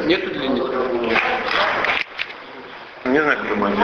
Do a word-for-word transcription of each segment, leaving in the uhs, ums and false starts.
Нету длинника? Не знаю, как думаю.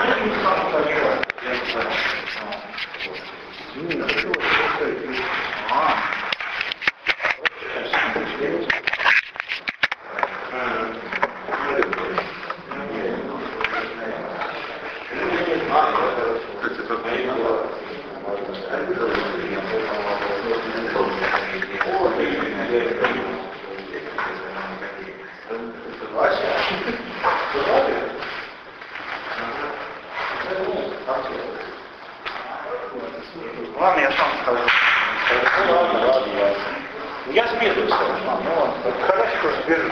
Ладно, я сам скажу. Ну ладно, ладно, ладно. Я сбежу, все равно. Ну ладно, хорошо, сбежу.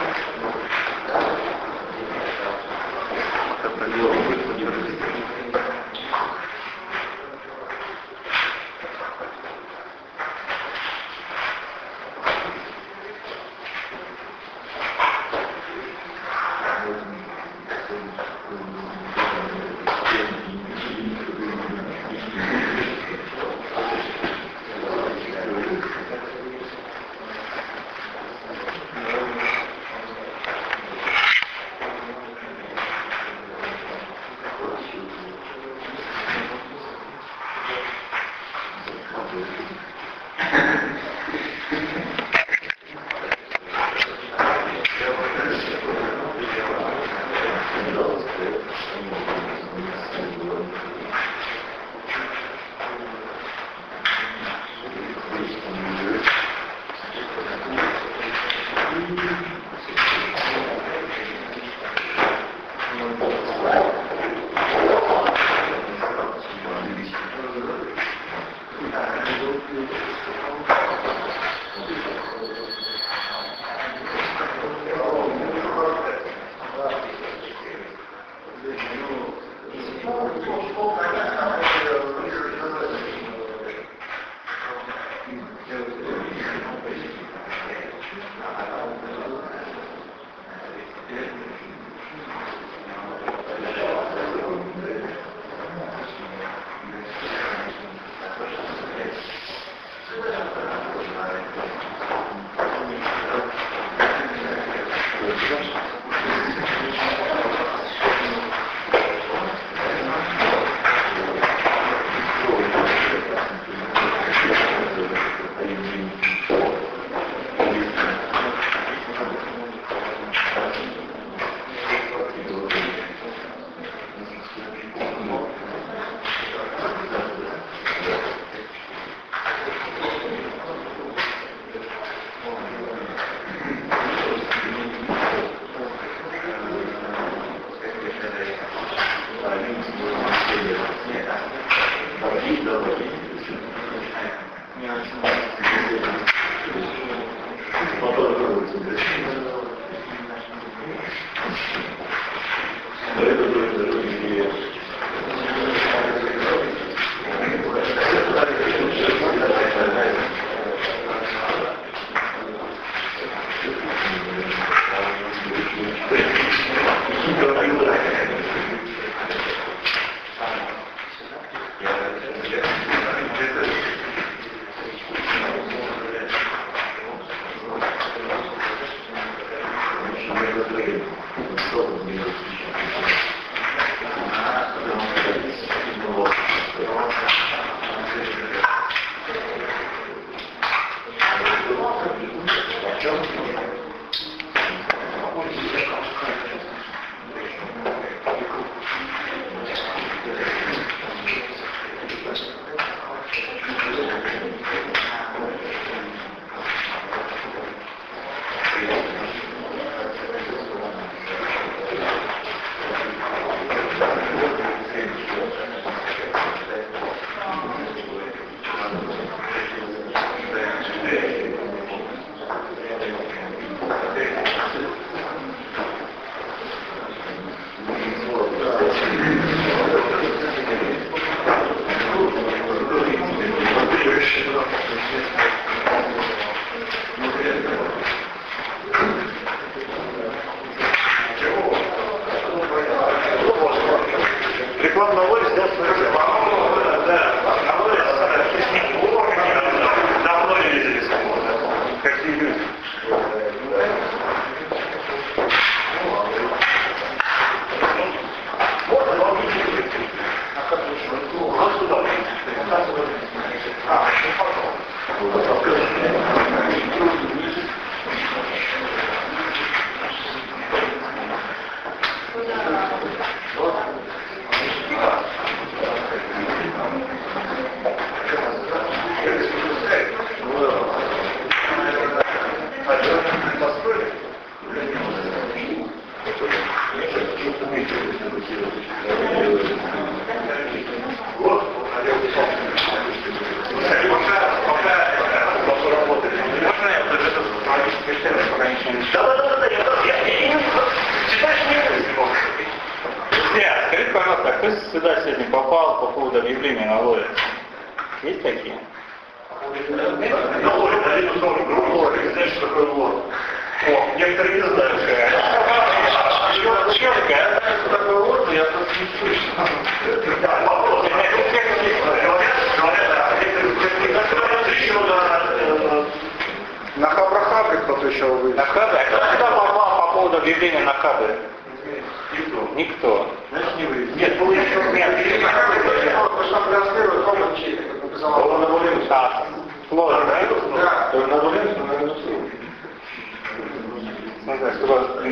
кто сюда сегодня попал по поводу объявления на лоре? Есть такие? На лоре, наверное, тоже группа, знаешь, что такое лор? О, некоторые не знают. Четко. Я знаю, что такое лор, но я просто не слышу. Да, вопрос. Говорят, говорят, на Хабрахабре кто-то еще выйдет. На Хабре? А кто сюда попал по поводу объявления на Хабре? Никто. Никто. Значит, не выйдет. Нет, было еще нет. Потому что там транслируют комнат чей-то, как написал. Он навалился. А, сложно, да? Да. Он навалился, но наверное, все. Смотри, сразу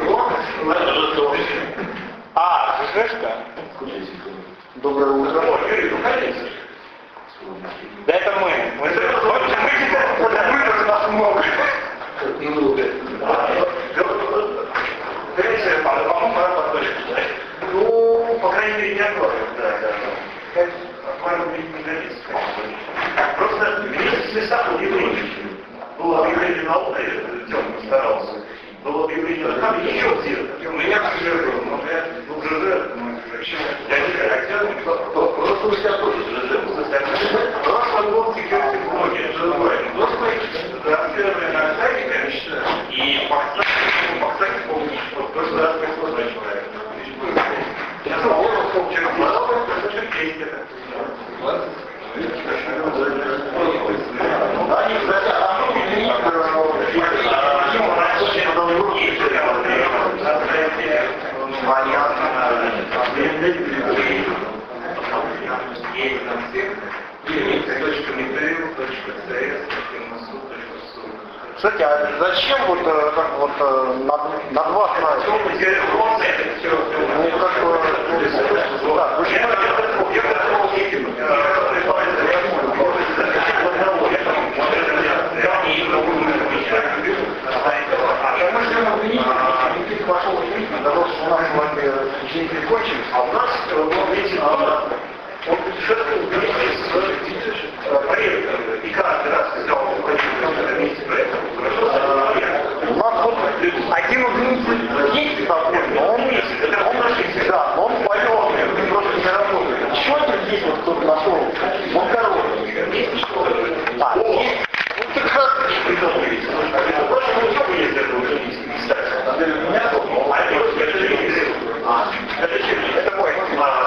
А, ЖЖшка? Доброе утро. О, Юрий, ну, конечно. Да это мы. Мы Выбор нас много. По-моему, пора подточку. Ну, по крайней мере, не откладываю. Да, да, да. Откладывать не годится. Просто в нескольких местах объявлений. Было объявление на утре, Тём старался. Было объявление на там еще где-то. У меня в ЖЖ было, но я в ЖЖ, я не хотел, просто у себя тоже ЖЖ. Просто был секьюрити блоги, ЖЖ. Просто транслировали на сайте, конечно, и по кстати, помню, что в прошлый раз пришло два человека. Я сказал, сколько человек делал, это человек есть это. Они, кстати, Кстати, а зачем вот э, как вот э, на, на два слайда? Ну, как бы, ну, да, почему? Никита пошел в Никита, сказал, что у нас с вами деньги кончились, а у нас, ну, видите, он путешествовал в проектом, и каждый раз, когда он уходил на месте проекта, у нас вот один убийца есть такой, но он, он, да, но он поет, он просто не работает. Еще один есть, вот кто-то нашел, он короче. А, есть. Ну ты как придумали? Это мой.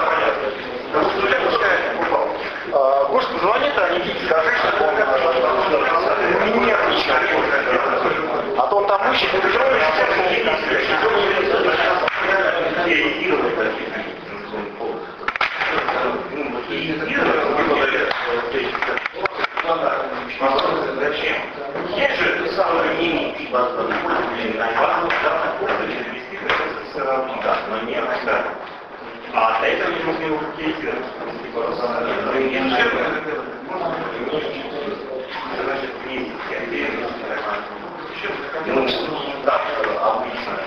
Гость позвонит, а Никите скажи, что он не нервничает. А то он там ищет, и Петрович зачем? Есть же самый мини типа да, но не да. А для этого не нужно его фокусировать. Значит, есть ну, да, обычно.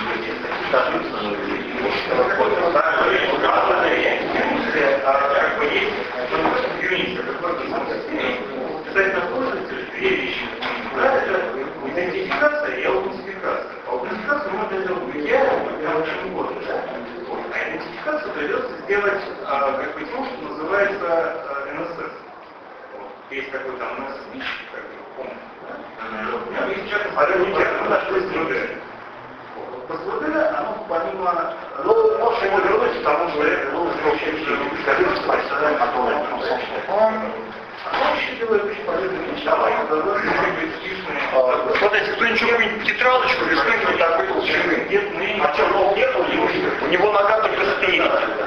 Как бы есть юнист, кстати, на пользователя две вещи. Это идентификация и аутентификация. Аутентификацию можно сделать в идеале, как чем угодно. А идентификацию придется сделать а, как бы то, что называется а, эн эс эс. Вот. Есть такой там эн эс эс, как бы, помню. И сейчас мы нашли с ДВД. По СВД, оно помимо... Ну, можешь его вернуть, потому что это нужно вообще не скажи, что спасибо, он... Он еще делает очень полезные вещи. Давай, смотрите, кто-нибудь какую-нибудь тетрадочку, листок такой толщины. А что, ног нет у него? У него нога только спереди.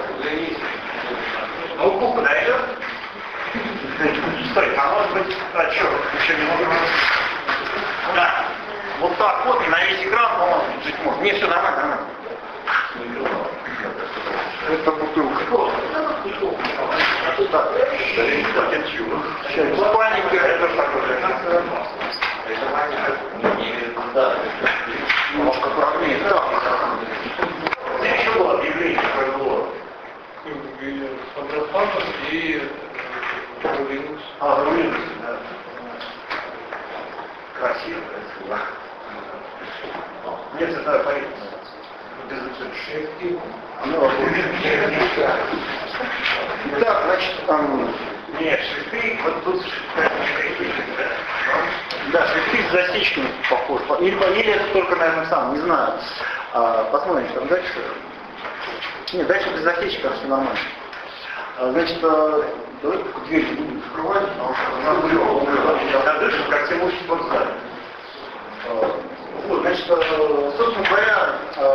Ну, букву дойдет? Стой, а может быть, а что, еще немного? Да. Вот так вот, на весь экран, по-моему, жить можно. Не, все нормально, нормально. Это бутылка. Так. Сейчас, паника, это такое. Это понятно. Немножко правее. Так. Здесь еще было объявление, какое было? Фантастантов и Рулинус. А, Рулинус, да. Красиво, красиво. Нет, это поэтому. Без Итак, значит, там... Нет, шрифты, вот тут шрифты, Да, шрифты с засечками похож. Или, или это только, наверное, сам, не знаю. А, посмотрим, что там дальше. Нет, дальше без засечек, кажется, все нормально. А, значит, а, давайте только дверь не будем закрывать, потому что она будет, как все мужчины вот знают. Вот, значит, собственно говоря,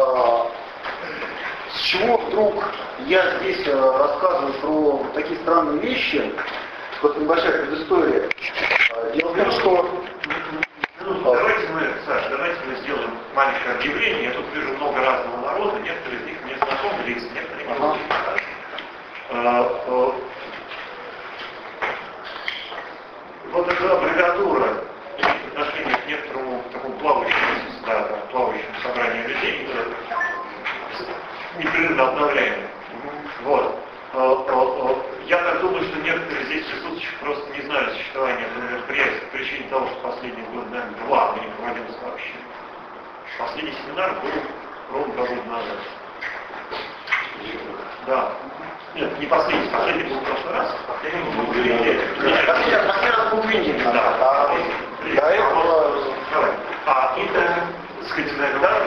с чего вдруг я здесь рассказываю про такие странные вещи, вот небольшая предыстория. Дело в том, что... Ну, давайте мы, Саша, давайте мы сделаем маленькое объявление. Я тут вижу много разного народа, некоторые из них мне знакомы лица, некоторые не очень. Ага. Вот эта аббревиатура имеет отношение к некоторому такому плавающему, да, плавающему собранию людей, непрерывно обновляемым. Вот. Я так думаю, что некоторые здесь присутствующие просто не знают существования этого мероприятия по причине того, что последние годы, наверное, два мы не проводилось вообще. Последний семинар был ровно два года назад. Да. Нет, не последний, последний был в прошлый раз. Последний был в Индии. Последний раз был в Индии. Да. До этого... А это, так сказать, иногда...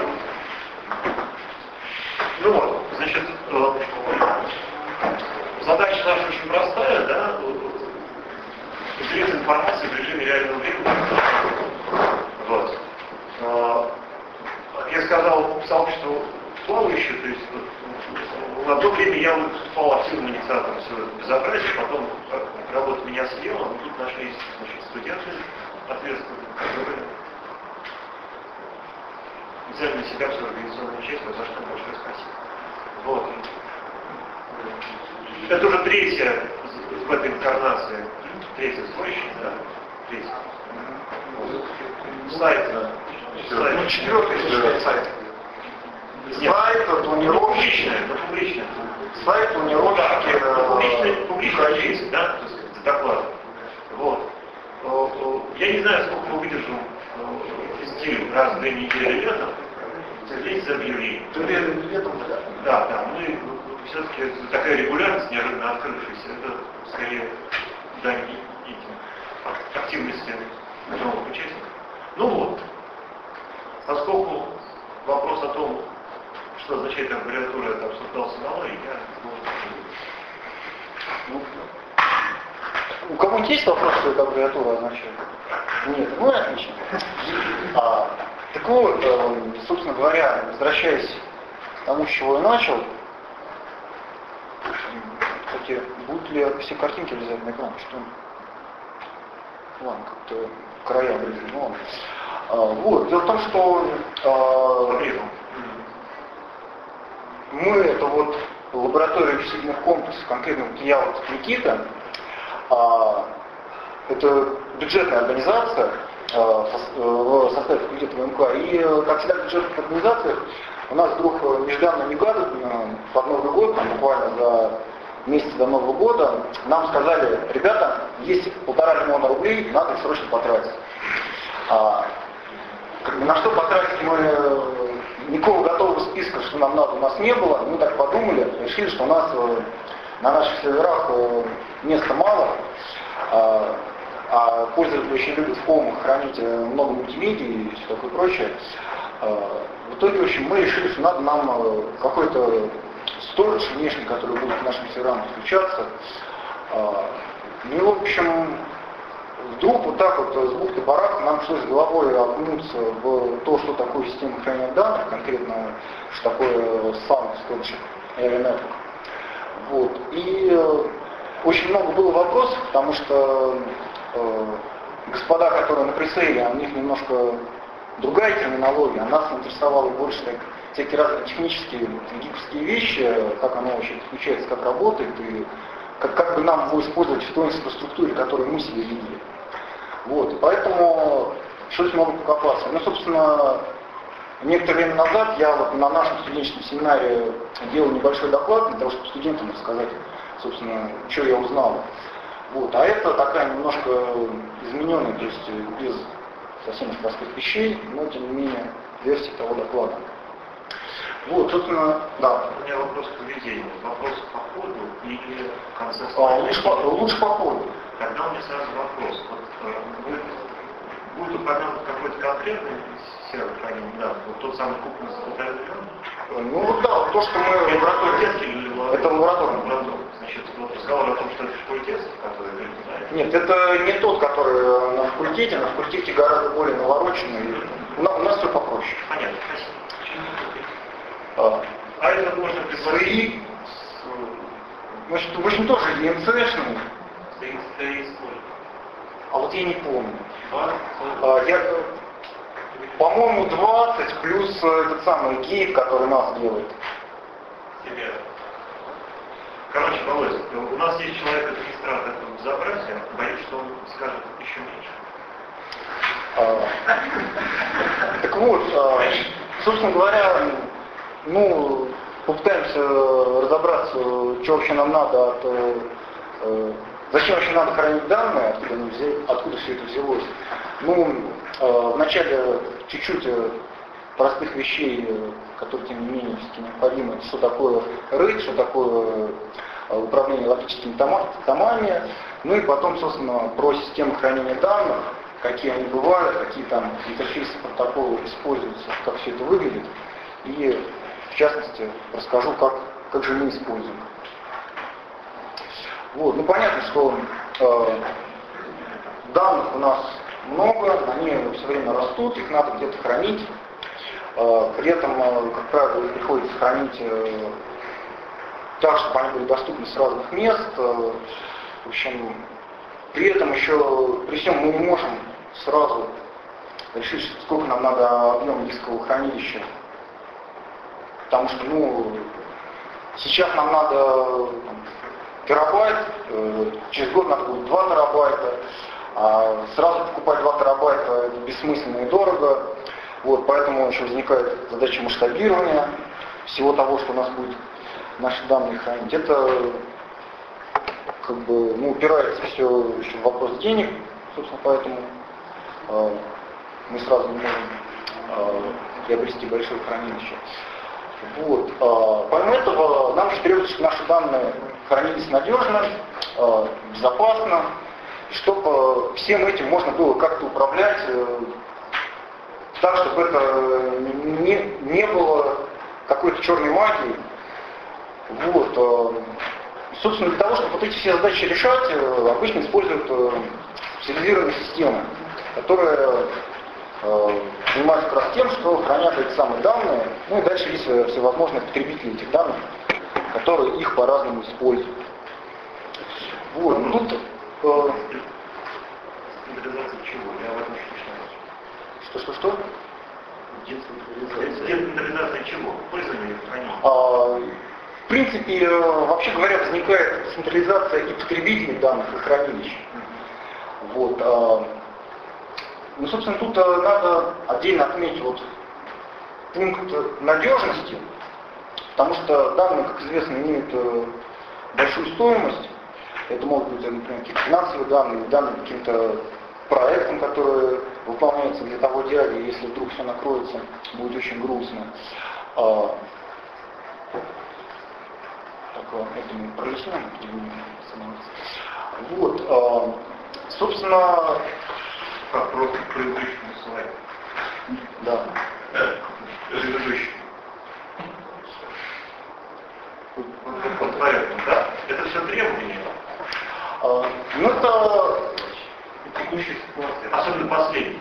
Ну вот, значит, задача наша очень простая, да, интересная информация в режиме реального времени. Вот. Я сказал сообществу плавающее, то есть вот, в одно время я выступал активным инициатором всего этого безобразия, потом работа меня съела, но тут нашлись, значит, студенты ответственные, которые взяли на себя всю организационную часть, за что большое спасибо. Вот. Это уже третья в этой инкарнации, третья слышащая, да? Третья. Сайт. Сайт. Ну, четвертый слушай, сайт. Сайт, планировщик. Это публичное. Сайт, планировщик. Публичный, публичный есть, да? Доклад. Вот. Я не знаю, сколько мы выдержим стиль раз в две недели летом. Здесь за объявление. Да, да, мы все-таки такая регулярность, неожиданно открывшаяся, это скорее дань этим активности новых участников. Ну вот, поскольку вопрос о том, что означает аббревиатура, это обсуждался мало, и я ну, у кого-нибудь есть вопрос, что эта аббревиатура означает? Нет, ну отлично. А, так вот, собственно говоря, возвращаясь к тому, с чего я начал, кстати, будут ли все картинки влезать на экран? Что? Ладно, как-то края влезли. Ну, ладно. А, вот, дело в том, что а, мы, это вот лаборатория вычислительных комплексов, конкретно вот я, вот Никита, а, это бюджетная организация а, в составе факультета ВМК, и, как всегда в бюджетных организациях, у нас вдруг нежданно негаданно под Новый год, там, буквально за месяц до Нового года, нам сказали: ребята, есть полтора миллиона рублей, надо их срочно потратить. А, как бы на что потратить мы, никакого готового списка, что нам надо, у нас не было. Мы так подумали, решили, что у нас на наших серверах места мало, а, а пользователи очень любят в комах хранить много мультимедий и все такое прочее. В итоге, в общем, мы решили, что надо нам какой-то сторож внешний, который будет к нашим серверам подключаться. Ну и, в общем, вдруг вот так вот с бухты-барахта нам пришлось головой окунуться в то, что такое система хранения данных, конкретно, что такое сам Storage Area Network. Вот. И очень много было вопросов, потому что э, господа, которые на пресейле, у них немножко другая терминология, а нас интересовало больше так, всякие разные технические, гиковские вещи, как оно вообще включается, как работает, и как, как бы нам его использовать в той инфраструктуре, которую мы себе видели. Вот, и поэтому пришлось много покопаться. Ну, собственно, некоторое время назад я вот на нашем студенческом семинаре делал небольшой доклад для того, чтобы студентам рассказать, собственно, что я узнал. Вот, а это такая немножко измененная, то есть без совсем простых вещей, но тем не менее версия того доклада. Вот, собственно, да. У меня вопрос к поведению. Вопрос по ходу или в конце А, слайда? лучше, по, лучше по ходу. Тогда у меня сразу вопрос. Вот, э, будет, будет упомянут какой-то конкретный сервер хранения данных, вот тот самый купленный с полтора миллиона? Ну вот да, вот то, что мы в лаборатории. Детский или лабораторный? Это лабораторный. Лабораторный. Значит, вот разговор о том, что это факультет, который вы знаете. Нет, это не тот, который на факультете. На факультете гораздо более навороченный. У нас, у нас все попроще. Понятно, спасибо. А, А это можно предложить? свои, значит, в общем, тоже и МЦшный. А вот я не помню. А, я, по-моему, двадцать плюс этот самый гейт, который нас делает. Себе. Короче, Володя, у нас есть человек-администратор этого безобразия, боюсь, что он скажет еще меньше. А, так вот, а, собственно говоря, ну, попытаемся разобраться, что вообще нам надо от... Э, зачем вообще надо хранить данные, откуда, они взяли, откуда все это взялось. Ну, э, вначале чуть-чуть простых вещей, которые, тем не менее, все-таки необходимы. Что такое рейд, что такое управление логическими томами. Ну и потом, собственно, про систему хранения данных, какие они бывают, какие там интерфейсы протоколов используются, как все это выглядит. И, в частности, расскажу, как, как же мы используем. Вот. Ну, понятно, что э, данных у нас много, они все время растут, их надо где-то хранить. Э, при этом, э, как правило, их приходится хранить э, так, чтобы они были доступны с разных мест. Э, в общем, при этом еще, при всем мы не можем сразу решить, сколько нам надо объема дискового хранилища. Потому что, ну, сейчас нам надо там, терабайт, э, через год надо будет два терабайта, а сразу покупать два терабайта это бессмысленно и дорого. Вот, поэтому еще возникает задача масштабирования всего того, что у нас будет наши данные хранить. Это как бы, ну, упирается все еще в вопрос денег, собственно, поэтому э, мы сразу не можем э, приобрести большое хранилище. Вот. Э, помимо этого, нам же требуется, чтобы наши данные хранились надежно, э, безопасно, чтобы всем этим можно было как-то управлять, э, так, чтобы это не, не было какой-то черной магии. Вот. Э, собственно, для того, чтобы вот эти все задачи решать, э, обычно используют э, специализированные системы, которые э, занимаются как раз тем, что хранят эти самые данные, ну и дальше есть всевозможные потребители этих данных, которые их по-разному используют. Вот. Ну, тут, э, Централизация чего? Я в этом не знаю. Что-что-что? Децентрализация чего? Пользования хранения. А, в принципе, вообще говоря, возникает централизация и потребителей данных, и хранилищ. Вот. А, ну, собственно, тут надо отдельно отметить вот пункт надежности, потому что данные, как известно, имеют большую стоимость. Это могут быть, например, какие-то финансовые данные, данные каким-то проектам, которые выполняются для того дяди, если вдруг все накроется, будет очень грустно. А, так, это мы пролистнем. Вот. А, собственно... Как, просто предыдущему слайду. Да. Предыдущий. Под порядком, да? Это все требования. А, ну, это... Особенно последний.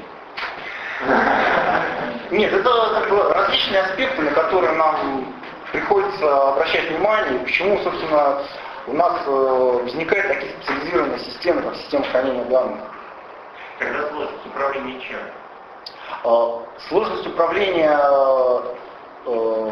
Нет, это как бы различные аспекты, на которые нам приходится обращать внимание, почему, собственно, у нас э, возникают такие специализированные системы, как система хранения данных. Когда сложность управления чем? Э, сложность управления э,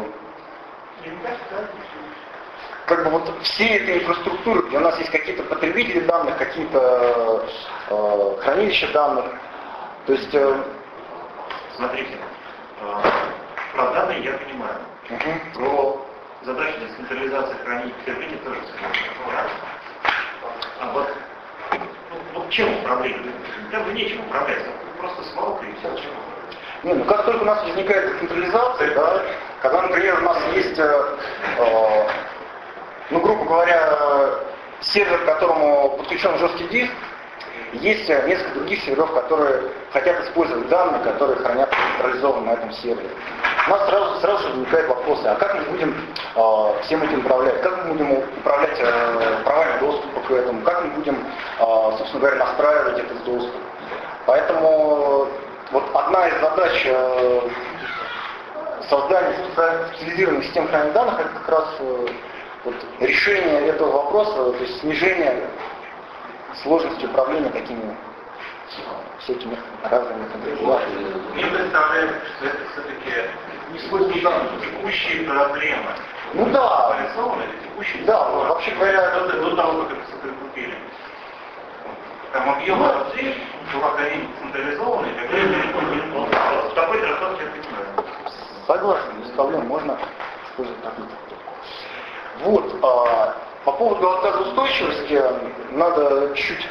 как бы вот всей этой инфраструктуры, где у нас есть какие-то потребители данных, какие-то э, хранилища данных. То есть... Э, Смотрите, э, про данные я понимаю. uh-huh. Про задачу децентрализации хранения потребления тоже согласен. А вот, вот, вот чем управлять? Там бы нечем управлять, просто свалка и все. Не, ну как только у нас возникает децентрализация, да, Когда, например, у нас есть, э, э, ну, грубо говоря, сервер, к которому подключен жесткий диск, есть несколько других серверов, которые хотят использовать данные, которые хранятся централизованно на этом сервере. У нас сразу, сразу же возникает вопрос, а как мы будем э, всем этим управлять? Как мы будем управлять э, правами доступа к этому? Как мы будем, э, собственно говоря, настраивать этот доступ? Поэтому вот одна из задач э, создания специализированных систем хранения данных — это как раз э, вот, решение этого вопроса, то есть снижение сложности управления такими всякими разными конфигурациями. Мне представляется, что это все-таки не свойственно текущие проблемы. Ну да. Нарисованы текущие Да, проблемы. вообще говоря, до, до того, как это все прикупили. Там объемы отдельно, чувак, они централизованы, и тогда в такой трактовке это не надо. Согласен, без проблем, можно использовать такую трактовку. Вот, а, по поводу отказоустойчивости надо чуть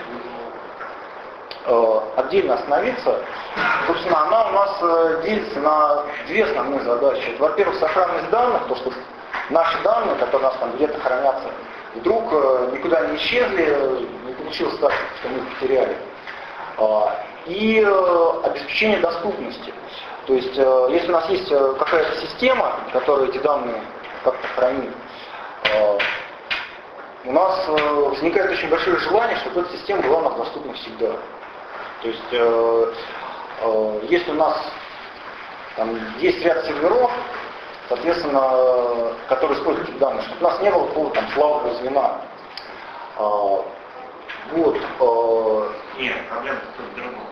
а, отдельно остановиться. Собственно, она у нас а, делится на две основные задачи. Это, во-первых, сохранность данных, то, что наши данные, которые у нас там где-то хранятся, вдруг а, никуда не исчезли, не получилось так, что мы их потеряли. А, и а, обеспечение доступности. То есть, а, если у нас есть какая-то система, которая эти данные как-то хранит, а, у нас возникает очень большое желание, чтобы эта система была у нас доступна всегда. То есть, э, э, если у нас там, есть ряд серверов, соответственно, которые используют эти данные, чтобы у нас не было какого-то там слабого звена. Э, вот. Э, Нет, проблема в другом.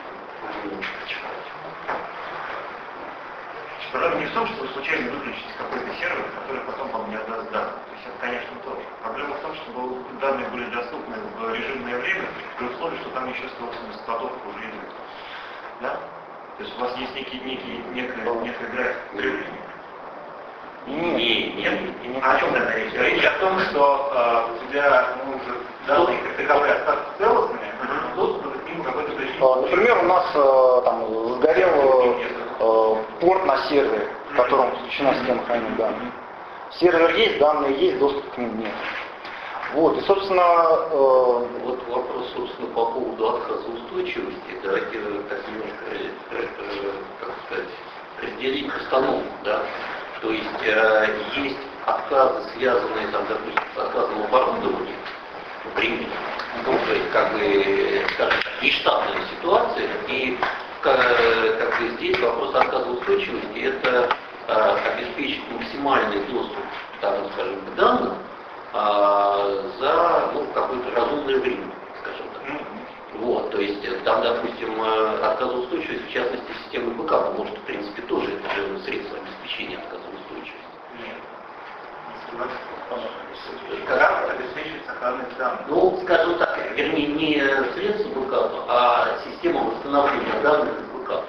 Проблема не в том, что вы случайно выключите какой-то сервер, который потом вам не отдаст данные. То есть это, конечно, тоже. Проблема в том, чтобы данные были доступны в режимное время, при условии, что там еще сто восемьдесят потоков уже идет. Да? То есть у вас есть некий, некий, некая, некая график времени. Нет, нет, нет. А о чем тогда речь? Речь о том, что э, у тебя ну, уже данные как таковые остатки целостными, но доступ к ним какой-то причине. Например, у нас э, там сгорел э, порт на сервере, к которому подключена система хранения данных. Сервер есть, данные есть, доступ к ним нет. Вот, и, собственно... Э, вот вопрос, собственно, по поводу отказа устойчивости. Давайте так немножко, э, как сказать, разделить установку, да. То есть э, есть отказы, связанные, там, допустим, с отказом оборудования, например, ну, то есть, как бы, скажем так, нештатная ситуация, и как, как бы здесь вопрос отказа устойчивости — это э, обеспечить максимальный доступ, так скажем, к данным э, за ну, какое-то разумное время, скажем так. Вот, то есть там, допустим, отказоустойчивость, в частности, системы бэкапа, может, в принципе, тоже это же средство обеспечения отказоустойчивости. Нет. Когда обеспечивает сохранность данных? Ну, скажем так, вернее, не средство бэкапа, а система восстановления данных из бэкапа.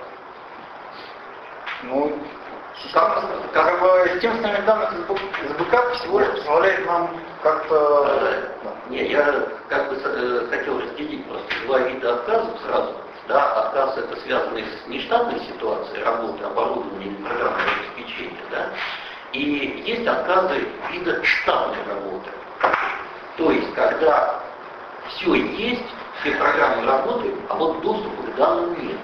Ну, система, как бы, система восстановления данных из бэкапа всего лишь позволяет нам как-то... Не, я как бы э, хотел разделить просто два вида отказов сразу. Да, отказ — это связанный с нештатной ситуацией работы, оборудования или программного обеспечения, да. И есть отказы вида штатной работы. То есть, когда все есть, все программы работают, а вот доступа к данным нет.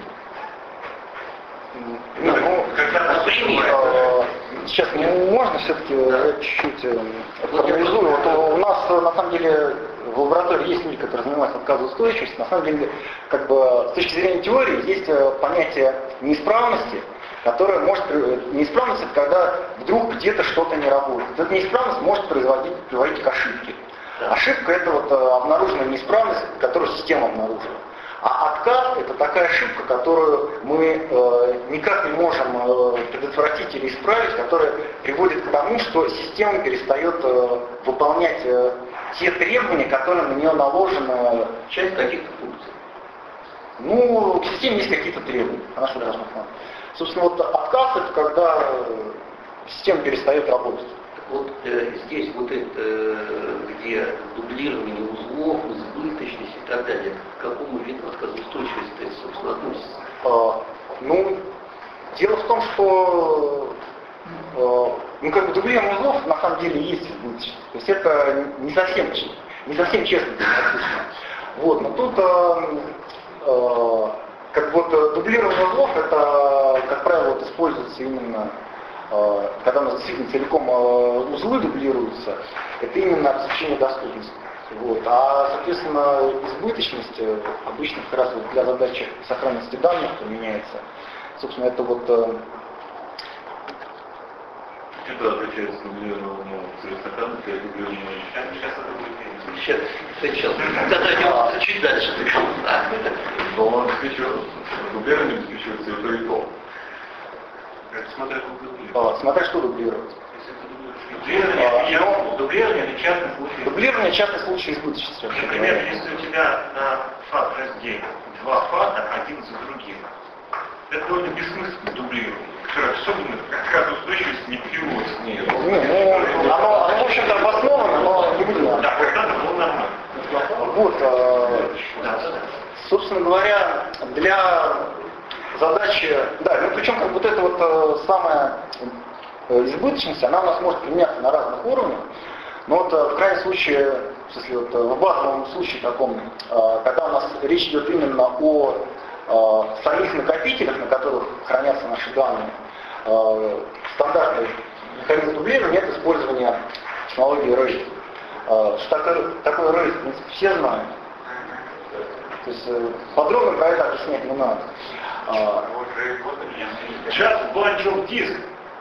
Ну, ну, например, э, сейчас ну, можно все-таки да. чуть-чуть э, формализую. Вот у нас на самом деле в лаборатории есть люди, которые занимаются отказоустойчивостью. На самом деле, как бы с точки зрения теории, есть понятие неисправности, которое может... Неисправность — это когда вдруг где-то что-то не работает. Эта неисправность может производить, приводить к ошибке. Да. Ошибка — это вот обнаруженная неисправность, которую система обнаружила. А отказ — это такая ошибка, которую мы э, никак не можем э, предотвратить или исправить, которая приводит к тому, что система перестает э, выполнять э, те требования, которые на нее наложены. Часть каких-то функций. Ну, к системе есть какие-то требования. Она что должна выполнять. Собственно, вот отказ — это когда э, система перестает работать. Вот э, здесь вот это, э, где дублирование узлов, избыточность и так далее, к какому виду отказоустойчивости, собственно, относится? А, ну, дело в том, что ну как бы дублирование узлов на самом деле есть избыточность. То есть это не совсем, не совсем честно написано. Вот, но тут э, э, как бы вот дублирование узлов, это, как правило, вот используется именно, э, когда у нас действительно целиком э, узлы дублируются, это именно обеспечение доступности. Вот. А, соответственно, избыточность обычно как раз вот для задачи сохранности данных применяется. Собственно, это вот... Э, Что отличается дублированное сохранности от дублированного? Сейчас это будет. Сейчас, сейчас. Тогда чуть дальше. Но он обеспечивает, дублирование обеспечивается и то, и то. Смотря что дублировать. Смотря что дублировать. Дублирование, а, дублирование это частный случай. Дублирование частный случай избыточности. Например, если у тебя на факт разделе два факта, один за другим, это довольно бессмысленно дублирование. Особенно как раз устойчивость не переводится. Не, ну, оно, оно, в общем-то, обосновано, но не будет. Да, когда-то было нормально. Вот, э, собственно говоря, для задачи, да, ну причем как вот эта вот э, самая избыточность, она у нас может применяться на разных уровнях, но вот в крайнем случае, в смысле, вот, в базовом случае таком, когда у нас речь идет именно о самих накопителях, на которых хранятся наши данные, стандартный механизм дублирования — это использование технологии RAID. Что такое, такое RAID, в принципе, все знают. То есть подробно про это объяснять не надо. Just bunch of disk.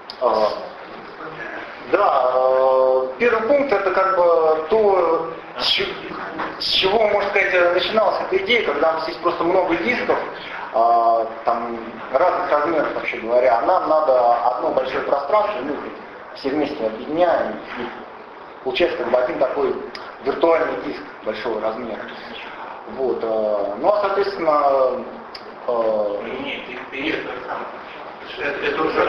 Да, первый пункт — это как бы то, с чего, можно сказать, начиналась эта идея, когда у нас есть просто много дисков, там, разных размеров, вообще говоря, а нам надо одно большое пространство, мы все вместе объединяем, и получается как бы один такой виртуальный диск большого размера. Вот, ну а соответственно... Нет, это Это, это уже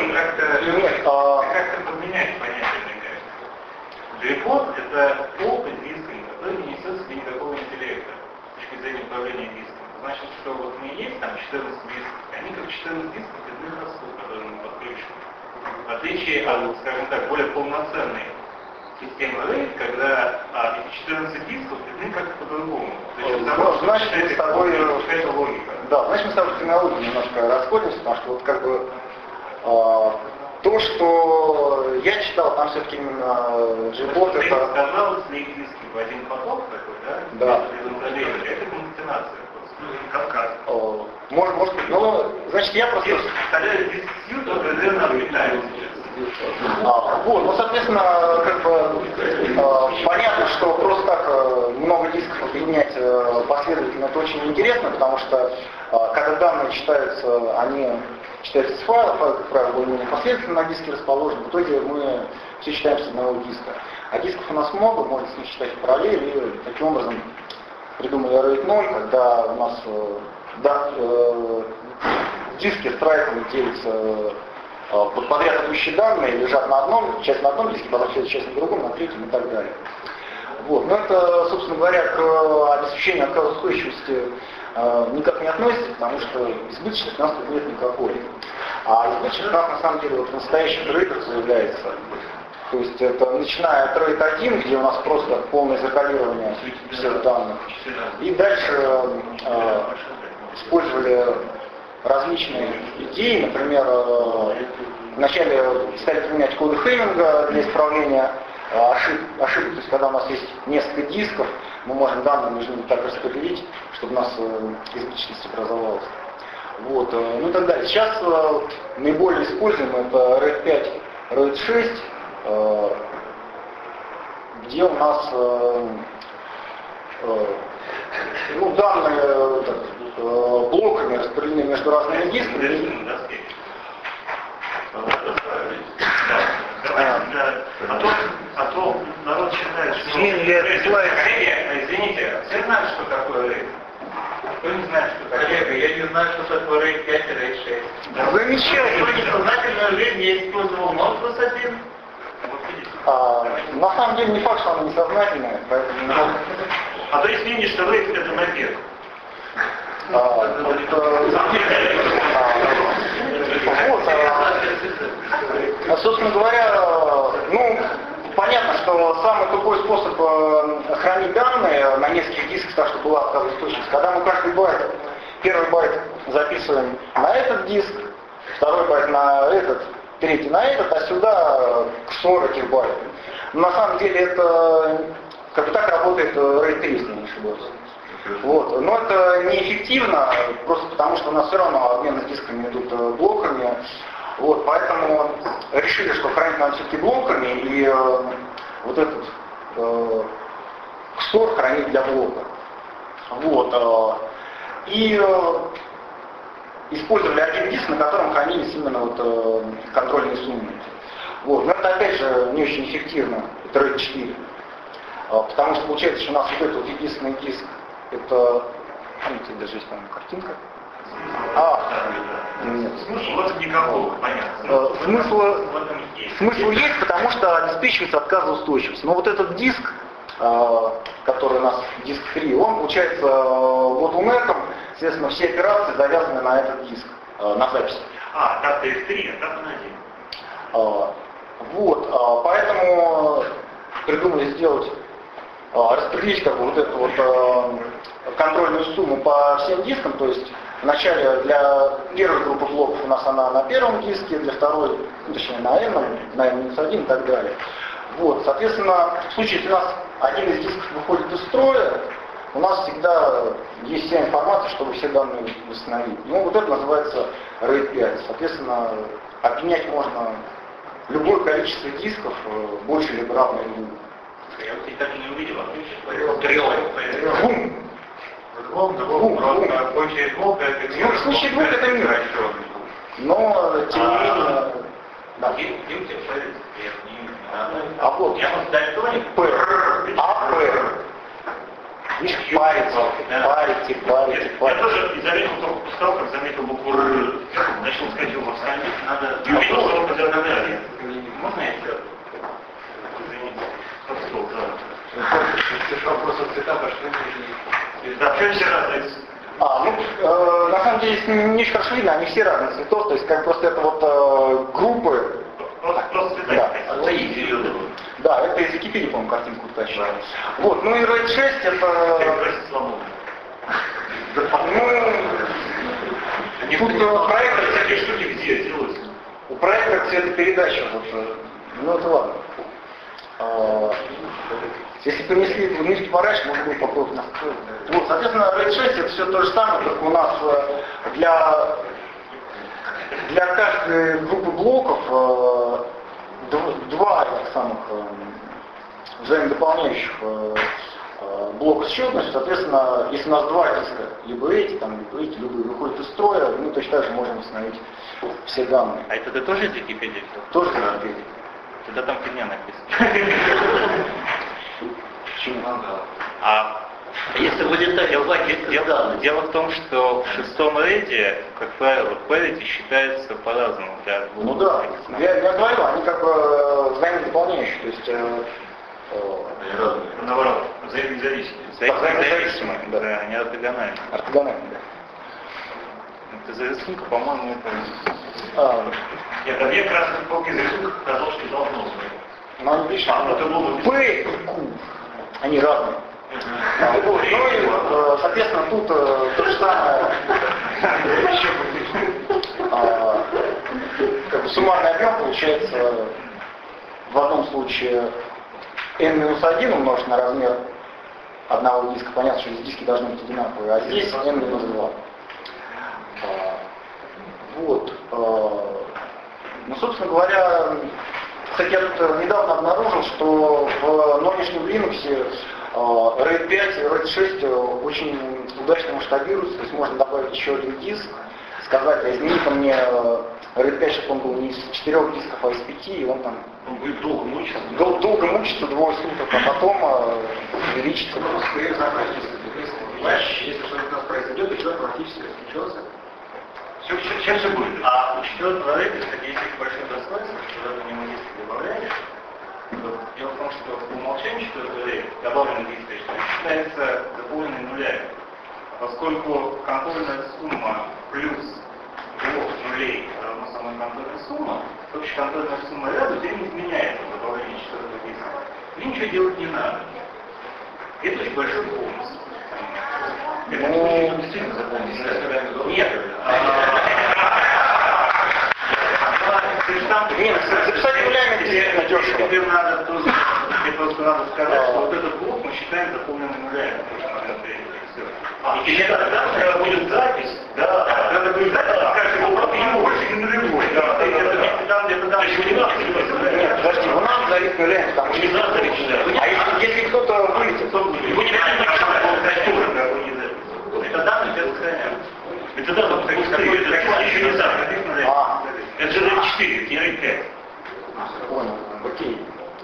как-то как подменять понятие, мне кажется. Джейкод — это полка диска, который не несет в себе никакого интеллекта с точки зрения управления диском. Значит, что вот мы есть там четырнадцать дисков, они как четырнадцать дисков из растут, которые мы подключены. В отличие от, скажем так, более полноценной системы RAID, когда а, эти четырнадцать дисков видны как-то по-другому. Значит, мы с тобой... Это логика. Да, значит, мы с тобой в терминологии немножко расходимся, потому что вот как бы э, то, что я читал, там все-таки именно джейбот это... Ты сказал, слить диски в один поток такой, да? Да. Это конкатенация. Кавказ. Э, может, может быть, ну, значит, я просто... Представляю, диск Сью, то ДЗ обретает сейчас. А, вот, ну, соответственно, как бы э, понятно, что просто так э, много дисков объединять э, последовательно, это очень интересно, потому что э, когда данные читаются, они читаются с файлов, файлы, как правило, более-менее последовательно на диске расположены, в итоге мы все читаем с одного диска. А дисков у нас много, можно с них читать в параллели, и таким образом придумали RAID ноль, когда у нас э, да, э, диски с трайками делятся э, под подряд идущие данные лежат на одном, часть на одном диске, потом часть на другом, на третьем и так далее. Вот. Но это, собственно говоря, к обеспечению отказоустойчивости э, никак не относится, потому что избыточности у нас тут нет никакой. А избыточность у нас на самом деле вот в настоящих RAID заявляется. То есть это начиная от RAID один, где у нас просто полное закалирование всех данных. И дальше э, использовали различные идеи, например, вначале стали применять коды Хеминга для исправления ошибок, ошибок, то есть когда у нас есть несколько дисков, мы можем данные между ними так распределить, чтобы у нас избыточность образовалась. Вот, ну и так далее. Сейчас наиболее используемый это RAID пять, RAID шесть, где у нас ну, данные блоками распределены между разными дисками. А то, а то народ считает, что... Извините, все знают, что такое RAID? Кто не знает, что такое? Коллега, я не знаю, что такое RAID пять и RAID шесть. Замечательно. В несознательной жизни я использовал ноль плюс один. А, на самом деле не факт, что оно несознательное, поэтому не могу. А то есть видишь, что RAID это мопед. А, вот, а, вот, а, А, собственно говоря, ну, понятно, что самый тупой способ э, хранить данные на нескольких дисках, так что была отказоустойчивость, когда мы каждый байт, первый байт записываем на этот диск, второй байт на этот, третий на этот, а сюда сорок этих байт. Но на самом деле это как бы так работает RAID три, если не ошибаюсь. Вот. Но это неэффективно, просто потому что у нас все равно обмен с дисками идут блоками. Вот, поэтому решили, что хранить надо все-таки блоками, и э, вот этот э, кстор хранить для блока. Вот, э, и э, использовали один диск, на котором хранились именно вот, э, контрольные суммы. Вот, но это опять же не очень эффективно, это RAID четыре. Э, потому что получается, что у нас вот этот вот единственный диск, это, видите, даже есть, по-моему, картинка. А, нет. Смысла в этом никакого, понятно. Э, Смысла, В этом есть. смысл есть, потому что обеспечивается отказоустойчивость. Но вот этот диск, э, который у нас диск три, он получается ботлнеком, соответственно, все операции завязаны на этот диск, э, на запись. А, так-то эф три, а так на один. Э, вот, э, поэтому придумали сделать, э, распределить как бы вот эту вот э, контрольную сумму по всем дискам, то есть вначале для первой группы блоков у нас она на первом диске, для второй, ну, точнее на n, на эн один и так далее. Вот, соответственно, в случае, если у нас один из дисков выходит из строя, у нас всегда есть вся информация, чтобы все данные восстановить. Ну, вот это называется RAID пять. Соответственно, обменять можно любое количество дисков, больше либо равное нулю. Я вот и так и не увидел, а ты Бум! Двух, двух, просто больше двух, это Ну, в случае двух это мир. Но, тем не менее, да. А вот, я вот дальтоник. П, А, П. Видишь, парите, парите, парите, Я парите. тоже заметил только после того, как заметил букву Р, начал искать его в остальных, надо... Я увидел, что он подразумевает. Можно я еще? Извините. Подстол, да. Вопрос от цитата, что Да, что все разные? А, ну, э, на самом деле, здесь не очень хорошо видно, они все разных цветов, то есть как просто это вот э, группы. Просто, просто цвета. Да. Свои зеленые. Да, это из Википедии, по-моему, картинку утащили. Вот, ну и RAID шесть это... Ну, тут э, проектор, Такие штуки где делаются? у проектора цветопередача, вот, э, ну это ладно. А, если принесли в низкий парач, можно будет попробовать настроить. Вот, соответственно, RAID шесть это все то же самое, только у нас э, для, для каждой группы блоков э, дв- два этих самых э, взаимодополняющих э, э, блока с счетностью. Соответственно, если у нас два диска, либо эти, там, либо эти, любые выходят из строя, мы точно так же можем восстановить все данные. А это ты тоже из Википедии? Тоже из Википедии. Тогда там фигня написана. Почему? А если вылетать дело, дело, дело в том, что в шестом рейде, как правило, parity считается по-разному для двух. Ну да, я, я говорю, они как бы взаимодополняющие, то есть э, э, Наоборот, взаимозависимые. Взаимозависимые, да. да, они ортогональны. ортогональные. Да. Это за рисунка, по-моему, это... А, Нет, а мне как раз только из рисунка показалось, что должно быть. но они видишь, А, ну это было бы... П и Q, они разные. А, вот, ну и, э, соответственно, тут э, то же самое. А, как бы суммарный объем получается в одном случае эн минус один умножить на размер одного диска. Понятно, что здесь диски должны быть одинаковые, а здесь эн минус два. А, вот. А, ну, собственно говоря, кстати, я тут недавно обнаружил, что в нынешнем Linux RAID пять и RAID шесть очень удачно масштабируются, то есть можно добавить еще один диск, сказать, а измени-ка мне RAID пять, чтобы он был не из четырех дисков, а из пяти, и он там Он будет долго мучиться. дол- долго мучится, двое суток, а потом э, увеличится. Понимаешь, если что-нибудь у нас произойдет, и человек практически исключился. Все, все, сейчас все будет. А у четвертого рейда, кстати, есть большое достоинство, что когда ты ему диски добавляешь, то дело в том, что по умолчанию четвертый рейд, добавленный диск, считается заполненный нулями. Поскольку контрольная сумма плюс блок нулей равна самой контрольной сумме, общая контрольная сумма ряда у тебя не изменяется в добавлении четвертого диска. Тебе ничего делать не надо. Это очень большой бонус. Это Ну, действительно запомнится. Нет. Нет, записать нулями действительно дешево. Тебе надо тоже, тебе просто надо сказать, что вот этот блок мы считаем заполненным нулями. И тебе тогда, когда будет запись, да, когда будет запись, скажешь, его просто ему больше не нулевой. Да, это там, где-то там еще не надо. Нет, подожди, его надо залить нулями, потому что... Не надо залить нулями. А если, если кто-то вылетит, то... Его не надо, это данные для сохраняют. Это данные, какой еще не знаю, А. это же четыре, тире пять. Понял, окей.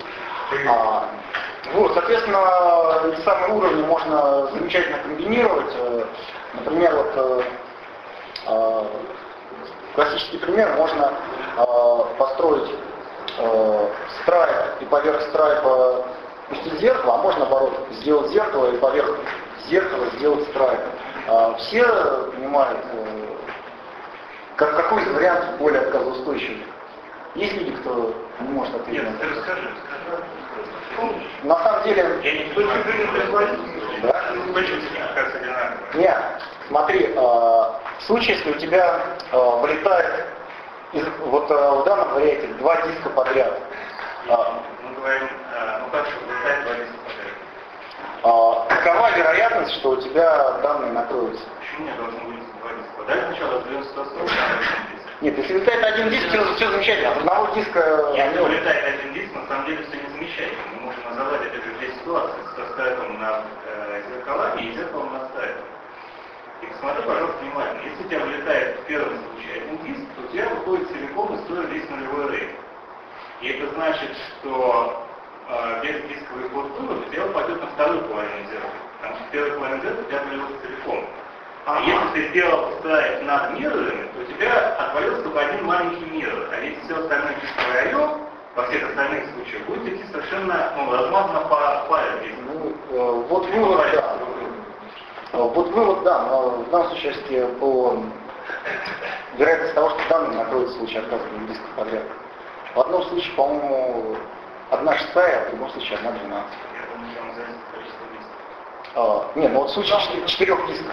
А, вот, соответственно, эти самые уровни можно замечательно комбинировать. Э, Например, вот э, э, классический пример, можно э, построить э, страйп и поверх страйпа пустить зеркало, а можно, наоборот, сделать зеркало и поверх зеркала сделать страйп. Э, все понимают, э, как, какой из вариантов более отказоустойчивый. Есть люди, кто не может ответить? Нет, ты расскажи, расскажи. На самом деле... Я не только предположить. Да? Почему как раз одинаково? Нет, смотри, э, в случае, если у тебя э, вылетает, из, вот э, в данном варианте два диска подряд, э, Мы говорим, э, ну как же вылетает два диска подряд? э, какова вероятность, что у тебя данные накроются? Почему мне должно вылететь два диска? Давай сначала разберем ситуацию. Нет, если вылетает один диск, все, все замечательно. От одного диска... Если вылетает один диск, на самом деле все не замечательно. Мы можем называть это же две ситуации со страйпом на э, зеркалами и зеркалом на страйпе. И посмотри, пожалуйста, внимательно. Если у тебя вылетает в первом случае один диск, то у тебя выходит целиком и строит весь нулевой рейд. И это значит, что э, без дисковой структуры у тебя упадет на вторую половину зеркала. Потому что первая половина зеркала у тебя отвалилась целиком. А если ты сделал страйп над миррорами, то у тебя отвалился только один маленький миррор. А весь все остальное дисковое ай о во всех остальных случаях будет идти совершенно ну, размазано по паре. Ну, э, вот вывод, да. Вот вывод, да, но в данном случае, если по вероятности того, что данные накроются в случае отказа дисков подряд. В одном случае, по-моему, одна шестая, а в другом случае одна двенадцать. Я думаю, что он зависит от количества дисков. А, не, ну вот в случае четырех, четырех дисков.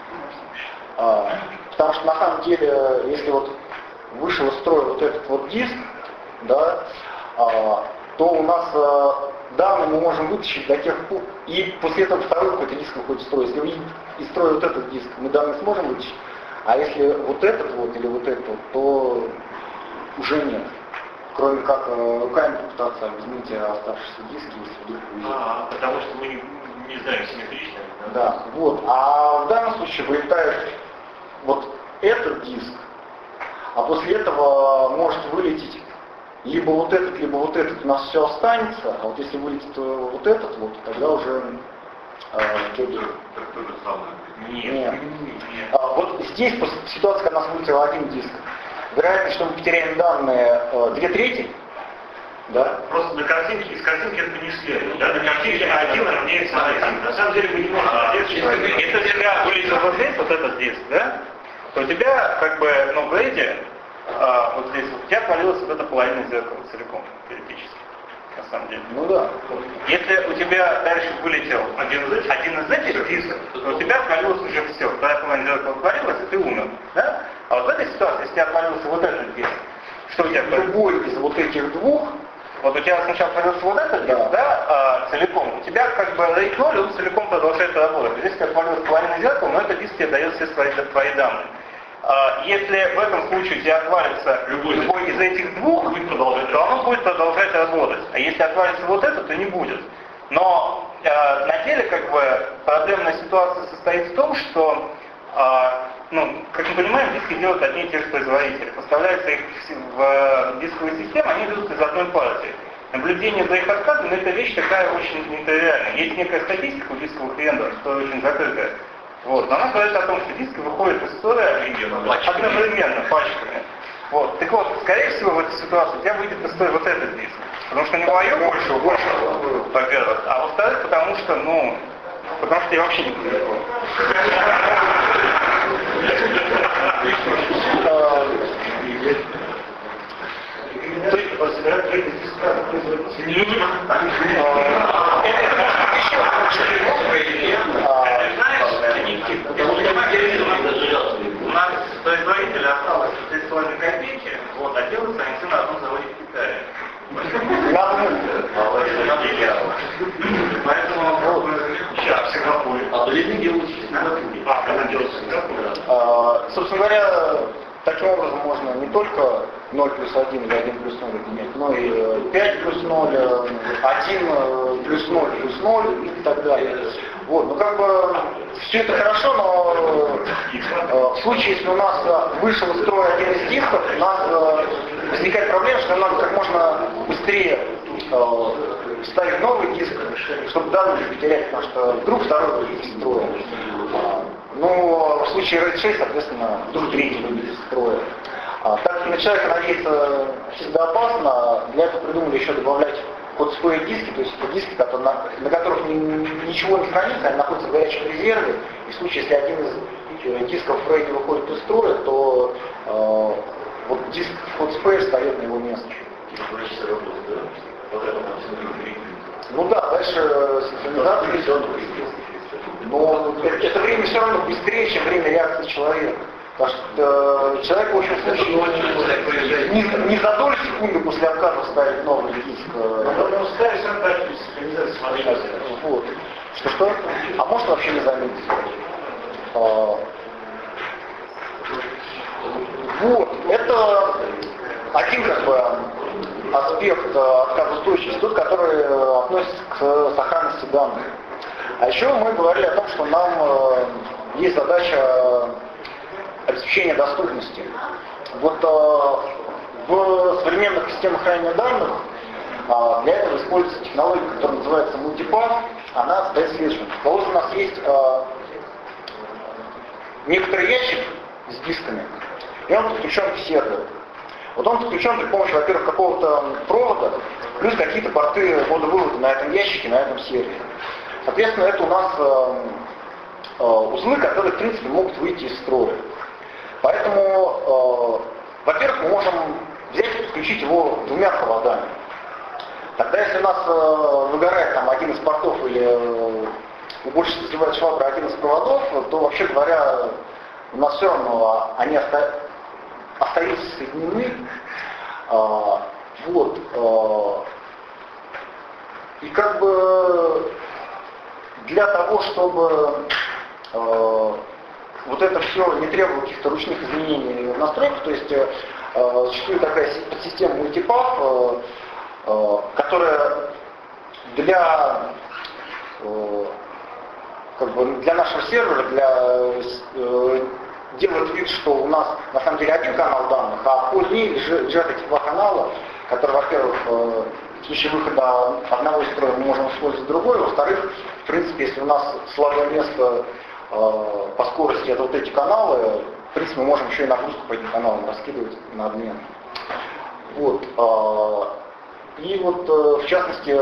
А, потому что на самом деле, если вот вышел из строя вот этот вот диск, да, а, то у нас а, данные мы можем вытащить до тех пор, и после этого второй какой-то диск выходит из строя. Если выйдет из строя вот этот диск, мы данные сможем вытащить, а если вот этот вот или вот этот вот, то уже нет. Кроме как э, руками попытаться объяснить оставшиеся диски, если вдруг увидеть. А, потому что мы не, не знаем симметрично. Да? Да, вот. А в данном случае вылетает вот этот диск, а после этого может вылететь либо вот этот, либо вот этот, у нас все останется, а вот если вылетит вот этот, вот, тогда уже э, что делать? То же самое. Нет. Нет. Нет. А, вот здесь ситуация, когда у нас вылетел один диск, вероятность, что мы потеряем данные э, две трети, да? Просто на картинке, из картинки это не следует. Да? На картинке один равняется на один. На самом деле мы не можем ответить. Если у тебя вылетел вот здесь, вот этот диск, да, то у тебя как бы, ну, в рейде, а, вот здесь вот, у тебя отвалилась вот эта половина зеркала целиком, теоретически. На самом деле. Ну да. Если у тебя дальше вылетел один из этих, один из этих дисков, то у тебя отвалилось уже все. Вторая половина зеркала отвалилась, и ты умер. Да? А вот в этой ситуации, если у тебя отвалился вот этот диск, что у тебя Любой из вот этих двух, вот у тебя сначала появился вот этот диск, да, да, а, целиком, у тебя как бы рейд ноль, он целиком продолжает работать. Здесь у тебя отвалилась половина зеркала, но этот диск тебе дает все свои, твои данные. А, если в этом случае у тебя отвалится любой, любой из этих двух, то оно будет продолжать работать. А если отвалится вот это, то не будет. Но э, на деле как бы проблемная ситуация состоит в том, что э, ну, как мы понимаем, диски делают одни и те же производители. Поставляются их в дисковые системы, они идут из одной партии. Наблюдение за их отказами — это вещь такая очень нетривиальная. Есть некая статистика у дисковых вендоров, которая очень закрытая. Вот. Но она говорит о том, что диски выходят из строя одновременно, пачками. Вот. Так вот, скорее всего, в этой ситуации у тебя выйдет из строя вот этот диск. Потому что у него ай о больше, больше, во-первых. А во-вторых, потому что, ну, потому что я вообще не буду такого. которые собирают только из разных производителей. У нас производитель осталось три с половиной копейки, вот, а делается они все на одном заводе в Китае. Поэтому сейчас в Сингапуре. А блины делают в Сингапуре. А, когда делается в Сингапуре. Собственно говоря, таким образом можно не только ноль плюс один или один плюс ноль иметь, но и пять плюс ноль, один плюс ноль плюс ноль и так далее. Вот, ну как бы все это хорошо, но э, в случае, если у нас вышел из строя один из дисков, у нас э, возникает проблема, что нам надо как можно быстрее э, ставить новый диск, чтобы данные не потерять, потому что вдруг второй выйдет из строя. Но в случае RAID шесть, соответственно, вдруг третий выйдет из строя. А, так как на человека надеяться всегда опасно, для этого придумали еще добавлять hot-spare диски, то есть это диски, которые, на, на которых ни, ничего не хранится, они находятся в горячем резерве, и в случае, если один из дисков в RAID выходит из строя, то э, вот диск hot-spare встает на его место. Ну да, дальше синхронизация. Но это время все равно быстрее, чем время реакции человека. Потому что э, человек, в общем случае, не, не за долю секунды после отказа ставит новый диск. Но ставишь сам так, синхронизация. Вот. Что-что? А может вообще не заметить. А, вот. Это один как бы аспект отказоустойчивости, тот, который относится к сохранности данных. А еще мы говорили о том, что нам э, есть задача обеспечения доступности. Вот э, в современных системах хранения данных э, для этого используется технология, которая называется мультипаth. Она состоит следующим. Вот у нас есть э, некоторый ящик с дисками, и он подключен к серверу. Вот он подключен при помощи, во-первых, какого-то провода, плюс какие-то порты ввода-вывода на этом ящике, на этом сервере. Соответственно, это у нас э, э, узлы, которые, в принципе, могут выйти из строя. Поэтому, э, во-первых, мы можем взять и подключить его двумя проводами. Тогда, если у нас э, выгорает там один из портов или э, больше сливает швабра один из проводов, то, вообще говоря, у нас все равно они оста- остаются соединены. Э, вот. Э, и как бы для того, чтобы э, вот это все не требовало каких-то ручных изменений в настройках, то есть э, существует такая подсистема мультипаth, э, э, которая для, э, как бы для нашего сервера для, э, делает вид, что у нас на самом деле один канал данных, а под ней лежат эти два канала, которые, во-первых, э, в случае выхода одного из строя мы можем использовать другой, во-вторых, в принципе, если у нас слабое место э, по скорости это вот эти каналы, в принципе, мы можем еще и нагрузку по этим каналам раскидывать на обмен. Вот. Э, и вот, э, в частности,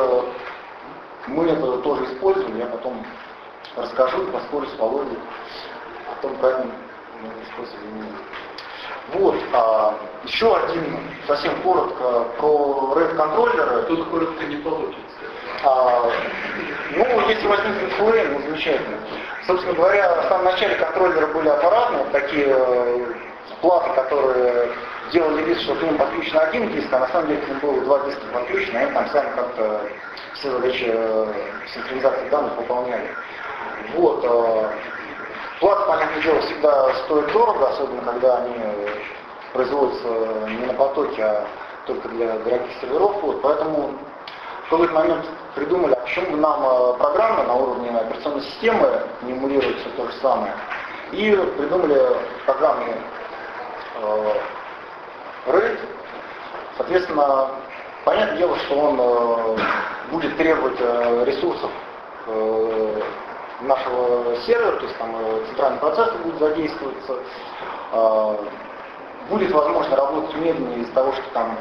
мы это тоже используем, я потом расскажу по скорости, по логике, о том, как мы это используем. Вот, а, еще один, совсем коротко, про RAID-контроллеры. Тут коротко не получится. А, ну, если возникнет эф эл эн, ну, замечательно. Собственно говоря, в самом начале контроллеры были аппаратные, такие э, платы, которые делали вид, что к ним подключен один диск, а на самом деле к ним было два диска подключены, и они там сами как-то все задачи э, синхронизации данных выполняли. Вот. Э, Платы, понятное дело, всегда стоят дорого, особенно когда они производятся не на потоке, а только для дорогих серверов. Вот. Поэтому в какой-то момент придумали, а почему бы нам программы на уровне операционной системы не эмулировать все то же самое. И придумали программный э, RAID. Соответственно, понятное дело, что он э, будет требовать э, ресурсов э, нашего сервера, то есть там центральный процессор будет задействоваться, э, будет возможно работать медленнее из-за того, что там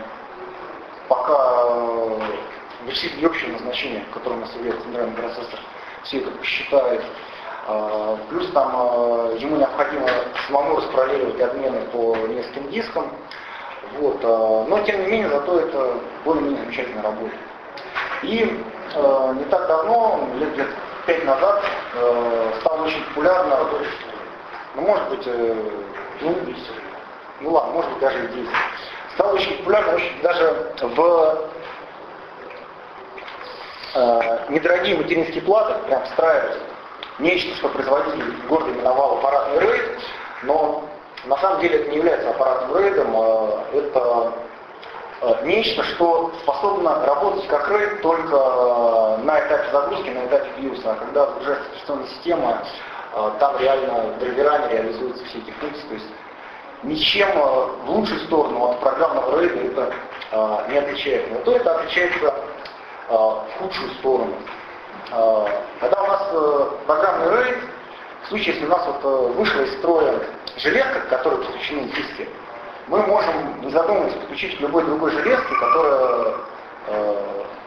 пока вычислитель общего назначения, которое у нас является центральный процессор, все это посчитает. Э, плюс там э, ему необходимо самому распараллеливать обмены по нескольким дискам. Вот, э, но тем не менее, зато это более-менее замечательно работает. И э, не так давно, лет, лет пять назад, э, стало очень популярно, ну может быть, э, ну, ну ладно, может быть даже и десять. Стало очень популярно очень даже в э, недорогие материнские платы прям встраивать нечто, что производитель гордо именовал аппаратный рейд, но на самом деле это не является аппаратным рейдом, э, это э, нечто, что способно работать как рейд только на этапе загрузки, на этапе биоса, а когда загружается операционная система, э, там реально драйверами реализуются все эти функции, то есть ничем э, в лучшую сторону от программного рейда это э, не отличается, но то это отличается э, в худшую сторону. Э, когда у нас э, программный рейд, в случае, если у нас вот, э, вышла из строя железка, к которой подключены диски, мы можем, не задумываясь, подключить к любой другой железке, которая, э,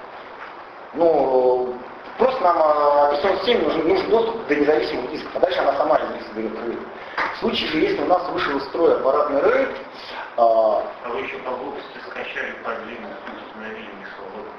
ну, просто нам э, операционной системе нужен, нужен доступ до независимых дисков, а дальше она сама из них соберет рейд. В случае же, если у нас вышел из строя аппаратный рейд, э, А вы еще по глупости скачали по длинному, установили не свободно.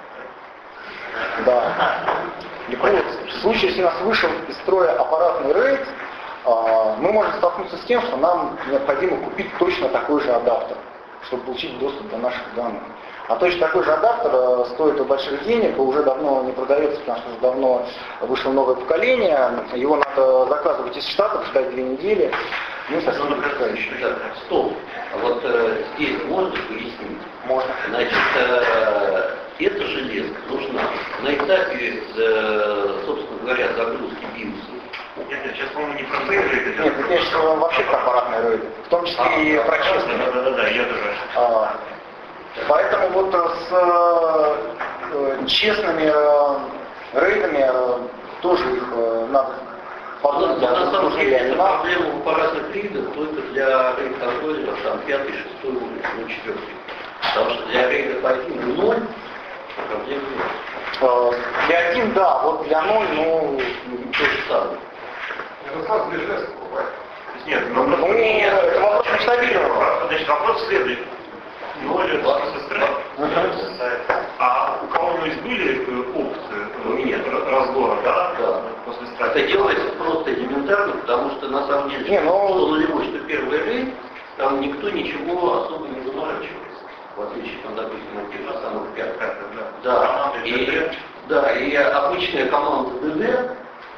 да. И вот, в случае, если у нас вышел из строя аппаратный рейд, мы можем столкнуться с тем, что нам необходимо купить точно такой же адаптер, чтобы получить доступ до наших данных. А точно такой же адаптер стоит больших денег, и уже давно не продается, потому что уже давно вышло новое поколение. Его надо заказывать из Штатов, ждать две недели. Ну, совсем не подходящий. Стоп. Вот э, здесь можно пояснить? Можно. Значит, э, эта железка нужна на этапе, э, собственно говоря, загрузки биоса. Нет, я сейчас, по-моему, не про рейд. Нет, это я сейчас вообще про аппаратный рейд, в том числе а, и а, про Да, честные. да, да, да, я тоже. А, Поэтому вот с э, честными э, рейдами э, тоже их э, надо подумать, На а самом нужны ли деле, они это нам. проблема в аппаратных рейдах только для рейд-контроллеров, там, пятый, шестой уровень, ну, четвертый. Потому что для рейдов один и ноль проблем нет. Э, Для один, да, вот для ноль, ну, То же самое. Это сразу для железки покупать. Нет, вопрос, ну, это вопрос масштабирования. значит, вопрос следует. Ноль это просто страх. А у кого-нибудь были э, опции Нет. э, разбора, да? Да. После страха? Это делается просто элементарно, потому что на самом деле, Не, ну- что нулевой, что первый рейд, там никто ничего особо не заморачивается. В отличие, там, допустим, от тех же самых пятых. Да. Команда И, ДД. да, и обычная команда ДД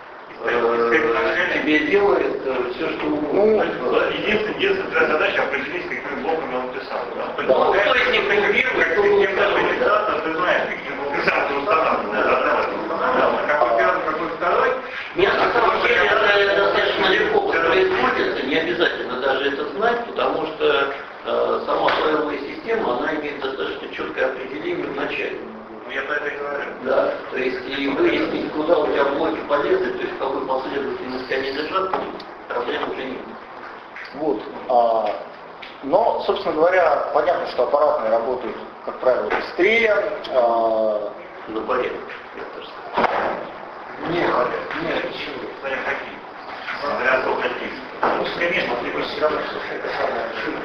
э, тебе делает э, все, что угодно. Единственная, единственная задача определить, с какими блоками он писал. Да? Ну, кто из них конкурирует, кто был второй, да? Да, ты знаешь, какие блоки устанавливают. Какой первый, какой второй? Нет, на самом деле это достаточно легко воспроизводится, не обязательно даже это знать, потому что э, сама файловая система, она имеет достаточно четкое определение в начале. Ну, я про это и говорю. Да, то есть и выяснить, куда у тебя блоки полезли, то есть в какой последовательности они лежат, проблем уже нет. Вот. А, но, собственно говоря, понятно, что аппаратные работают, как правило, быстрее. А, На порядок, я даже сказал. Нет, нет, ничего. Смотря какие. Смотря сколько какие. Ну, конечно, ты бы все равно, что это самое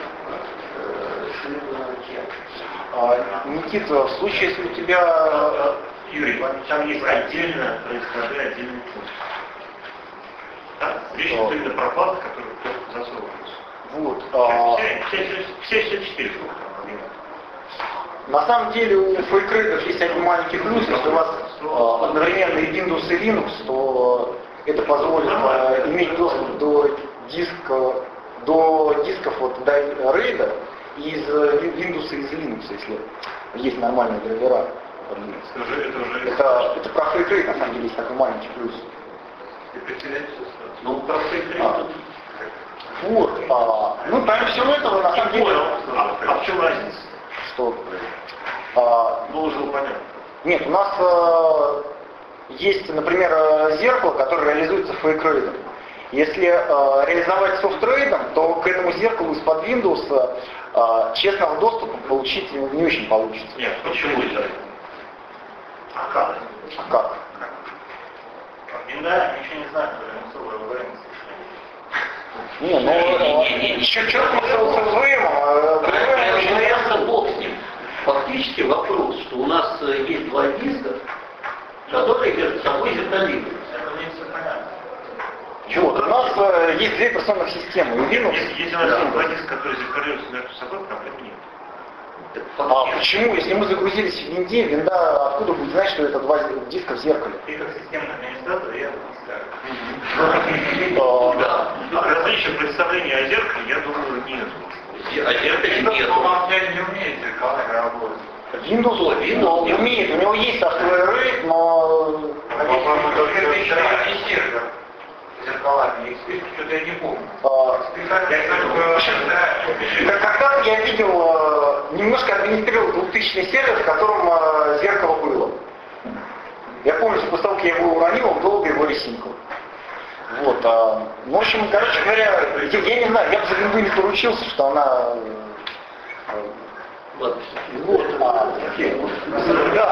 а, Никита, в случае, если у тебя... Юрий, там есть отдельно происходит отдельный путь. Да? Речь идет именно про платы, которые засовываются. Вот, а, Все все четыре штуки там. на самом деле у фейкрейдов есть один маленький плюс. Если у вас а, одновременно и Windows, и Linux, то это позволит а, иметь доступ до диска, до дисков вот, до рейда из Windows и из Linux, если есть нормальные драйвера. Это уже, это уже... Это, это про фейкрейд, на самом деле, есть такой маленький плюс. Ну, про фейкрейд А. тут Вот. А, ну, помимо всего этого, на самом деле... Понял. А, а в чем разница? Что? А, Ну, уже понятно. нет, у нас а, есть, например, а, зеркало, которое реализуется фейкрейдом. Если а, реализовать софтрейдом, то к этому зеркалу из-под Windows а, честного доступа получить не очень получится. Нет, почему это? А как? А как? Да, ничего не знаю, про МСО ВВМ, Не, ну, а, еще четко с ВВМ, ВВМ очень фактически вопрос, что у нас э, есть два диска, которые между собой зеркалируются. Это мне все понятно. Вот, у нас э, есть две операционных системы. И Linux, Если, если у нас есть два диска, которые зеркалируются между собой, проблем нет. А почему, если мы загрузились в винде, винда откуда будет знать, что это два диска в зеркале? Ты как системный администратор, я это не А, знаю. Ну, различных представлений о зеркале, я думаю, нет. А зеркале нет. Вам не умеет зеркалами работать. Windows, Windows умеет, у него есть software rate, но... По-моему, только это еще не сервер. Зеркалами. Их список что-то я не помню. а, Я как- Когда-то я видел, э, немножко администрировал двухтысячный сервер, в котором э, зеркало было. Я помню, что после того, как я его уронил, он долго его ресинкал. Вот, а, ну, в общем, короче говоря, я, я не знаю, я бы за винду не поручился, что она... э, Ладно. Вот, а, да.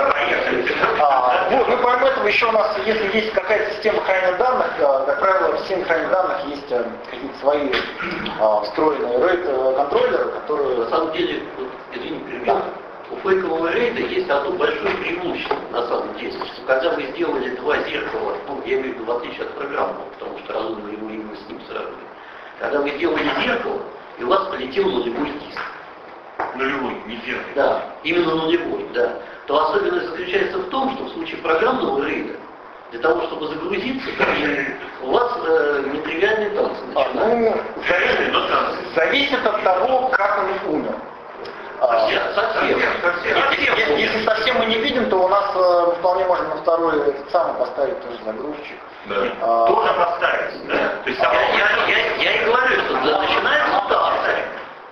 А, вот, ну помимо этого еще у нас, если есть какая-то система хранения данных, а, как правило, в системе хранения данных есть а, какие-то свои а, встроенные рейд-контроллеры, которые... На самом деле, вот, извини, пример. У фейкового рейда есть одно большое преимущество, на самом деле, что когда вы сделали два зеркала, ну, я имею в виду в отличие от программы, потому что разумно его именно с ним сравнивать, когда вы делали зеркало, и у вас полетел нулевой диск. Нулевой, не первый. Да, именно нулевой, да. То особенность заключается в том, что в случае программного рейда, для того, чтобы загрузиться, у вас э, нетривиальные танцы А, начинаются. ну, зависит, зависит от того, как он умер. А, Совсем, совсем. Если, если- если совсем мы не видим, то у нас э, вполне можно на второй этот самый поставить тоже загрузчик. Да. А, Тоже поставить, да? То есть Я, я- я- я и говорю, что да, начинается танцы.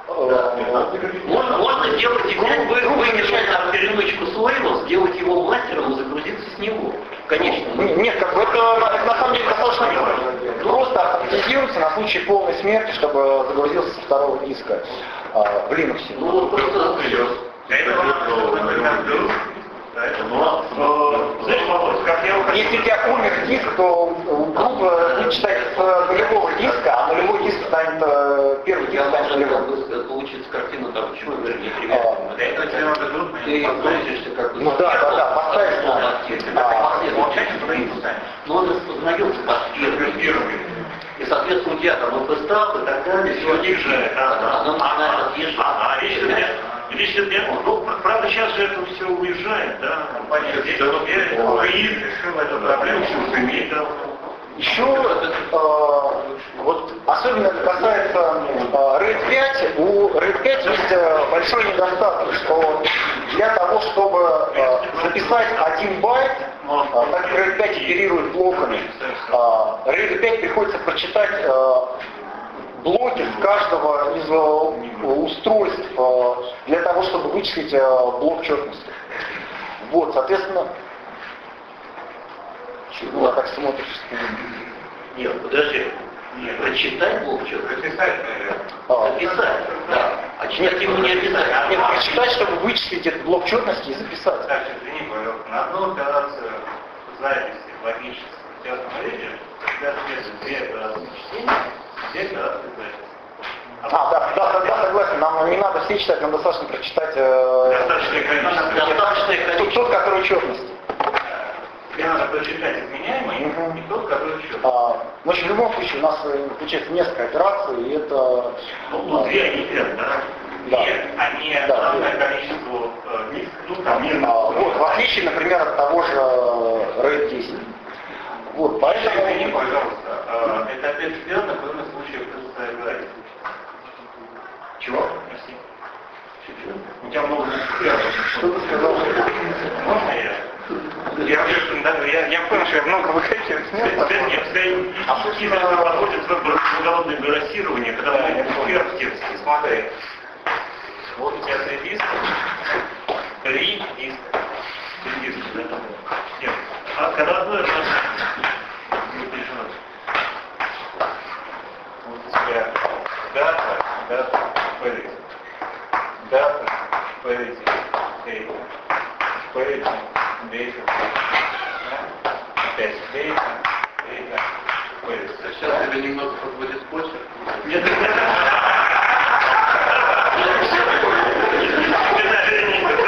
э, Можно, можно сделать, взять, вы, выкинуть там перемычку с лейблом, сделать его мастером и загрузиться с него. Конечно. Нет, нет, как бы это, на- это на самом деле достаточно просто автоматизируется на случай полной смерти, чтобы загрузился со второго диска а, в Linux. Ну вот просто... Для этого надо, да, это, но, но, знаешь, вопрос, как я ухожу? Если у тебя умер диск, то группа будет читать с нулевого диска, а нулевой диск станет э, первый диск Я станет должен как нулевым. бы получится картина там, почему мир не А, привязан. Для этого тебе надо группу, Ты грузишься как бы... Ну да, да, да, поставить надо. А, молчание туда не станет. но он распознается под первым. И, соответственно, у тебя там офстап и так далее, все Отъезжает, да, да. оно начинает отъезжать. Ага, речь идет, речь идет, ну, правда, сейчас же это все уезжает, да, компания здесь, Украина решила эту проблему, что иметь, да. Еще э, вот особенно это касается э, RAID пять. У RAID пять есть э, большой недостаток, что для того, чтобы э, записать один байт, э, так как RAID пять оперирует блоками, э, RAID пять приходится прочитать э, блоки с каждого из э, устройств э, для того, чтобы вычислить э, блок четности. Вот, соответственно, чего так смотришь? Нет, подожди. Нет, прочитать блок что-то. Записать, наверное. А, Записать, да. А читать ему не обязательно. Нет, прочитать, чтобы вычислить этот блок четности и записать. Так, извини, пожалуйста, на одну операцию записи логически в частном речи всегда следует две операции чтения, две операции записи. А, да, да, да, да, согласен, нам не надо все читать, нам достаточно прочитать э, Достаточное количество. Достаточное тот, количество. тот, который четности. Тебе надо прочитать изменяемый Мгм. и тот, который счет. А, ну, в общем, в любом случае у нас э, получается несколько операций, и это... Ну, ну, две они пять, да? Да. Две, они Да, равное две. количество э, дисков, ну, там, не а, вот, в отличие, например, от того же RAID десять. Вот, поэтому... Извини, пожалуйста, э, это опять сделано, кроме случаев криптографии. Чего? Прости. У тебя много Что ты сказал? Можно я? Я, вообще, да, я, я понял, что я много выходил. А собственно, проводится уголовное бюросирование, когда мы сфера в тексте. Смотри. Вот у тебя три диска. Три диска. Три диска, да? Нет. А когда одно это не решено. Вот у тебя дата, дата, пэрити. Дата, пэрити. Дата, пэрити. Дейта. Опять дейта. Дейта. Пэрити. Сейчас тебе немного подводит почерк. Нет,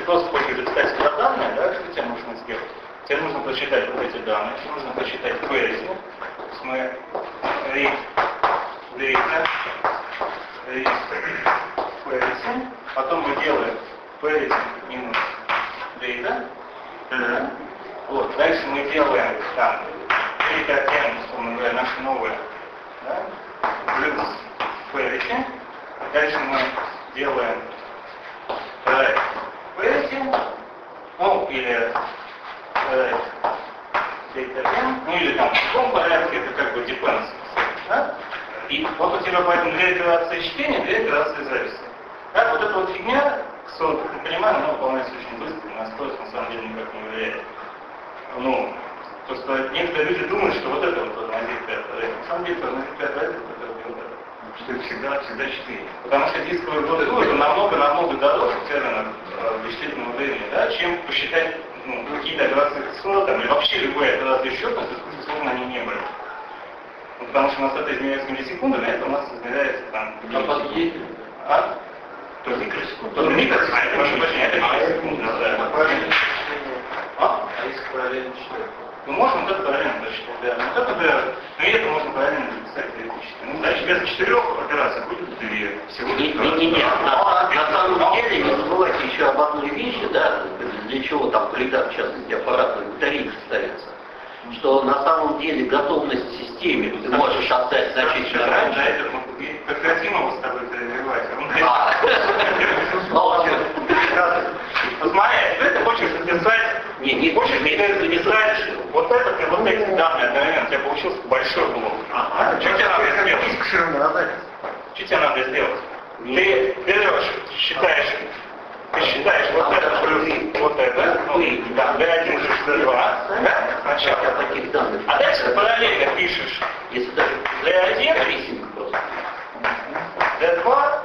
просто хочешь записать сюда данные, да, что тебе нужно сделать? Тебе нужно прочитать вот эти данные, тебе нужно прочитать query. То есть мы read data, read query, потом мы делаем query минус data. Mm-hmm. Вот, дальше мы делаем там data m, условно говоря, наши новые, да, плюс query. Дальше мы делаем write query, ну или write data m, ну или там в каком порядке, это как бы depends. Да? И вот у тебя поэтому две операции чтения, две операции записи. Да, вот эта вот фигня, как мы понимаем, она выполняется очень быстро, на скорость на самом деле никак не влияет. Ну, то, что некоторые люди думают, что вот это вот тормозит пятый, на самом деле тормозит пятый, это вот это. Что это всегда, всегда четыре. Потому что дисковый код это намного-намного дороже терминов вычислительного времени, да, чем посчитать ну, какие-то операции с там, или вообще любые операции счетности, сколько сложно они не были. Ну, потому что у нас это измеряется миллисекундами, а это у нас измеряется там... А подъедет? А? То микросекунд. То микросекунд, а это прошу прощения, это миллисекунды, да. А? А если параллельно читать? Ну, можно вот это параллельно прочитать, да. Вот это, например, ну и это можно параллельно записать теоретически. Ну, значит, без четырех операций будет две. Всего Не, не, не, не. На, на самом деле не забывайте еще об одной вещи, да, для чего там плита, в частности, аппаратной батареи ставится. Что на самом деле готовность системе ты можешь отдать значительно раньше. Да, это как Кратимова с тобой переживать. А, посмотри, если ты хочешь записать, не, не хочешь записать вот это и вот эти данные одновременно, у тебя получился большой блок. Ага. Что тебе надо сделать? Что тебе надо сделать? Ты берешь, считаешь, ты считаешь вот это плюс вот это, ну, да, ди один плюс ди два, да, сначала. таких данных. А дальше параллельно пишешь Если даже ди один, рисинг просто. ди два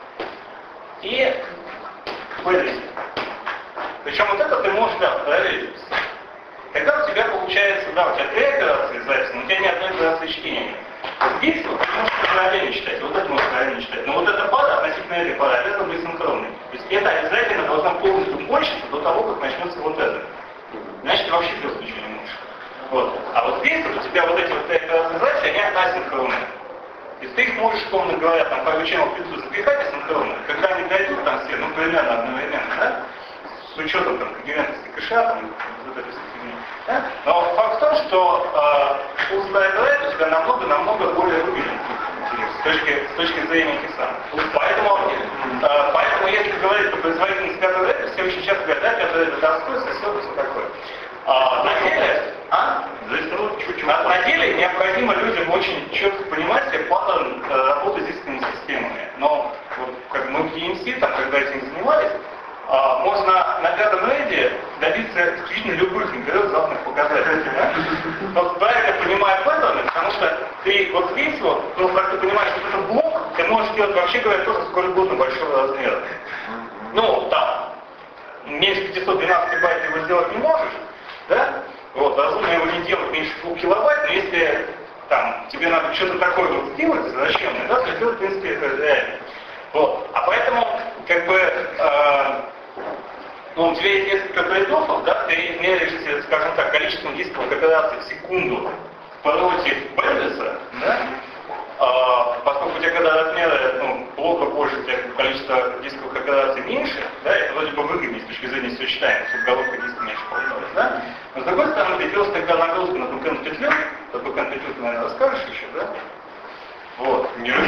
и вылезть. Причем вот это ты можешь, да, проверить. Тогда у тебя получается, да, у тебя две операции записи, но у тебя ни одной операции чтения. Вот здесь вот, ты можешь параллельно читать, вот это можешь параллельно читать. Но вот эта пара относительно этой пары обязана быть синхронной. То есть это обязательно должно полностью кончиться до того, как начнется вот это. Значит, ты вообще делать ничего не можешь. Вот. А вот здесь вот у тебя вот эти вот операции записи, они асинхронные. То есть ты их можешь, условно говоря, там по обучению плиту запихать асинхронно, когда они дойдут там все, ну, примерно одновременно, да? С учетом там когерентности кэша, там, вот этой фигни. Да? Но факт в том, что э, пустая драйв у тебя намного-намного более выгоден с точки, с точки зрения киса. Поэтому, э, поэтому, если говорить о производительности пятого драйва, все очень часто говорят, да, пятый драйв это отстой, сосед, все такое. А, на деле, а? На, на деле необходимо людям очень четко понимать себе паттерн э, работы с дисковыми системами. Но вот, как мы в ди эм си, там, когда этим занимались, э, можно на пятом рейде добиться исключительно любых интерес-западных показателей. Да? Но правильно понимая паттерны, потому что ты вот здесь вот, ну, как ты понимаешь, что это блок, ты можешь делать, вообще говоря, тоже сколько угодно большого размера. Ну, там, меньше пятьсот двенадцать байт ты его сделать не можешь, да? Вот, разумно его не делать меньше двух килобайт, но если там тебе надо что-то такое вот сделать, извращенное, да, то сделать, в принципе, это реально. Вот. А поэтому, как бы, э, ну, у тебя есть несколько трейд-оффов, да, ты меряешься, скажем так, количеством дисковых операций в секунду против бендиса, да, э, поскольку у тебя когда размеры, ну, блока больше, у тебя количество дисковых операций меньше, да, это вроде бы выгоднее с точки зрения сочетания, чтобы головка диска меньше получалась, да. Но с другой стороны, ты делаешь тогда нагрузку на бэкэнд петлю, за бэкэнд петлю ты, наверное, расскажешь еще, да? Вот. Не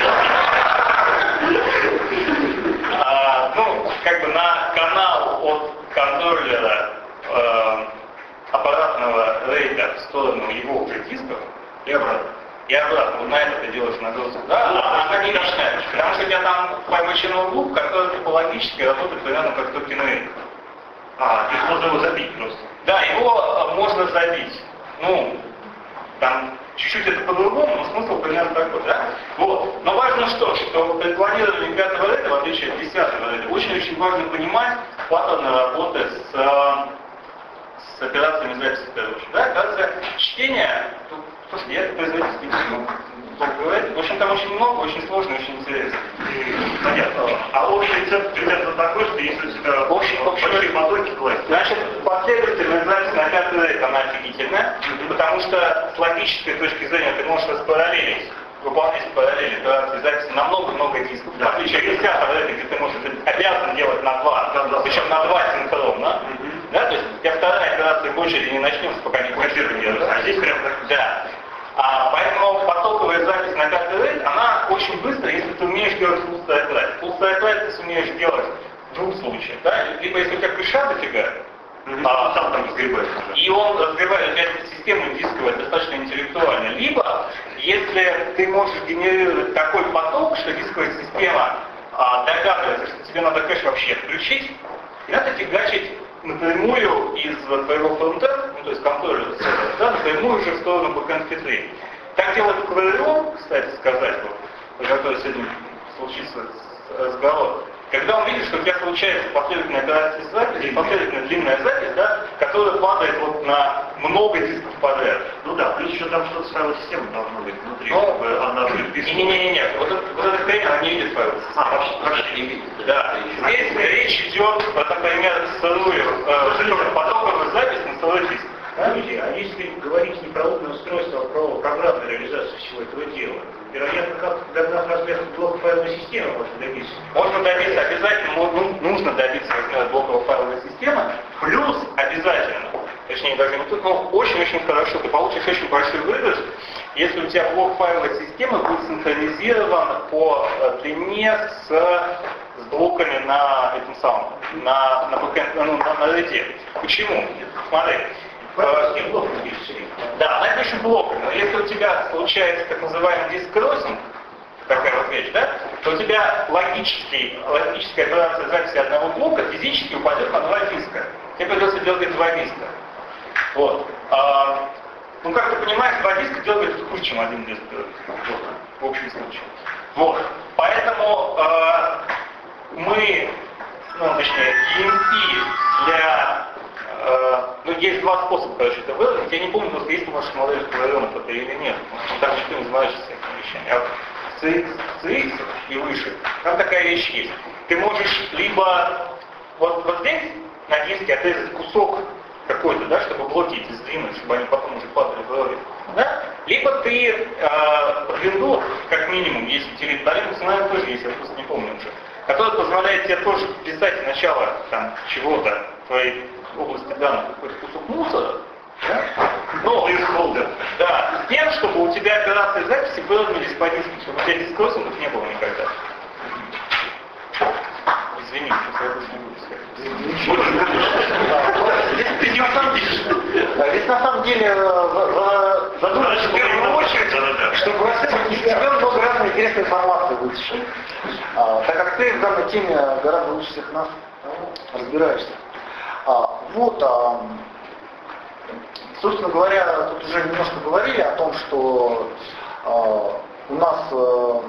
а, ну, как бы на канал от контроллера э, аппаратного рейда в сторону его дисков и обратно. И обратно, вот на это ты делаешь нагрузку, да? А она не начинаешь, потому что у тебя там поймоченный луп, который топологически работает примерно как токен рейд. А, то есть можно его забить просто. Да, его можно забить. Ну, там чуть-чуть это по-другому, но смысл примерно такой, да? Вот. Но важно что, что при планировании пятого рейда, в отличие от десятого рейда, очень-очень важно понимать паттерны работы с, с операциями записи, короче. Да? Операция чтения, тут, слушайте, я это производительский не могу говорить. В общем, там очень много, очень сложно, очень интересно. Понятно. А общий рецепт примерно такой, что если у тебя Общий- общий- большие потоки класть. Значит, последовательность записи на пятый рейд, она офигительная, потому что с логической точки зрения ты можешь распараллелить, выполнять параллели операции записи на много-много дисков. В отличие от десятого рейда, где ты можешь это обязан делать на два, причем на два синхронно. Да, то есть у тебя вторая операция в очереди не начнется, пока не консервируется. А здесь прям так. Да. А, поэтому потоковая запись на пятый рейд, она очень быстрая, если ты умеешь делать full stack write. Full stack write ты сумеешь делать в двух случаях. Да? Либо если у тебя кэша дофига, А сам там разгребаешь. и он разгребает, у тебя система дисковая достаточно интеллектуальная. Либо, если ты можешь генерировать такой поток, что дисковая система а, догадывается, что тебе надо кэш вообще включить, и надо фигачить напрямую из твоего фронта, ну то есть контроллера, да, напрямую уже в сторону бэкэнд петли. Так делает Clarion, кстати сказать, вот, который сегодня случится разговор. Когда он видит, что у тебя случается последовательная операция записи, последовательная длинная запись, да, которая падает вот на много дисков подряд. Ну да, плюс еще там что-то с файловой системой должно быть внутри, Ну, чтобы она приписывала. Не-не-не, вот, это- вот эта хрень, она не видит файловую систему. А, вообще, вообще не видит. Да. Здесь речь идет, вот, например, сырую, э, потоковую запись на сырой диск. Люди, а если говорить не про умное устройство, а про программную реализацию всего этого дела, вероятно, как догнав размер блока файловой системы можно добиться. Можно добиться, обязательно ну, нужно добиться размера блоковой файловой системы, плюс обязательно, точнее даже не тут, но очень-очень хорошо, ты получишь очень большой выигрыш, если у тебя блок файловой системы будет синхронизирован по э, длине с, с блоками на этом самом, на, на, бэкэнд, ну, на, на реде. Почему? Смотри. Файловый блок напишется. Да, она пишет блоками, но если у тебя случается так называемый диск-кроссинг, такая вот вещь, да, то у тебя логический, логическая операция записи одного блока физически упадет на два диска. Тебе придется делать два диска. Вот. А, ну, как ты понимаешь, два диска делать хуже, чем один диск делать. В общем случае. Вот. Поэтому а, мы, ну, точнее, и эм пи для... Ну, есть два способа, короче, это выразить. Я не помню, просто есть, может, модель Clarion это или нет. Он там никто не занимается этими вещами. А в си икс, си икс и выше, там такая вещь есть. Ты можешь либо вот, вот здесь на диске отрезать кусок какой-то, да, чтобы блоки эти сдвинуть, чтобы они потом уже падали в роли. Да? Либо ты э, под Windows, как минимум, есть утилит, да, Linux, наверное, тоже есть, я просто не помню уже, который позволяет тебе тоже писать сначала там чего-то, твоей области данных какой-то кусок мусора, да? Но, да, с тем, чтобы у тебя операции записи выровнялись по диску, чтобы у тебя дискроссингов не было никогда. Извини, сейчас я больше не буду сказать. Здесь, здесь на самом деле, да, здесь на самом деле задуматься в первую очередь, чтобы из тебя много разной интересной информации вытащить. А, так как ты в данной теме гораздо лучше всех нас разбираешься. А, вот, а, собственно говоря, тут уже немножко говорили о том, что а, у нас а,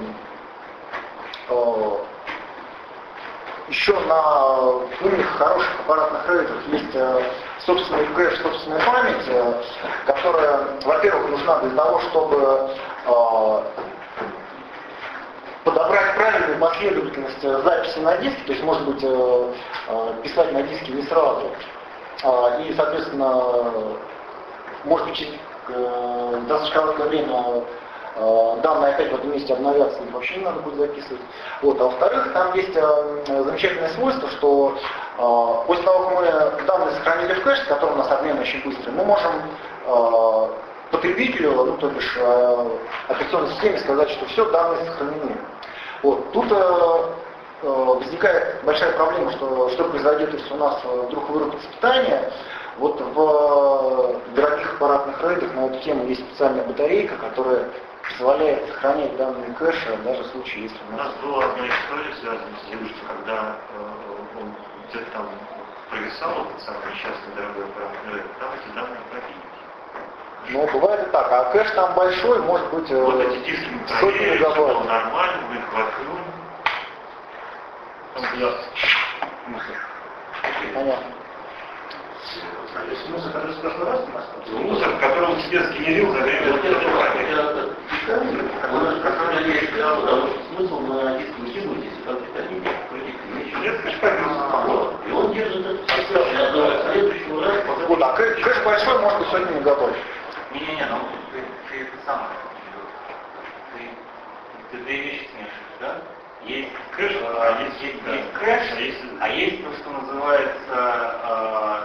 а, еще на умных, хороших аппаратных рейдах есть а, собственный кэш, собственная память, а, которая, во-первых, нужна для того, чтобы а, подобрать правильную последовательность записи на диске, то есть, может быть, э, э, писать на диске не сразу. А, и, соответственно, может быть, через э, достаточно короткое время э, данные опять в этом месте обновятся, их вообще не надо будет записывать. Вот. А во-вторых, там есть э, замечательное свойство, что э, после того, как мы данные сохранили в кэш, с которым у нас обмен очень быстрый, мы можем э, потребителю, ну, то бишь э, операционной системе сказать, что все, данные сохранены. Вот. Тут э, э, возникает большая проблема, что, что произойдет, если у нас э, вдруг вырубится питание. Вот в э, дорогих аппаратных рейдах на эту тему есть специальная батарейка, которая позволяет сохранять данные кэша даже в случае, если у нас... У нас была одна история, связанная с тем, что когда э, он где-то там провисал, этот самый несчастный дорогой аппаратный рейд, там эти данные пробили. Ну, бывает и так. А кэш там большой, может быть, вот эти диски сотни мегабайт. Нормально, мы их воткнули. Там была мусор. Понятно. А если мусор, который в прошлый раз у нас? Мусор, который он себе сгенерил за время пребывания. Смысл на диске выкидывать, если как-то Вот. И он держит это все до следующего раза. Вот, а кэш, кэш большой, может быть, сотни мегабайт. Не-не-не, ну ты, ты это самое. Ты, ты две вещи смешиваешь, да? Есть кэш, а есть, есть, да. есть кэш, а есть, а есть то, что называется, а,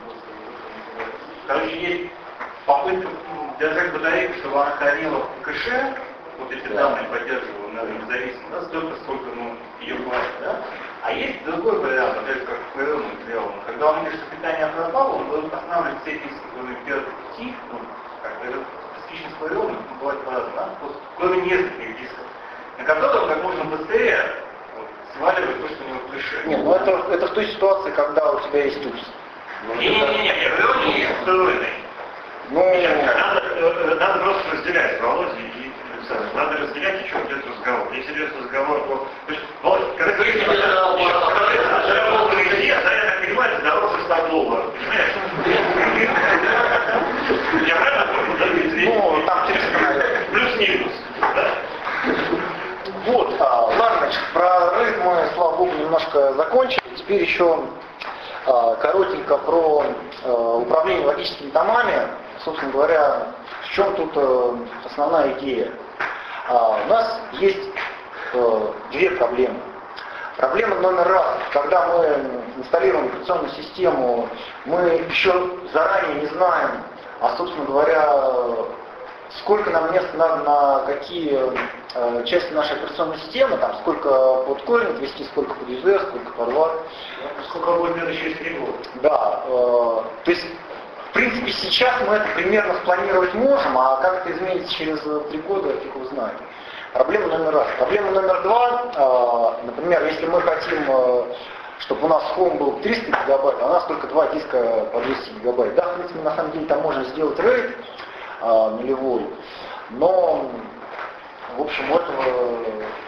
короче, есть попытка держать батарейку, чтобы она хранила в кэше, вот эти Да. данные поддерживала на независимо, да, столько, сколько ну, ее хватит, да? А есть другой вариант, опять же, как в ПРО сделано. Когда он видит, что питание пропало, он должен останавливать все диски, которые первый пути, ну, как бы это специфичность ПРО, ну, бывает по-разному, да? Вот, кроме нескольких дисков, на которых как можно быстрее вот, сваливать то, что у него в кэше. Нет, ну это, это в той ситуации, когда у тебя есть упс. Не-не-не, ПРО не есть встроенный. Ну, Надо, э, надо просто разделять, Володя, и Александр. Надо разделять, и что идет разговор. Если идет разговор, то... то есть, Володя, когда ты говоришь, что я доллар иди, а я так понимаю, это дороже ста долларов. Понимаешь? Я правильно понял? ну, там триста, наверное. Плюс-минус. Да? Вот, а, ладно, значит, про рынок мы, слава богу, немножко закончили. Теперь еще а, коротенько про а, управление логическими томами. Собственно говоря, в чем тут а, основная идея? А, у нас есть а, две проблемы. Проблема номер раз, когда мы инсталируем операционную систему, мы еще заранее не знаем, а, собственно говоря, сколько нам места надо на какие э, части нашей операционной системы, там сколько под корень ввести, сколько под ю зет, сколько под ват. Сколько будет надо через три года? Да, э, то есть, в принципе, сейчас мы это примерно спланировать можем, а как это изменится через три года, фиг его знает. Проблема номер раз. Проблема номер два, э, например, если мы хотим, э, чтобы у нас Home был триста гигабайт, а у нас только два диска по двести гигабайт. Да, в принципе, на самом деле там можно сделать RAID, нулевой. Но, в общем, у этого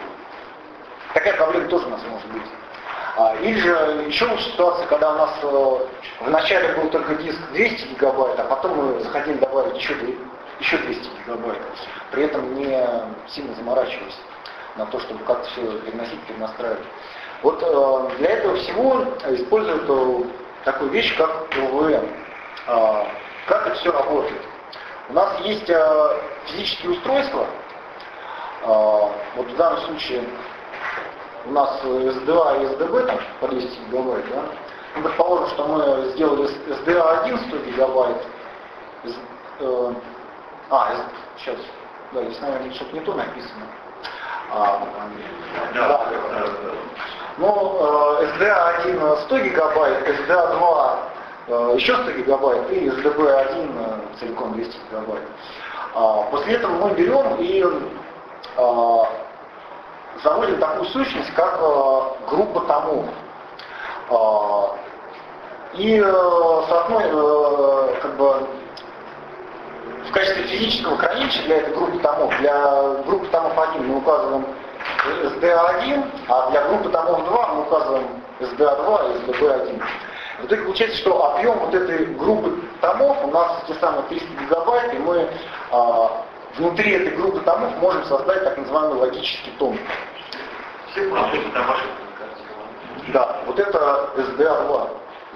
такая проблема тоже у нас может быть. Или же еще лучше ситуация, когда у нас вначале был только диск двести гигабайт, а потом мы захотели добавить еще, еще двести гигабайт. При этом не сильно заморачиваясь на то, чтобы как-то все переносить, перенастраивать. Вот для этого всего используют такую вещь, как эл ви эм. Как это все работает? У нас есть э, физические устройства, э, вот в данном случае у нас эс ди эй и эс ди би там, по двести гигабайт, да? Ну, предположим, что мы сделали эс ди эй один сто гигабайт, э, а, сейчас, да, здесь, наверное, что-то не то написано. А, да, да, да, да. Ну, э, эс ди эй один сто гигабайт, эс ди эй два еще сто гигабайт и эс ди би один целиком двести гигабайт. После этого мы берем и заводим такую сущность, как группа томов. И как бы, в качестве физического хранилища для этой группы томов, для группы томов один мы указываем эс ди эй один, а для группы томов два мы указываем эс ди эй два и эс ди би один. В итоге получается, что объем вот этой группы томов у нас те самые триста гигабайт, и мы а, внутри этой группы томов можем создать так называемый логический том. Все проблемы там ваши. Да, вот это эс ди эй два.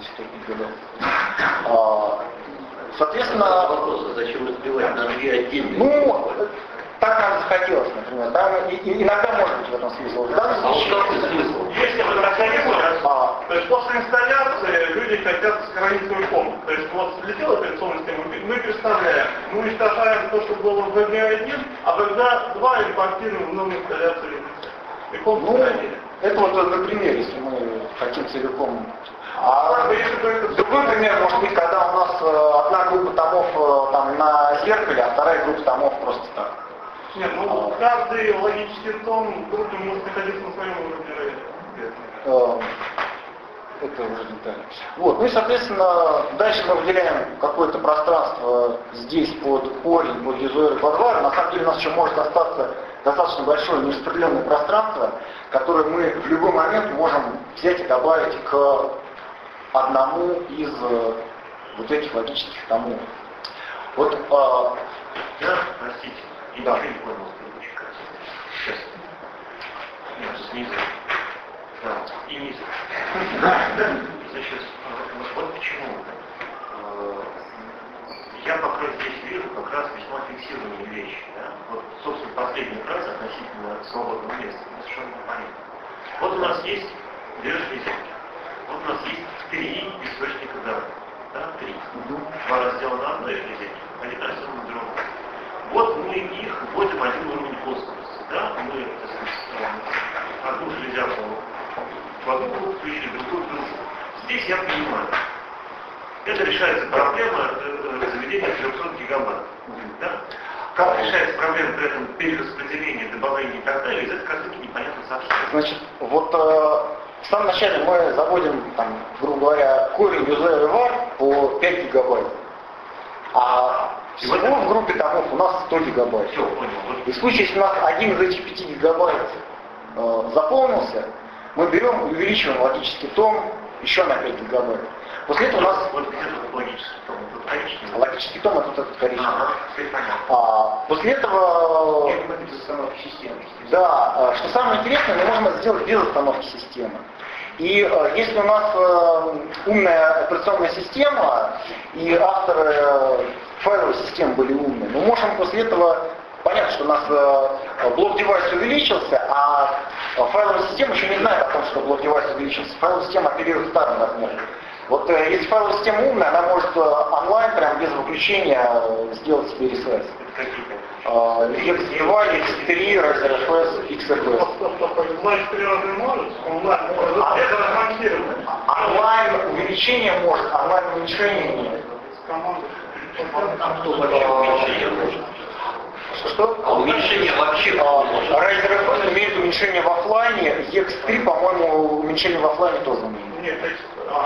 А, соответственно... Вопрос, зачем разбивать на две отдельные? Ну, так нам захотелось, например. Там и, и, иногда может быть в этом смысл. В данном А случае... вот какой смысл? Если вы находились, А, то есть после инсталляции люди хотят сохранить свой комп. То есть вот слетела операционная система, мы представляем, мы уничтожаем то, что было в ви ди эй один, а в ви ди эй два импортируем в новую инсталляцию. И комп ну, сохранили. это вот, например, если мы хотим целиком. А Правда, если бы это- другой пример может быть, когда у нас э, одна группа томов э, там, на зеркале, а вторая группа томов просто так. Нет, ну каждый логический том группы может находиться на своем уровне. Э, Это уже детали. Вот, ну и, соответственно, дальше мы выделяем какое-то пространство здесь под корень, под ю зет, под вар. На самом деле у нас еще может остаться достаточно большое нераспределенное пространство, которое мы в любой момент можем взять и добавить к одному из э, вот этих логических томов. Вот, э, Я, простите, я Да. ничего не понял с предыдущей картины. Сейчас. Нет, снизу. Да. оптимизм. Значит, вот почему. Я пока здесь вижу как раз весьма фиксированные вещи. Да? Вот, собственно, последняя фраза относительно свободного места. Совершенно понятно. Вот у нас есть две железяки. Вот у нас есть три источника данных. Да? Три. Два раздела на одной железяке, один раздел на другой. Вот мы их вводим в один уровень космоса. Да? Мы, так сказать, одну железяку в одну группу включили, другую в другую. Здесь я понимаю. Это решается проблема заведения трехсот гигабайт. Да? Как решается проблема при этом перераспределения, добавления и так далее, из этой картинки непонятно совсем. Значит, вот э, в самом начале мы заводим, там, грубо говоря, корень user var по пять гигабайт. А всего в группе томов у нас сто гигабайт. Все, понял. И в случае, если у нас один из этих пяти гигабайт э, заполнился, мы берем и увеличиваем логический том еще на пять гигабайт. После этого у нас... Вот где тут логический том? Тут коричневый. Логический том, это вот этот коричневый. Ага, все понятно. А, после этого... Нет, мы без остановки системы. Да, что самое интересное, мы можем это сделать без остановки системы. И э, если у нас э, умная операционная система и авторы э, файловой системы были умные, мы можем после этого... Понятно, что у нас э, блок девайс увеличился, а файловая система еще не знает о том, что блок девайс увеличился. Файловая система оперирует старым размером. Вот э, если файловая система умная, она может э, онлайн, прям без выключения, э, сделать себе ресайз. икс два, икс три, RazerFS, икс эр пи эс. Онлайн три раза может? Онлайн может. А это размонтировано. Онлайн увеличение может, онлайн уменьшение нет. Команда. А кто вообще уменьшение может? Что? А уменьшение вообще RazerFS имеет уменьшение в офлайне, икс три, по-моему, уменьшение в офлайне тоже имеет. Нет, а,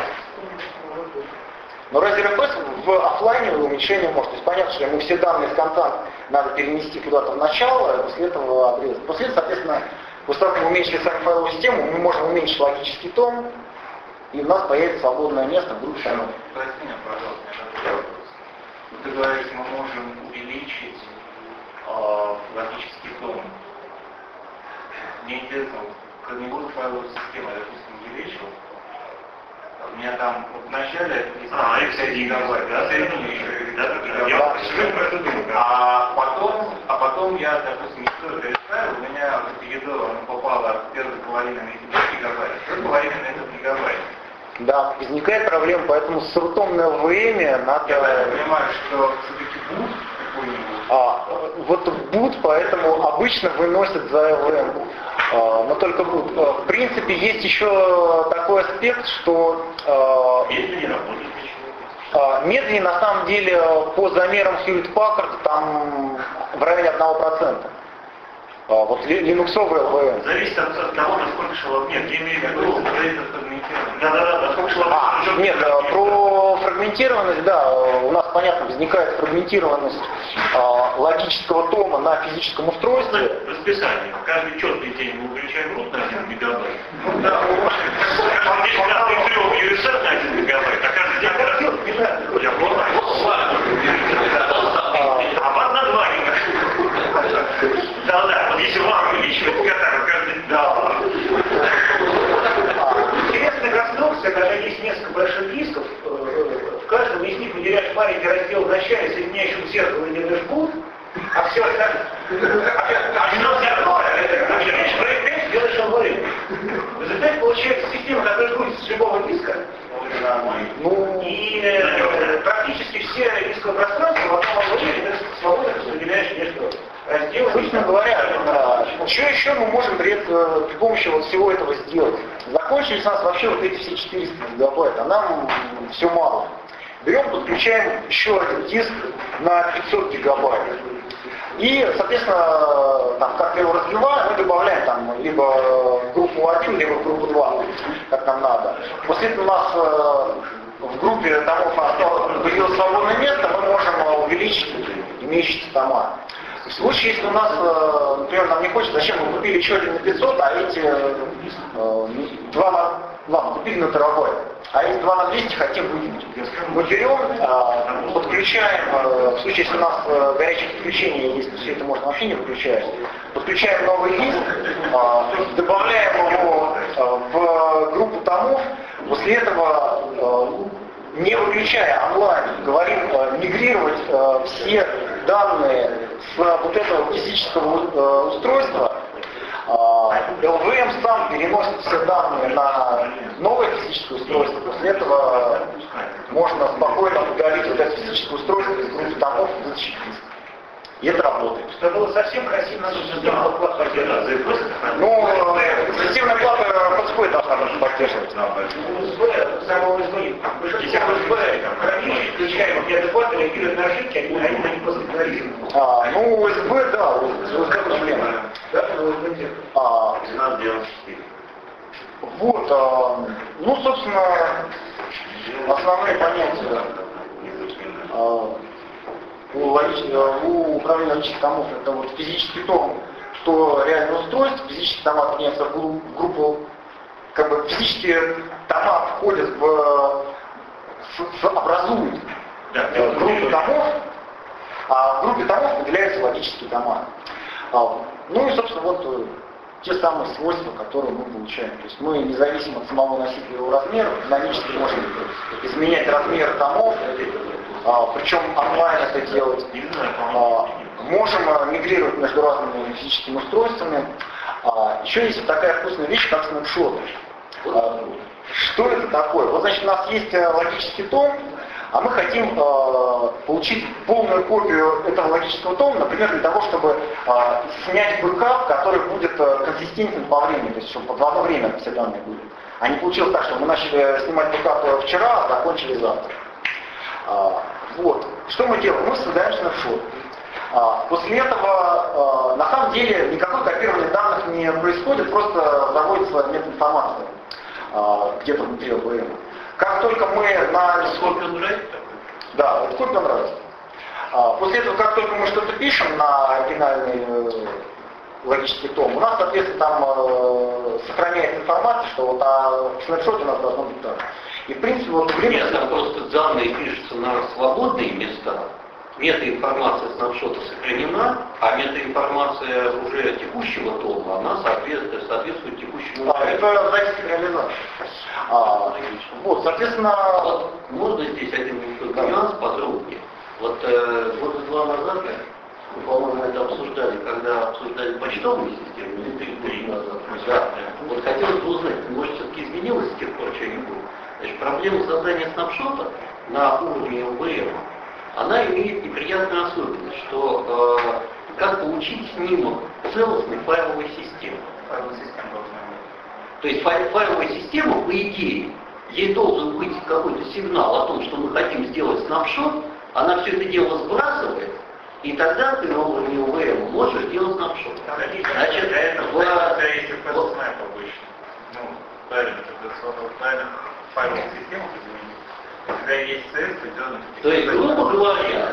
Но RazerFS в офлайне уменьшение может. То есть понятно, что ему все данные с конца надо перенести куда-то в начало, и после этого обрезать. После этого, соответственно, после того, как мы уменьшили сами файловую систему, мы можем уменьшить логический том, и у нас появится свободное место в группе томов. Прости меня, пожалуйста, ты говоришь, мы можем увеличить э, логический том. Мне интересно, корневую файловую систему, я, допустим, увеличил. У меня там вот в начале... А, икс один гигабайт, да? Да, я про это думаю. А потом, а потом я, допустим, историю решаю, у меня в Пегидо попало первая половина на эти пять гигабайт, вторая половина на этот гигабайт. Да, возникает проблема, поэтому с рутом на эл ви эм надо... Я правильно понимаю, что все-таки boot какой-нибудь? А, вот boot, поэтому обычно выносят за эл ви эм. А, но только boot. А, в принципе, есть еще такой аспект, что... А, Медленнее работает почему-то. а, медленнее, на самом деле, по замерам Hewlett-Packard, там в районе одного процента. А, вот линуксовый эл ви эм. Зависит от, от того, насколько шелов. Нет, я имею в виду... Да-да-да, насколько шелов... А, нет, про фрагментированность, да, у нас, понятно, возникает фрагментированность а, логического тома на физическом устройстве. Расписание. Каждый четный день мы выключаем рут на один мегабайт. Да, каждый день когда мы трем ю эс эр на один мегабайт, а каждый день... Я понял. А бат на два мегабайта. Да-да, вот если вам увеличивать катар, каждый... Да. интересная конструкция, когда есть несколько больших дисков, в каждом из них выделяешь маленький раздел в начале, соединяющий зеркало и делаешь boot, а все остальное... А все остальное делаешь алгоритм. В результате получается система, которая грузится с любого диска, Ну, и э, практически все дисковое пространство в одном алгоритме свободно распределяешь между разделами. собственно говоря, а, что еще мы можем при, это- при помощи вот всего этого сделать? Закончились у нас вообще вот эти все четыреста гигабайт, а нам все мало. Берем, подключаем еще один диск на пятьсот гигабайт. И, соответственно, там, как я его разбиваю, мы добавляем там либо в группу один, либо в группу два, как нам надо. После этого у нас э, в группе томов осталось- появилось свободное место, мы можем э, увеличить имеющиеся тома. В случае, если у нас, э, например, нам не хочется, зачем мы купили еще один на пятьсот, а эти э, два на, ладно, купили на терабайт, а эти два на двести хотим выкинуть. Мы берем, э, подключаем, э, в случае, если у нас э, горячее подключение есть, все это можно вообще не выключать, подключаем новый диск, э, добавляем его э, в группу томов, после этого, э, не выключая онлайн, говорим э, мигрировать э, все данные с вот этого физического э, устройства. эл ви эм сам переносит все данные на новое физическое устройство. После этого можно спокойно удалить вот это физическое устройство из группы томов и вытащить диск. И это работает. Это было совсем красиво, надо системная плата поддерживать. Ну, системная плата подходит должна поддерживать. Самого ОСБ. Если ОСБ хранилище, включаем неадекватно реагируют на ошибки, они они просто игнорируют. А, ну, ОСБ, да, ОСБ проблема. Да, ОСБ нет. А, вот, а, ну, собственно, основные понятия. А, у, логич... у управления логических томов это вот физический том, что реальное устройство, физические тома отменяются в группу, как бы физические тома входят в, в, в образуют Да, группу томов, а в группе томов выделяются логические тома. А, ну и, собственно, вот те самые свойства, которые мы получаем. То есть мы, независимо от самого носителя его размера, динамически можем изменять размер томов, а, причем онлайн это делать. А, можем а, мигрировать между разными физическими устройствами. А, еще есть вот такая вкусная вещь, как снапшоты. А, что это такое? Вот, значит, у нас есть логический том, а мы хотим э, получить полную копию этого логического тома, например, для того, чтобы э, снять бэкап, который будет э, консистентен по времени, то есть чтобы в одно время все данные будут. А не получилось так, что мы начали снимать бэкап вчера, а закончили завтра. А, вот. Что мы делаем? Мы создаем снапшот. А, после этого, э, на самом деле, никакое копирование данных не происходит, просто заводится метаинформация э, где-то внутри эл ви эм. Как только мы на... Сколько нравится? Да, вот сколько нравится. А, после этого, как только мы что-то пишем на оригинальный э, логический том, у нас, соответственно, там э, сохраняется информация, что вот а, в снапшоте у нас должно быть так. И, в принципе, вот время... Нет, там просто данные пишутся на свободные места. Метаинформация снапшота сохранена, а метаинформация уже текущего тома, она соответствует, соответствует текущему. А, это зависит от реализации. А, вот, соответственно... Вот, можно здесь один нюанс подробнее? Вот э, года два назад, мы, по-моему, это обсуждали, когда обсуждали почтовые системы, или три назад. Да. Вот хотелось бы узнать, может, все-таки изменилось с тех пор что-нибудь? Значит, проблема создания снапшота на уровне эл ви эм, она имеет неприятную особенность, что э, как получить снимок целостной файловой системы. Файловая система должна быть. То есть файл, файловая система, по идее, ей должен быть какой-то сигнал о том, что мы хотим сделать снапшот, она все это дело сбрасывает, и тогда ты на уровне эл ви эм можешь делать снапшот. Значит, для этого у тебя есть эф эс снэп обычно. Ну, правильно, правильно, файловая система, у тебя есть си эс, идет... То есть, грубо говоря,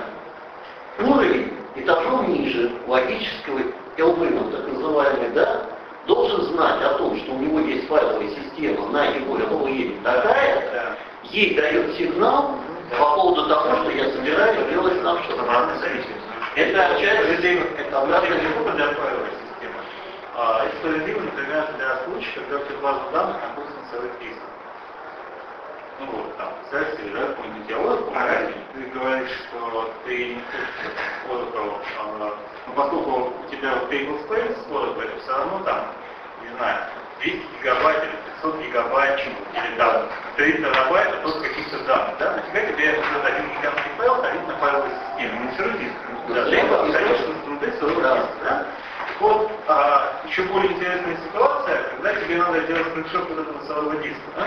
уровень этажом ниже логического эл ви эм, так называемый, да, должен знать о том, что у него есть файловая система на его эл ви эм такая, Да. ей дает сигнал по поводу того, что я собираюсь делать снапшот. Обратная зависимость. Это часть... Это обратная группа для файловой системы. А это справедливо, например, для случая, когда у тебя база данных находится на целых кейсах. Ну вот, там, представляешь, ты лежат какой-нибудь диалог, ты говоришь, что ты не хочешь Oracle, а, но поскольку у тебя вот table space Oracle, это все равно там, не знаю, двести гигабайт или пятьсот гигабайт, или там три терабайта только каких-то данных, да, нафига тебе этот один гигантский файл хранить на файловой системе, не сырой диск, да, ты его отдаешь внутри сырой диск, да. Вот а, еще более интересная ситуация, когда тебе надо делать скриншот вот этого целого диска, да?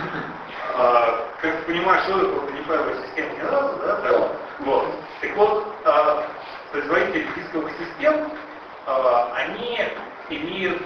А, как ты понимаешь, что это не файловая система ни разу, да? Да. Вот. Так вот, а, производители дисковых систем, а, они имеют,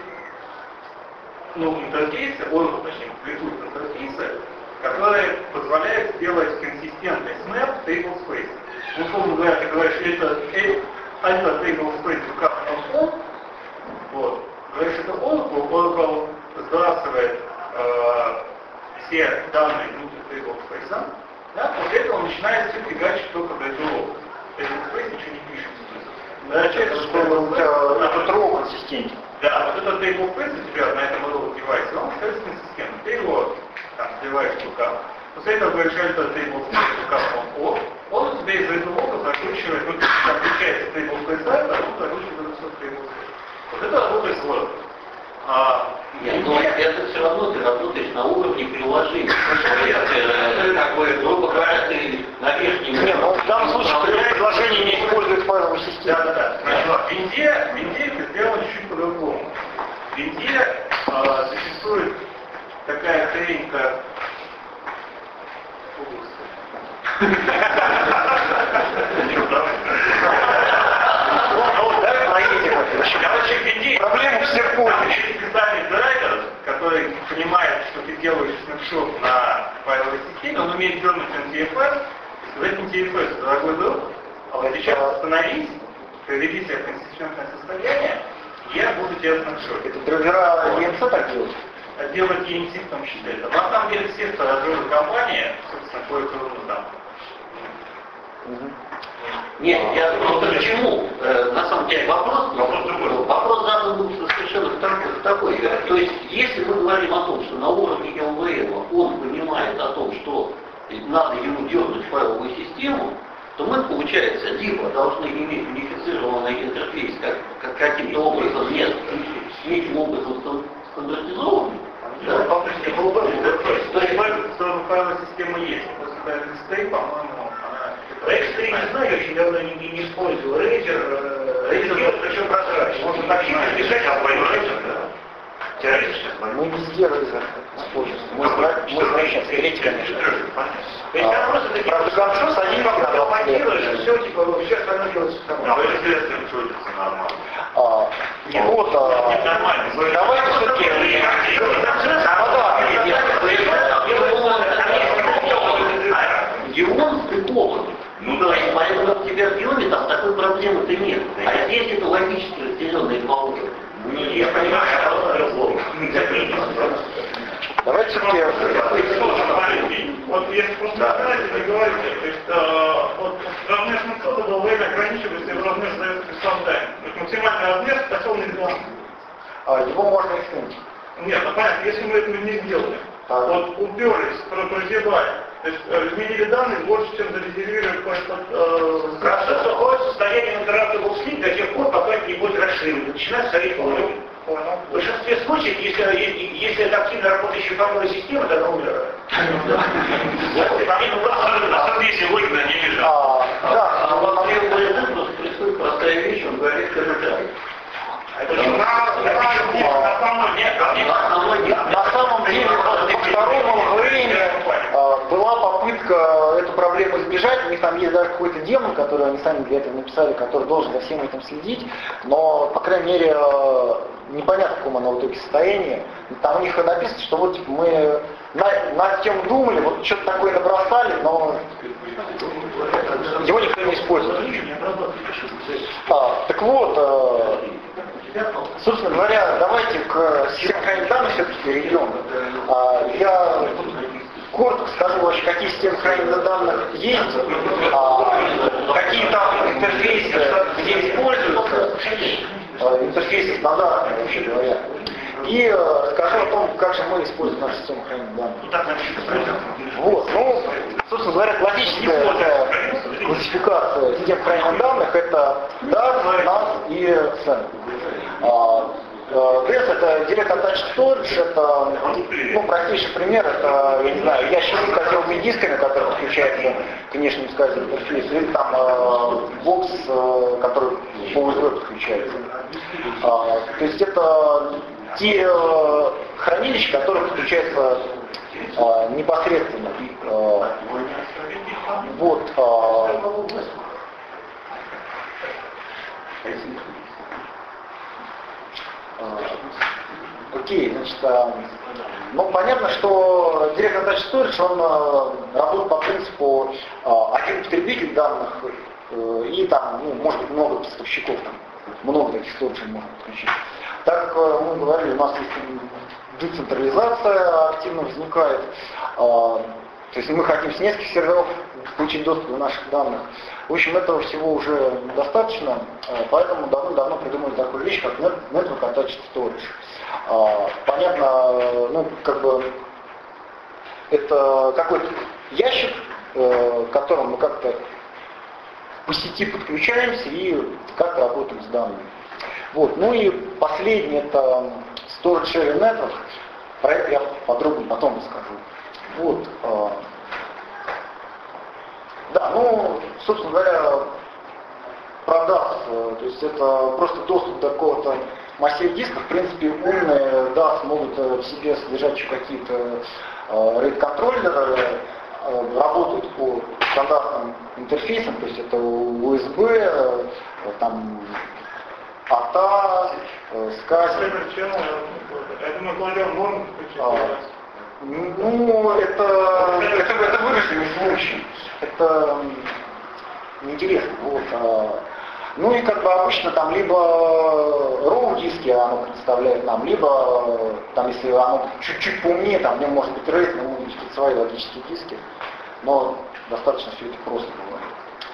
ну, интерфейсы, Oracle, точнее, публикуют интерфейсы, которые позволяют сделать консистентный снэп table space. Ну, условно говоря, ты говоришь, это, это table space указан он, вот. Говоришь, это Oracle, Oracle сбрасывает э, все данные внутрь table space, да, после этого он начинает все фигачить только до этого. Table space ничего не пишет. Это что у тебя этот рог консистентен. Да, вот этот table space у тебя на этом девайсе, он остается консистентным. Ты его открываешь лукап. После этого говоришь, что это table лукап он, он у тебя из этого лука закручивает, ну, там включается table сайт, а он закручивает это все в table. Вот это работает сложно. А, Нет, но это все равно ты работаешь на уровне приложения. Как бы, грубо говоря, ты на верхнем... Нет, ну в данном случае приложение не использует файловую систему. Да, да, да. Значит, в винде, в винде это сделано чуть по-другому. В винде э, существует такая хрень, как... Короче, в винде проблему все поняли. есть специальный драйвер, который понимает, что ты делаешь снапшот на файловой системе, он умеет дернуть эн ти эф эс, и сказать эн ти эф эс, дорогой друг, а вот сейчас остановись, приведи себя в консистентное состояние, и я буду тебя снапшотить. Это драйвера и эн си так делают? Делать и эн си в том числе. На самом деле все старожилы компании, собственно, кое-кто там. Нет, я просто к чему? Э, на самом деле вопрос, вопрос, вопрос задан был совершенно такой. То есть, если мы говорим о том, что на уровне эл ви эм он понимает о том, что надо ему дернуть файловую систему, то мы, получается, либо должны иметь унифицированный интерфейс как, как каким-то образом, нет, неким образом стандартизованный. Да? То есть, файловая система есть. После Razer, по-моему, Razer я не знаю, я очень давно не, не использовал. Razer, Razer причем прозрачный. Можно так не написать, а твой Razer, да? Мы везде Razer используем. Мы знаем сейчас, третий, конечно. То есть там просто такие... Правда, концу садись на двадцать лет. Все, типа, все остальное делается само. А вы следствием чудится нормально. А, и вот, а, давайте все-таки... Дион стыкован. Ну да, и поэтому у тебя в Дионе там такой проблемы-то нет. А здесь это логически разделенные два уровня. Не, я понимаю, я просто разлом. Давайте все-таки... Вот если просто знаете, вы говорите, то есть э, вот размер снапшота был время ограничивается, и размер задается сам тайм. То есть максимальный размер хотел не сделан. А, его можно изменить. Нет, ну понятно, если мы этого не сделали, А. вот уперлись, прозябали, то есть э, изменили данные больше, чем зарезервировали под... Э, Процесс уходит в состояние интерактивного слип до тех пор, пока это не будет расширено. Начинает стареть полностью. В большинстве случаев, если, если, если это активно работающая файловая система, то она умирает. На самом деле сегодня не лежат. А, да, А во время выпуска происходит простая вещь, он говорит комментарий. на самом деле, по второму времени была попытка эту проблему избежать. У них там есть даже какой-то демон, который они сами для этого написали, который должен за всем этим следить. Но, по крайней мере, непонятно, в каком оно в итоге состоянии. Там у них написано, что вот типа, мы на, на тему думали, вот что-то такое набросали, но его никто не использует. А, так вот, э, собственно говоря, давайте к системе хранения данных все-таки перейдем. А, я коротко скажу вообще, какие системы хранения данных есть, а, какие там интерфейсы, где используются, а, интерфейсы стандартные, вообще говоря. И э, скажу о том, как же мы используем нашу систему хранения данных. Вот, ну, собственно говоря, классическая такая классификация систем хранения данных — это дас, нас и сен. ди эс — это Direct Attached Storage, это, ну, простейший пример, это, я не знаю, ящик с казенными дисками, который подключается к внешнему сказанию интерфейсу, или там э, бокс, э, который по ю эс би подключается. Э, то есть это те э, хранилища, которые подключаются э, непосредственно. Э, вот. Э, Окей, значит, а, ну понятно, что Direct Attached Storage, он а, работает по принципу а, один потребитель данных а, и там, ну, может быть, много поставщиков, там, много таких сториджей можно подключить. Так как мы говорили, у нас есть децентрализация активно возникает, а, то есть мы хотим с нескольких серверов получить доступ до наших данных. В общем, этого всего уже достаточно, поэтому давно-давно придумали такую вещь, как Network Attached Storage. Понятно, ну, как бы, это какой-то ящик, к которому мы как-то по сети подключаемся и как работаем с данными. Вот. Ну и последний это Storage Sharing Network. Про это я подробно потом расскажу. Вот. Да, ну, собственно говоря, продав, то есть это просто доступ до какого-то массива дисков. В принципе, умные дас могут в себе содержать еще какие-то RAID-контроллеры, работают по стандартным интерфейсам, то есть это ю эс би, там эй ти эй, скайп. Я думаю, кладем можно включить. Ну, это, это, это вырожденный случай. Это неинтересно. Вот. Ну и как бы обычно там либо роу диски оно представляет нам, либо там если оно чуть-чуть поумнее, там в нем может быть RAID, но могут быть свои логические диски. Но достаточно все это просто бывает.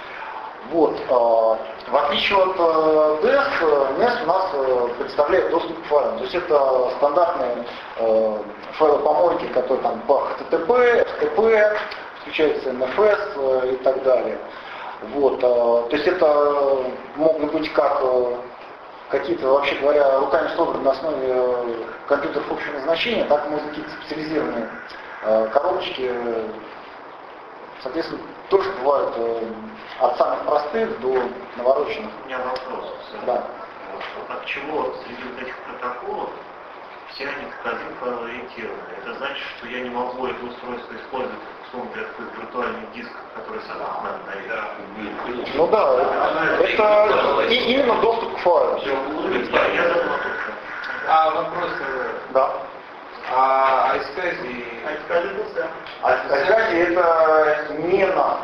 Вот. В отличие от ди эс, нес у нас представляет доступ к файлам. То есть это стандартные файлопомойки, которые там по эйч ти ти пи, эф ти пи, включается эн эф эс и так далее. Вот. То есть это могут быть как какие-то, вообще говоря, руками собраны на основе компьютеров общего назначения, так и могут быть какие-то специализированные коробочки. Соответственно, тоже бывают от самых простых до навороченных. У меня вопрос. Да. От чего среди вот этих протоколов все они как один файлоориентированы? Это значит, что я не могу это устройство использовать условно для такой виртуальный диск, который сам надо найти. Ну да, это и, именно доступ к файлу. Да, я забыл. А вопрос, Да. а iSCSI, А iSCSI это не нас.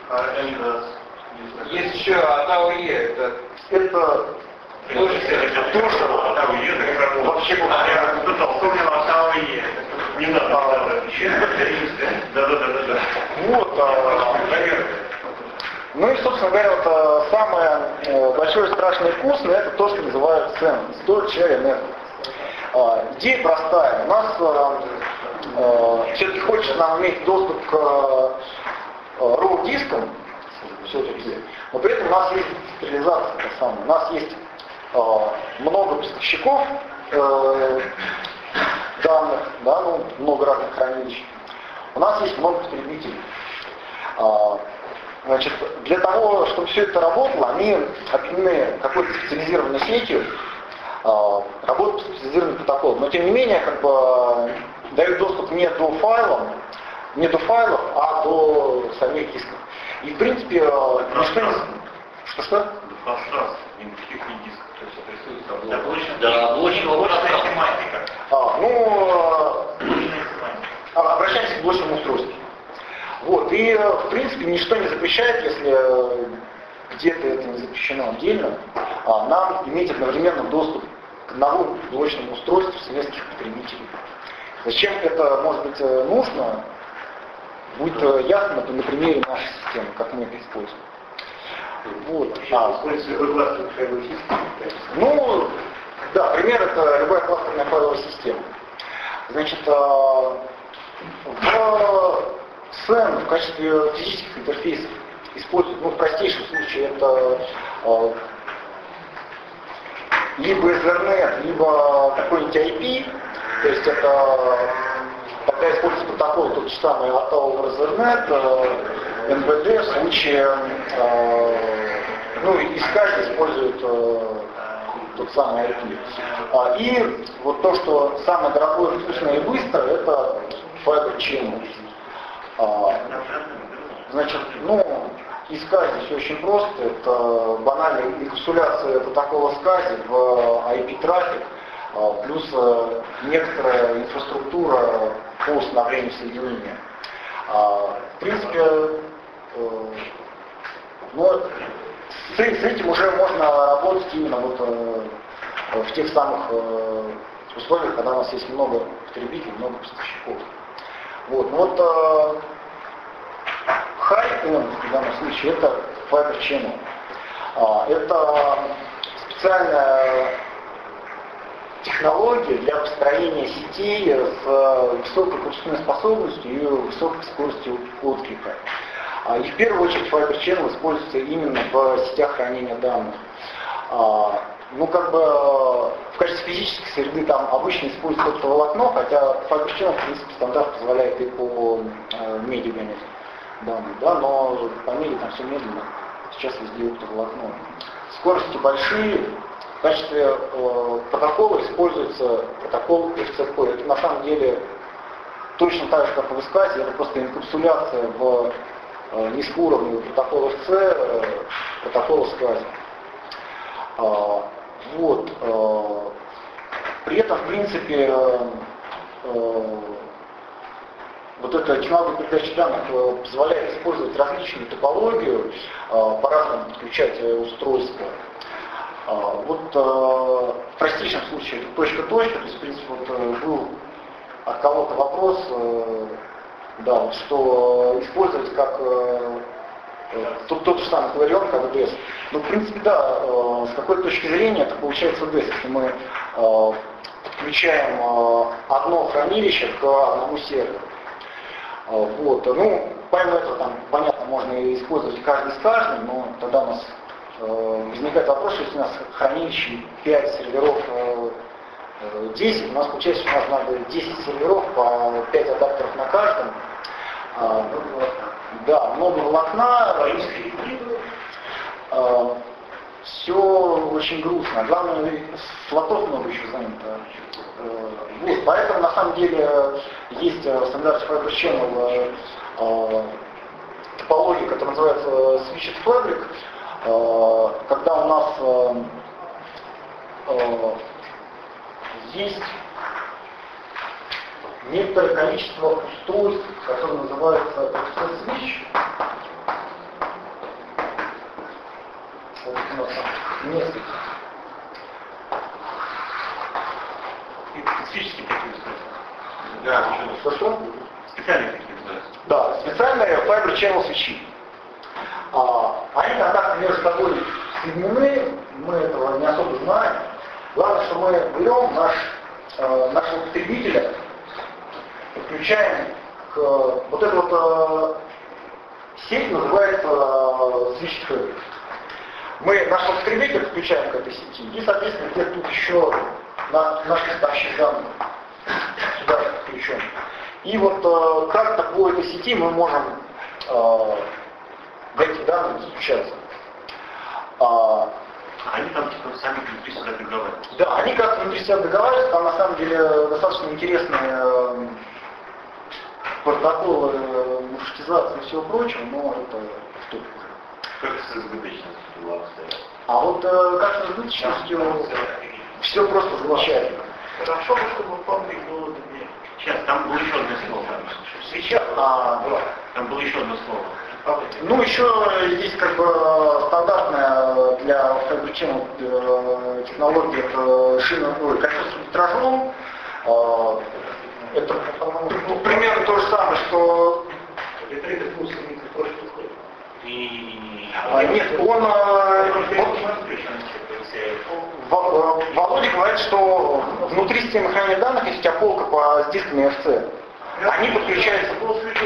есть еще АТАОЕ, это Это тоже тоже вообще говоря, Кто-то вспомнил о ТАОЕ. Не надо. Да-да-да-да. вот. а, Ну и, собственно говоря, вот, а, самое э, большое, страшное и вкусное, это то, что называют сэм, Storage Sharing Network. А, идея простая. У нас а, а, все-таки хочется нам иметь доступ к а, роу-дискам, все-таки, но при этом у нас есть централизация, та самая. У нас есть а, много поставщиков э, данных, да, ну, много разных хранилищ. У нас есть много потребителей. А, Значит, для того, чтобы все это работало, они объединены какой-то специализированной сетью, э, работают по специализированным протоколам. Но тем не менее, как бы дают доступ не до файлов, не до файлов, а до самих дисков. И в принципе, э, ничто не... Что-что? Пространство, никаких не дисков, то есть это Да, рисуется да, облачного облачная пространства. семантика. А, ну, э, Облачная семантика. а, обращаемся к блочному устройству. Вот, и в принципе ничто не запрещает, если где-то это не запрещено отдельно, а нам иметь одновременно доступ к одному блочному устройству с нескольких потребителей. Зачем это может быть нужно, будет ясно на примере нашей системы, как мы это используем. Вот. А, ну, да, пример это любая кластерная файловая система. Значит, в сэм в качестве физических интерфейсов используют, ну, в простейшем случае это э, либо Ethernet, либо какой-нибудь ай пи, то есть это тогда используется протокол тот же самый эй ти эй over Ethernet, э, эн ви ди в случае, э, ну, искать используют э, тот самый ай пи. А, и вот то, что самое дорогое, вкусное и быстрое, это Fiber Channel. А, значит, ну, искать здесь очень просто. Это банальная инкапсуляция протокола скази в ай пи-трафик, а, плюс а, некоторая инфраструктура по установлению соединения. А, в принципе, э, ну, с, с этим уже можно работать именно вот, э, в тех самых э, условиях, когда у нас есть много потребителей, много поставщиков. Вот, ну вот э, High-End в данном случае это Fiber Channel. А, это специальная технологии для построения сетей с высокой пропускной способностью и высокой скоростью отклика. И в первую очередь Fiber Channel используется именно в сетях хранения данных. Ну, как бы в качестве физической среды там обычно используется оптоволокно, хотя Fiber Channel, в принципе, стандарт позволяет и по э, меди гонять данные, да, но по меди там все медленно, сейчас везде оптоволокно. Скорости большие, в качестве э, протокола используется протокол эф цэ пэ. Это на самом деле точно так же, как в эскасе, это просто инкапсуляция в э, низкоуровневый протокол эф цэ, э, протокола эскасе. Э, вот. Э, при этом, в принципе, э, э, вот эта технология передачи данных э, позволяет использовать различную топологию, э, по-разному подключать э, устройства. Э, вот э, в простейшем случае это точка-точка, то есть, в принципе, вот, э, был от кого-то вопрос, э, да, вот, что использовать как э, э, тот, тот же самый кларион, как ди эс. Ну, в принципе, да, э, с какой точки зрения это получается ди эс, если мы э, подключаем э, одно хранилище к одному серверу. Вот. Ну, помимо этого, там, понятно, можно использовать каждый с каждым, но тогда у нас э, возникает вопрос, если у нас хранилище пять серверов, э, десять, у нас получается, что у нас надо десять серверов по пять адаптеров на каждом. Э, да, много волокна, э, все очень грустно. Главное, слотов много еще занято. Вот, поэтому на самом деле есть стандарт Fiber Channel э, топология, которая называется Switched Fabric, э, когда у нас э, э, есть некоторое количество устройств, которые называются Access Switch. Вот у нас там несколько. Специфические такие устройства. Да, что что? Специальные такие устройства. Да, специальные Fiber Channel свечи. А, они контакты между собой соединены, мы этого не особо знаем. Главное, что мы берем наш, э, нашего потребителя, подключаем к вот этой вот э, сеть, называется э, Switched Fabric. Мы нашего потребителя подключаем к этой сети, и, соответственно, где тут еще на, наш поставщик данных сюда подключен. И вот э, как-то по этой сети мы можем э, в эти данные подключаться. А, Они там типа сами внутри себя договариваются. да, они как-то внутри себя договариваются, там на самом деле достаточно интересные э, протоколы э, маршрутизации и всего прочего, но это в топе уже. Как с избыточностью дела обстоят? А вот э, как с избыточностью все просто замечательно. Хорошо бы, чтобы паблик было две. Сейчас, там было еще одно слово. Сейчас, А, да. там было еще одно слово. Паблик. Ну, еще есть как бы стандартная для Fiber Channel э, технология, это шина, ой, кольцо с витражом. Э, это, ну, примерно то же самое, что... И... А, нет, он... э, Во- Володя говорит, что внутри системы хранения данных есть у тебя полка по, с дисками эф цэ. Они подключаются...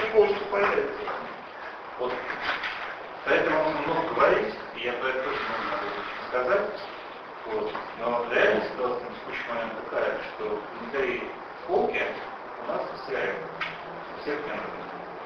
Вот. Поэтому он много говорит, и я про это тоже могу сказать. Вот. Но реальная ситуация на текущий момент такая, что внутри полки у нас все всех методов.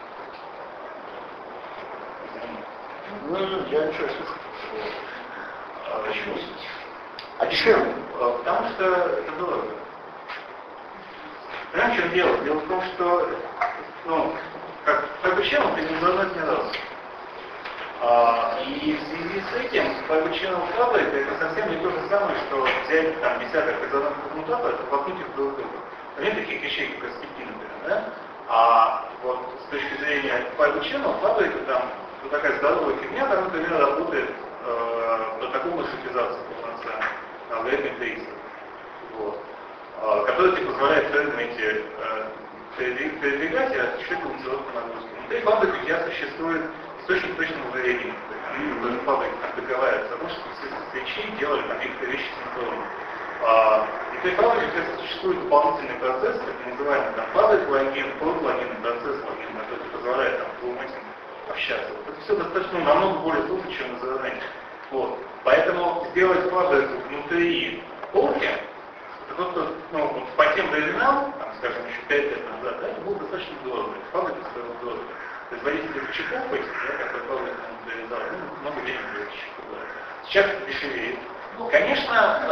Ну, я ничего не слышу. А почему? А дешевле? Потому что это дорого. Понимаете, в чем дело? Дело в том, что, ну, как Fiber Channel ты не должен не раз. А, и в связи с этим Fiber Channel Fabric это совсем не то же самое, что взять там десяток резонансных коммутаторов и воткнуть их друг в друга. Нет таких вещей, как эс ти пи, например, да? А вот с точки зрения Fiber Channel Fabric там вот такая здоровая фигня, там, например, работает э, протокол маршрутизации полноценный, алгоритм трейсер, вот, э, который тебе позволяет эти э, передвигать и осуществить балансировку нагрузки. Внутри фабрики у тебя существует источник точного времени, например, фабрика там договаривается, потому что все свечи делали там некоторые вещи синхронно. А, и этой фабрике, кстати, существует дополнительный процесс, так называемый там фабрик логин, под логин, процесс логин, который позволяет там двум этим общаться. Вот это все достаточно ну, намного более сложно, чем на ЗРН. Вот. Поэтому сделать фабрику внутри полки, это просто, ну, вот по тем временам, там, скажем, еще пять лет назад, да, это было достаточно дорого. Фабрика стоила дорого. Производители чипов этих, да, которые фабрика реализовала, ну, много денег за эти чипы. Сейчас это дешевеет. Ну, конечно,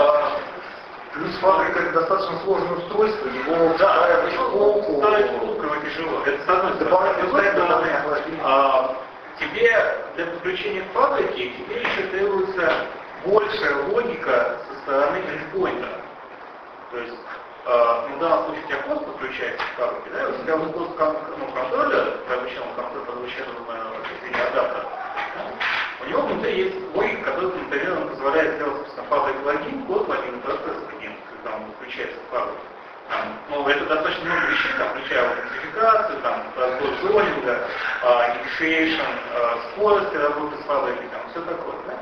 э, плюс фабрика это достаточно сложное устройство, его да, ставить в полку. ставить в полку его тяжело. Это с одной стороны. С другой стороны, а, тебе для подключения к фабрике тебе еще требуется большая логика со стороны эндпоинта. То есть, э, ну, в данном случае у тебя пост подключается к фабрике, да, и у тебя вот пост ну, контроллера, при обычном контроле подключенного на адаптер, да, у него внутри есть логика, которая, например, позволяет сделать, собственно, фабрик логин, код логин и процесс логин, когда он подключается к фабрике. Там, ну, это достаточно много вещей, там, включая аутентификацию, там, разбор зонинга, инициейшн, скорости работы с фабрикой, там, все такое, да.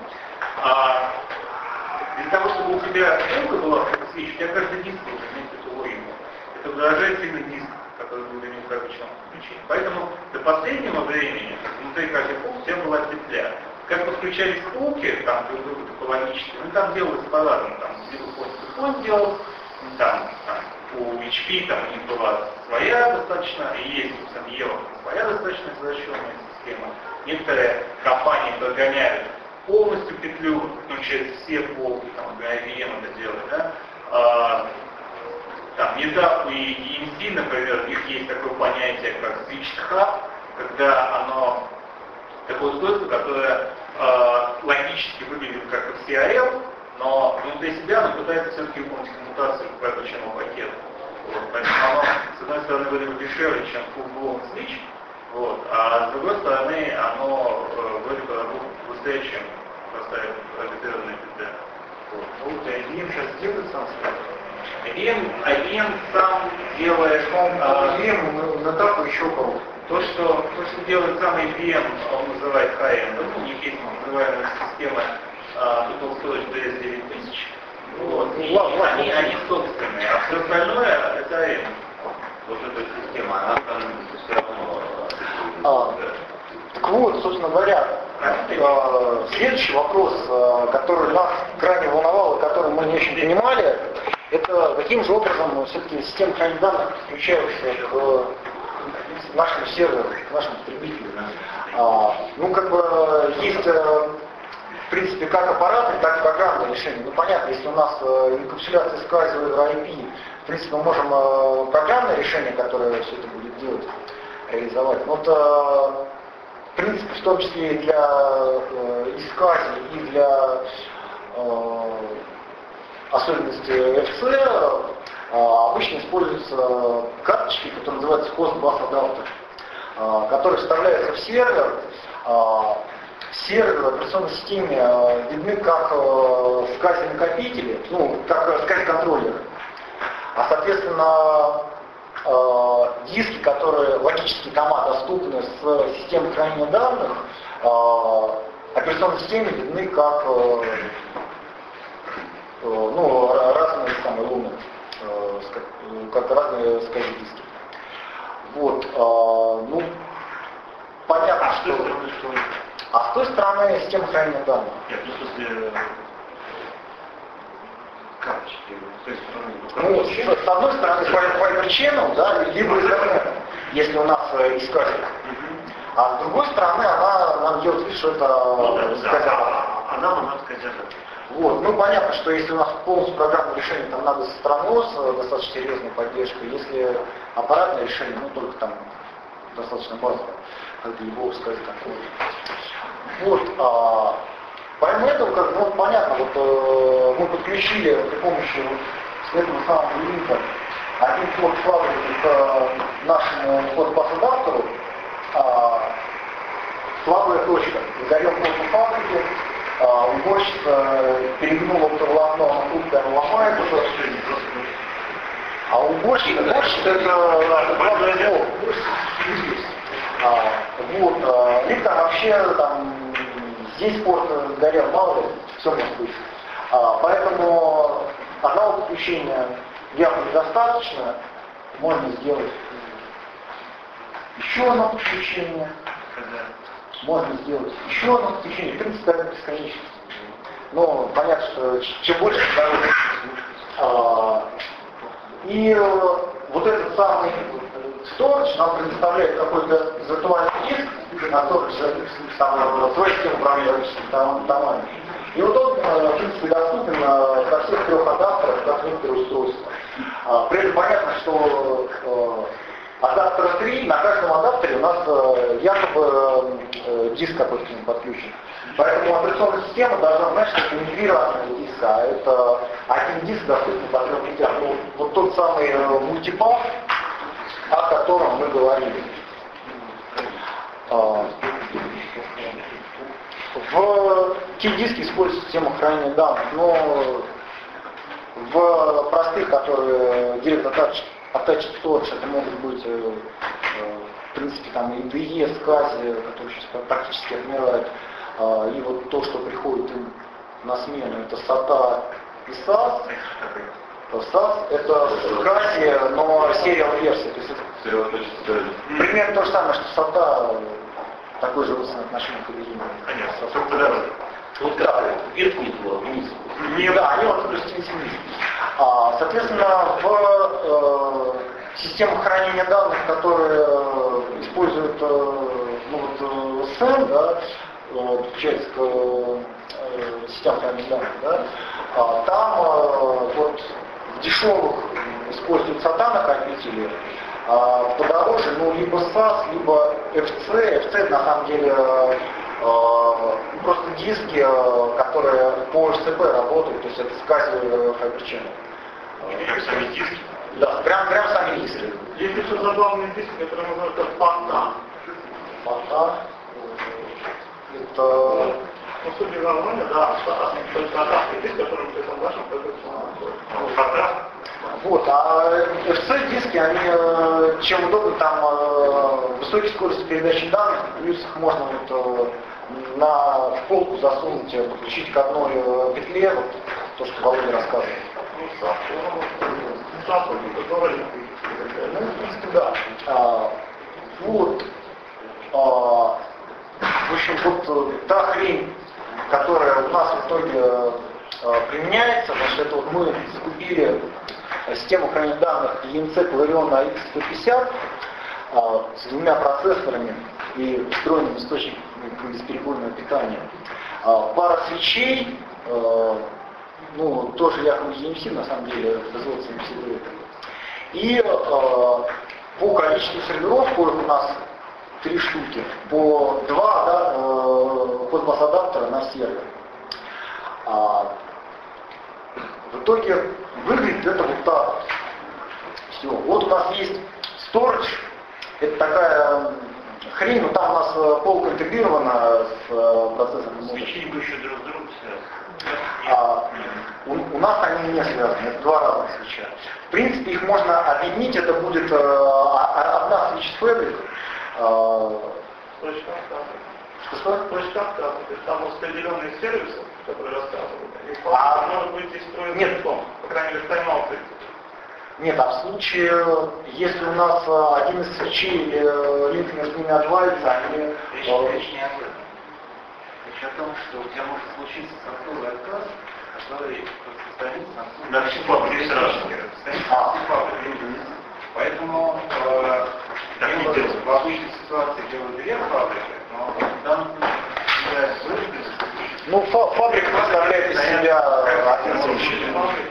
А для того, чтобы у тебя полка была в свече, у тебя каждый диск должен иметь эту логику. Это выражает сильный диск, который будет иметь в обычном включении. Поэтому до последнего времени внутри каждой полки у тебя была петля. Как подключались полки, там, друг другу топологически, ну, там делалось по-разному, там, либо point-to-point делал, там, там, у эйч пи там у них была своя достаточно, и есть у Сан-Диего своя достаточно изощренная система. Некоторые компании прогоняют полностью петлю, ну, через все полки, там, ай би эм это делает, да. А, там, NetApp и и эм си, например, у них есть такое понятие, как switched hub, когда оно такое устройство, которое э, логически выглядит как эф си ар эл, но внутри себя оно пытается все-таки выполнить коммутацию по обычному пакету. Вот, поэтому оно, с одной стороны, выглядит дешевле, чем full-blown switch, вот, а с другой стороны, оно э, вроде бы работает быстрее, чем простая агрегированная петля. Вот. Ну, вот ай би эм сейчас делает сам ай би эм, ай би эм сам делает... ай би эм на тапу еще кого-то. То что, то, что делает сам ай би эм, он называет high-end, у них есть называемая система Total Storage ди эс девять тысяч. Вот. И Ладно, ладно. они, они собственные, а все остальное это эй эм. Вот эта система, она там все равно... А, так вот, собственно говоря, э, следующий вопрос, э, который нас крайне волновал и который мы не очень понимали, это каким же образом все-таки системы хранения данных подключаются к нашему серверу, к нашему потребителю. А, ну, как бы есть, э, в принципе, как аппаратные, так и программные решения. Ну, понятно, если у нас э, инкапсуляция SCSI over ай пи, в принципе, мы можем э, программное решение, которое все это будет делать, реализовать. Но вот, э, в принципе, в том числе и для э, искази, и для э, особенностей эф си, э, обычно используются карточки, которые называются host bus adapter, э, которые вставляются в сервер. Э, сервер в операционной системе э, видны как э, скази-накопители, ну, как э, скази-контроллеры. А, соответственно, э, диски, которые логически тома доступны с системой хранения данных, э, операционной системе видны как, э, э, ну, разные самые луны, э, как разные скази-диски. Вот, э, ну, понятно, что... А с той стороны система хранения данных? Нет, ну, в смысле, карточки, с той стороны. Ну, с, с одной стороны, Fiber Channel, да, либо Ethernet, если у нас э, искатель. А с другой стороны, она нам делает вид, что это Ну, да, сказать. да, а нам она сказать. Вот, ну понятно, что если у нас полностью программное решение, там надо со стороной с достаточно серьезной поддержкой. Если аппаратное решение, ну только там достаточно базовое, как для любого сказать такое. Вот, а, помимо этого, как ну, понятно, вот э, мы подключили при помощи вот этого самого линка один порт фабрики к э, нашему порт-бас-адаптеру, а, слабая точка. Задаем порт фабрики, а, уборщица перегнула оптоволокно, оно тут прямо ломает уже. А уборщица, уборщица это главное слово. А, вот, а, или там вообще там, здесь порт сгорел, мало ли, все может быть. А, поэтому одного подключения явно недостаточно, можно сделать еще одно подключение, можно сделать еще одно подключение, в принципе, это бесконечно. Но понятно, что чем больше, тем больше. А, и вот этот самый storage нам предоставляет какой-то виртуальный диск, на storage там свой систем управляющих домами. И вот он, в принципе, доступен на всех трех адаптерах, как некоторые устройства. А, при этом понятно, что э, адаптера три, на каждом адаптере у нас э, якобы э, диск какой-то к нему подключен. Поэтому операционная система должна знать, что это интегрированный диск, а это один диск доступен по трем путям. Ну, вот тот самый э, мультипаth, о котором мы говорили. А, в T-диске используется система хранения данных, но в простых, которые Direct Attached, attached Storage, это могут быть, э, э, в принципе, там и ди и, скази, которые сейчас практически отмирают, э, и вот то, что приходит им на смену, это сата и сас. сас это скази, но сериал версия. То есть это примерно то же самое, что сата, такой же родственное отношение к режиму. Конечно. Вот как верхний был, вниз. Не, да, они вот опустились вниз. А, соответственно, в э, системах хранения данных, которые э, используют э, ну, вот, сэм, да, э, подключается к э, системам хранения данных, да, а, там э, вот в дешевых используют сата накопители, а подороже, ну, либо сас, либо эф си. эф си на самом деле просто диски, которые по эф си пи работают, то есть это скази Fiber Channel. Прям сами диски? Да, прям, прям сами диски. Есть еще забавные диски, которые называются фата. Фата. Это... Ну, судя по названию, да, фата. То есть фата диск, который мы в нашем Фата? Вот, а эф си диски, они чем удобно, там высокие скорости передачи данных, плюс их можно вот на в полку засунуть, подключить к одной петле, вот то, что Володя рассказывал. Ну, в принципе, да. А, вот. А, в общем, вот та хрень, которая у нас в итоге а, применяется, значит, это вот мы закупили систему хранения данных и эм си Clarion на икс сто пятьдесят а, с двумя процессорами и встроенным источником бесперебойного питания. А, пара свечей, а, ну, тоже якобы и эм си, на самом деле, производство эм си дает. И а, по количеству серверов, коих у нас три штуки, по два да, Cosmos адаптера на сервер. А, в итоге выглядит это вот так. Все. Вот у нас есть storage. Это такая хрень, но там у нас полка интегрирована с процессором. Свечи еще друг с другом связаны. А, у, у нас они не связаны, это два разных свеча. В принципе, их можно объединить, это будет а, одна свеча фабрик. А, Точно так. что? Точно так. То есть там распределенные сервисы, которые рассказывают. И А, может быть здесь строить нет. том, по крайней мере, в тайм-ауте. Нет, а в случае, если у нас а, один из свечей или линк между ними отвалится, они... Речь, речь не об этом. Речь о том, что у тебя может случиться сортовый отказ, который распространится на Да, все фабрики сразу. А. Поэтому э, делают, в обычной ситуации делают две фабрики, но в данном случае является вынужденность. Ну, фа- фабрика представляет из себя один свечи.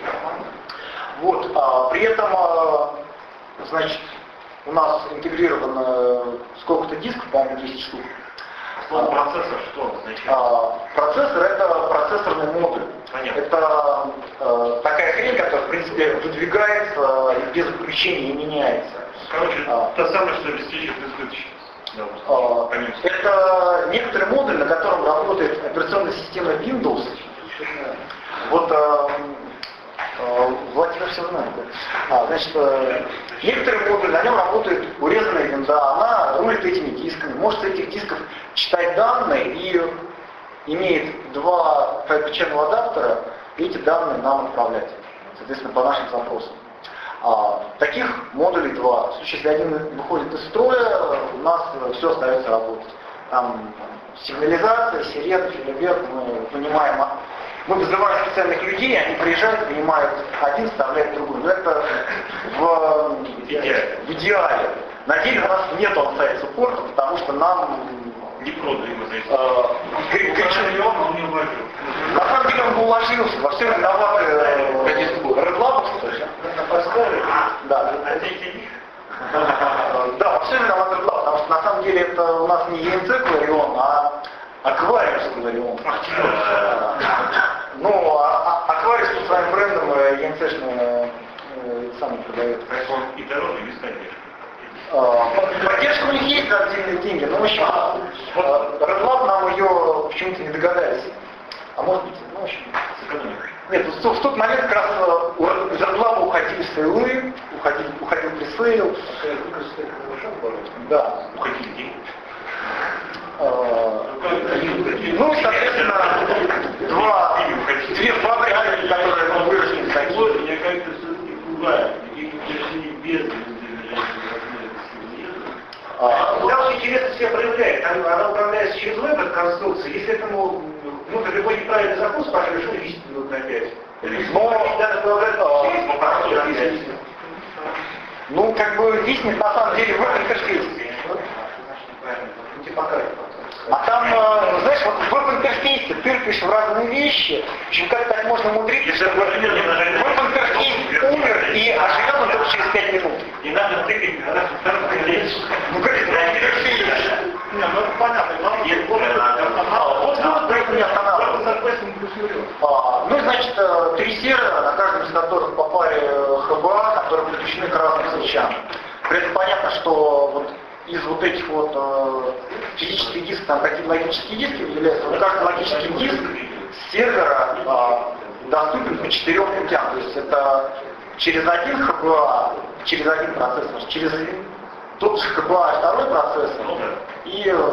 Вот, а, при этом, а, значит, у нас интегрировано сколько-то дисков, по-моему, десять штук. Слово процессор что означает? А, процессор это процессорный модуль. Понятно. Это а, такая хрень, которая, в принципе, выдвигается и без включения не меняется. Короче, А. то самое, что обеспечивает избыточность. Да, А, понятно. это некоторый модуль, на котором работает операционная система Windows. Вот а, а, Владимир все знает. Да? А, значит, а, некоторый модуль, на нем работает урезанная винда, она рулит этими дисками, может с этих дисков читать данные и имеет два Fiber Channel адаптера, и эти данные нам отправлять. соответственно, по нашим запросам. А, таких модулей два. В случае, если один выходит из строя, у нас все остается работать. Там сигнализация, сирена, фейерверк, мы понимаем, мы вызываем специальных людей, они приезжают, понимают, один вставляет другой. Но это в, в идеале. На деле у нас нет он-сайт суппорта, потому что нам Не продали мы за он не уложил. На самом деле он бы уложился, во всем виноваты редлабовцы. Да. Да, во всем виноваты редлаб, потому что на самом деле это у нас не ЕНЦ Кларион, а аквариус Кларион. Ну, а аквариус под своим брендом ЕНЦшный сам продает. И дороже, без поддержки. Поддержка у них есть на отдельные деньги, но в общем, Редлаб нам ее почему-то не догадались. А может быть, ну в общем, нет, в, в тот момент как раз из Редлаба уходили сейлы, уходили, уходил пресейл. Да. Уходили деньги. Ну, соответственно, два, две фабрики, которые выросли такие. Меня как-то все-таки пугает. Какие-то без Когда очень интересно себя проявляет, она управляется через веб конструкции, если этому, ну, как любой неправильный запрос, спрашиваешь, что десять минут на пять. Ну, как бы виснет на самом деле в веб-интерфейсе. А там, знаешь, вот в веб-интерфейсе тыркаешь в разные вещи, в общем, как так можно умудриться, чтобы веб-интерфейс умер и оживет он только через пять минут. Не надо тыкать, когда Ну, как это веб-интерфейс? Не, ну это понятно. Вот вот поэтому не останавливается. Ну и значит, три сервера, на каждом из которых по паре эйч би эй, которые подключены к разным свечам. При этом понятно, что вот из вот этих вот э, физических дисков, там какие-то логические диски выделяются, вот каждый логический диск с сервера э, доступен по четырем путям. То есть это через один эйч би эй, через один процессор, через тот же эйч би эй второй процессор и э,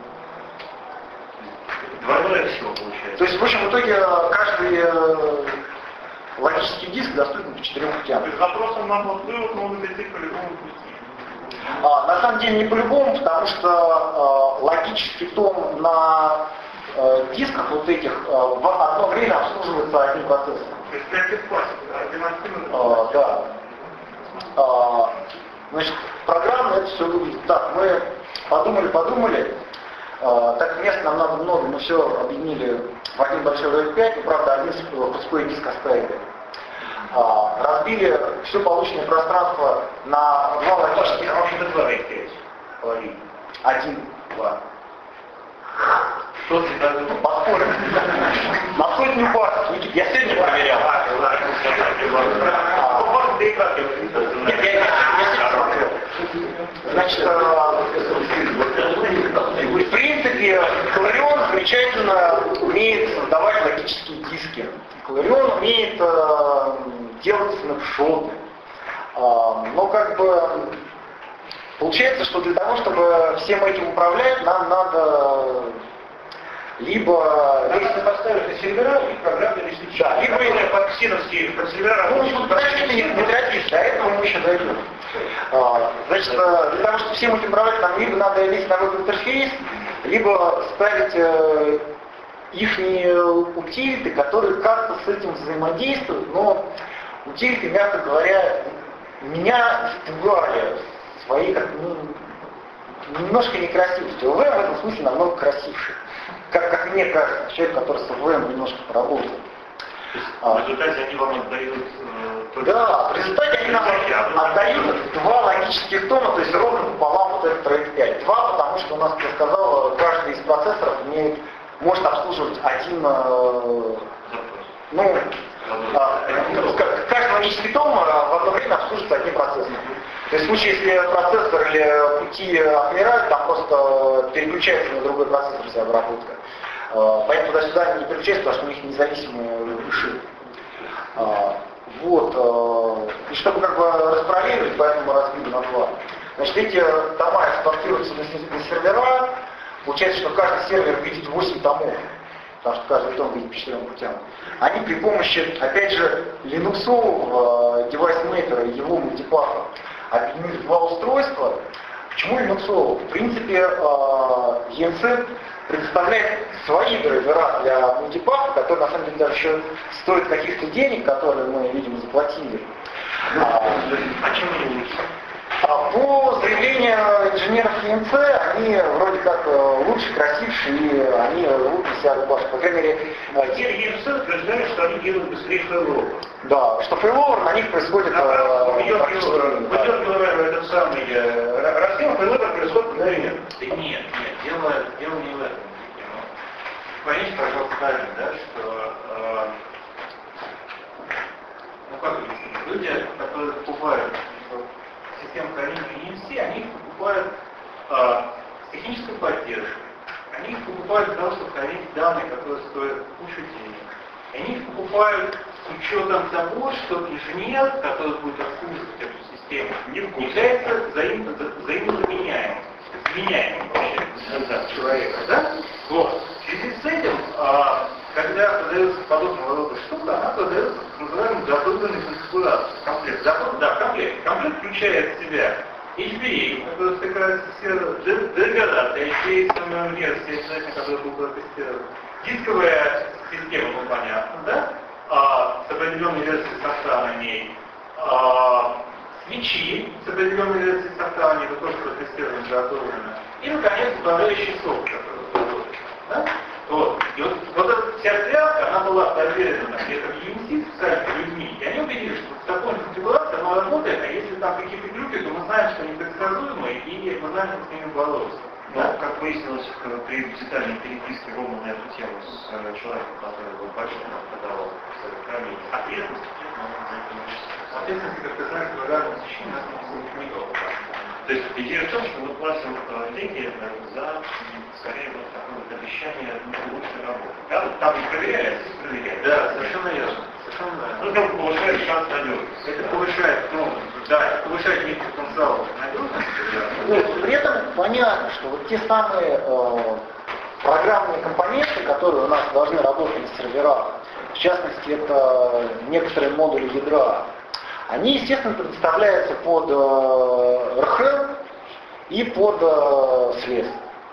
двойное всего получается. то есть, в общем, в итоге каждый э, логический диск доступен по четырем путям. То есть запросом на вывод можно зайти по любому пути. А, на самом деле не по-любому, потому что э, логический том на э, дисках вот этих э, в одно время обслуживается одним процессором. То есть пять классик, альтернативно. А, да. А, значит, программно это все выглядит так. Мы подумали, подумали. А, так мест нам надо много, мы все объединили в один большой веб пять, но, правда, один пустой диск оставили. А, разбили все полученное пространство на два логических. А вообще-то два веб пять. Половина. Один, два. Что ты так думаешь? Поспорим. На сотню баксов. Никит, я сегодня проверял. Нет, я, я, я сегодня смотрел. Значит, э, в принципе, Кларион замечательно умеет создавать логические диски. Кларион умеет э, делать снапшоты. Э, но как бы получается, что для того, чтобы всем этим управлять, нам надо либо... Если поставишь на сервера, и программы решить. Да, либо или под ксеновские под сервера. Ну, подождите, не, не торопись, до этого мы еще дойдем. А, значит, для того, чтобы всем этим управлять, нам либо надо лезть на веб-интерфейс, либо ставить э, ихние утилиты, которые как-то с этим взаимодействуют, но утилиты, мягко говоря, меня испугали свои как, ну, немножко некрасивостью. ОВМ в этом смысле намного красивше. Как, как мне кажется, человек, который с ОВМ немножко поработал. В результате они вам отдают... Э, только... Да, в результате они нам отдают два логических тома, то есть ровно пополам вот этот трейд пять. Два, потому что у нас, как я сказал, каждый из процессоров имеет, может обслуживать один, э, ну, э, каждый логический том в одно время обслуживается одним процессором. То есть в случае, если процессор или пути отмирают, там просто переключается на другой процессор вся обработка. Поэтому туда-сюда не переключается, потому что у них независимые реши. Вот. И чтобы как бы распроверить, поэтому мы разбили на два. Значит, эти тома экспортируются на сервера. Получается, что каждый сервер видит восемь томов. потому что каждый том видит по четырем путям, они при помощи, опять же, линуксового девайс-мейкера и его мультипафа объединили два устройства. Почему линуксового? В принципе, и эн си предоставляет свои драйвера для мультипафа, которые на самом деле даже еще стоят каких-то денег, которые мы, видимо, заплатили. А чем они лучше? А по заявлению инженеров и эн си, они вроде как лучше, красивше, и они лучше себя рубашки. По крайней мере, Те и эн си утверждают, что они делают быстрее фейловер. да, что фейловер на них происходит выдергивая этот самый раздел, фейловер происходит мгновенно. Нет, нет, дело, дело не в этом. Поймите, пожалуйста, правильно, да, что э, ну как объяснить, люди, которые покупают систему хранения и эн си, они их покупают э, с технической поддержкой. Они их покупают для того, чтобы хранить данные, которые стоят кучу денег. И они их покупают с учетом того, что инженер, который будет обслуживать эту систему, является взаим, взаимозаменяемым. Заменяемым вообще человека, да? Вот. В связи с этим, а, когда продается подобного рода штука, она продается с называемым запрыганной конфигурацией. Комплект. Запрыг, да, комплект. Комплект включает в себя эйч би эй, который стыкается с сервером, драйвера для эйч би эй самой версии, которая была протестирована. Дисковая система, ну понятно, да? А, с определенной версией софта на ней. А, свечи с определенной версией софта, они тоже протестированы, заготовлены. И, наконец, управляющий софт, который работает. Да? Вот. И вот, вот эта вся связка, она была проверена где-то в и эн си специальными людьми, и они убедились, что в такой конфигурации она работает, а если там какие-то глюки, то мы знаем, что они предсказуемые, и мы знаем, как с ними бороться. Но, как выяснилось при детальной переписке ровно на эту тему с человеком, который был почту продавал в хранении, ответственность, ответственность, как ты знаешь, программное обеспечение нас не никого. То есть идея в том, что мы платим деньги за, скорее, вот такое вот обещание лучшей работы. Да, вот там не проверяли, а здесь проверяли. Да, совершенно верно. Совершенно верно. Ну, это повышает шанс надежности. Это повышает, ну, да, это повышает некий потенциал надежности. Да. Вот, при этом понятно, что вот те самые э, программные компоненты, которые у нас должны работать на серверах, в частности, это некоторые модули ядра, они, естественно, предоставляются под э, эр эйч эл и под э, слез.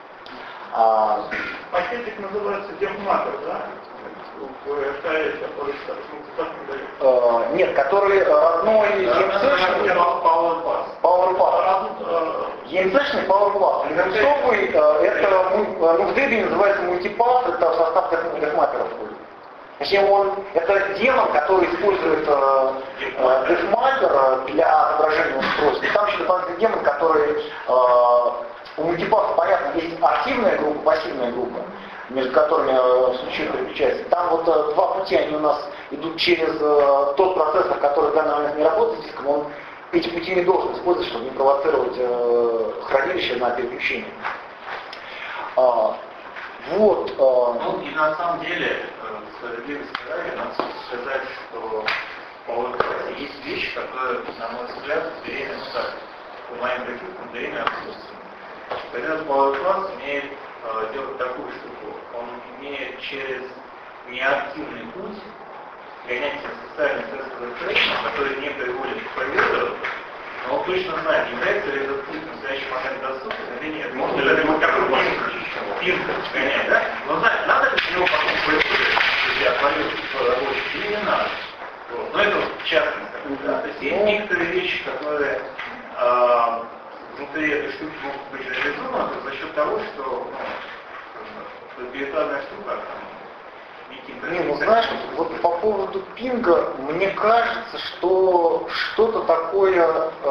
А, Пакетик называется демматор, да? В эр который так не дает. э, нет, который родной и эн си-шный PowerPass. PowerPass. и эн си-шный PowerPass. Линуксовый, э, это, ну, в Debian называется мультипаss, это в состав дефмаппера входит. Точнее, он, это демон, который использует э, э, дефмаппер для отображения устройств. И там еще дополнительный демон, который э, у мультипасса, понятно, есть активная группа, пассивная группа, между которыми э, случаи переключаются. Там вот э, два пути, они у нас идут через э, тот процессор, который в данный момент не работает с диском, он эти пути не должен использовать, чтобы не провоцировать э, хранилище на переключение. А, вот. Э, Ну и на самом деле, справедливости ради, надо сказать, что по PowerPass есть вещи, которые, на мой взгляд, время, ну так, по моим прикидкам, время отсутствует. Например, PowerPass умеет э, делать такую штуку. Он умеет через неактивный путь гонять социальный тестовый трекинг, который не приводит к проверке, но он точно знает, является ли этот путь в настоящий момент доступен или нет. Можно ли это вот такой пинг гонять, да? Но знать, надо ли с него потом проверить, если отвалился рабочий, или не надо. Вот. Но это в частности. Да? То есть есть некоторые вещи, которые э, внутри этой штуки могут быть реализованы за счет того, что ну, виртуальная штука там, Не, ну знаешь, вот по поводу пинга, мне кажется, что что-то такое э,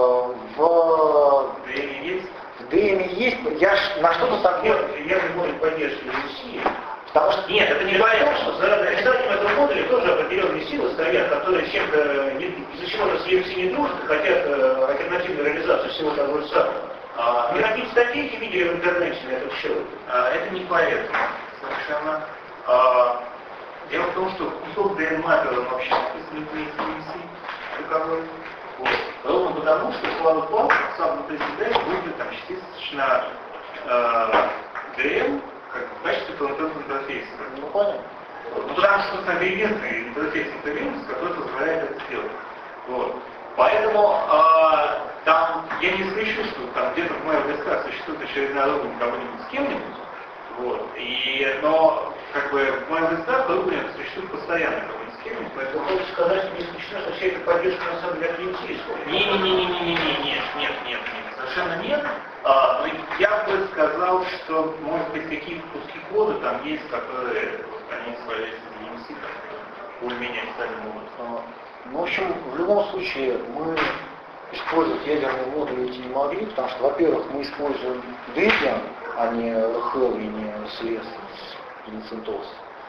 в есть. в ДМе есть, я ж- на что-то такое. Я не модуль поддержки России. Потому что Нет, это не поэтому, что за обитателем этого модуля тоже определенные силы стоят, которые чем-то, из-за чего-то с и эн си не дружат и хотят э, альтернативную реализацию всего того же самого. А, никаких статей не видели в интернете на этот счет. А, это не поэтому. Совершенно. А, дело в том, что кусок ДН-маппера он вообще написан не из и эн си таковой. Вот. Ровно потому, что CloudPass сам внутри себя будет там частично э, ДН как в качестве что вот этот интерфейс. Ну, понятно. Ну, потому что это агрегентный интерфейс интерфейс, который позволяет это сделать. Вот. Поэтому э, там я не исключу, что там где-то в моем ВСК существует очередная рубрика кого-нибудь с кем-нибудь. Вот. И, но как бы в моем ВСК рубрика существует постоянно кого-нибудь с кем-нибудь. Поэтому... Вы хотите сказать, что не исключено, что вся эта поддержка на самом деле клиентистская? Не-не-не-не-не-не, нет, нет, нет, нет, совершенно нет. А, но я бы сказал, что может быть какие-то куски кода там есть, которые вот, они исправляются в ди эм си, более-менее официально могут. Ну, в общем, в любом случае мы использовать ядерные модули идти не могли, потому что, во-первых, мы используем Debian, а не эр эйч эл и не эс и эс, и не CentOS.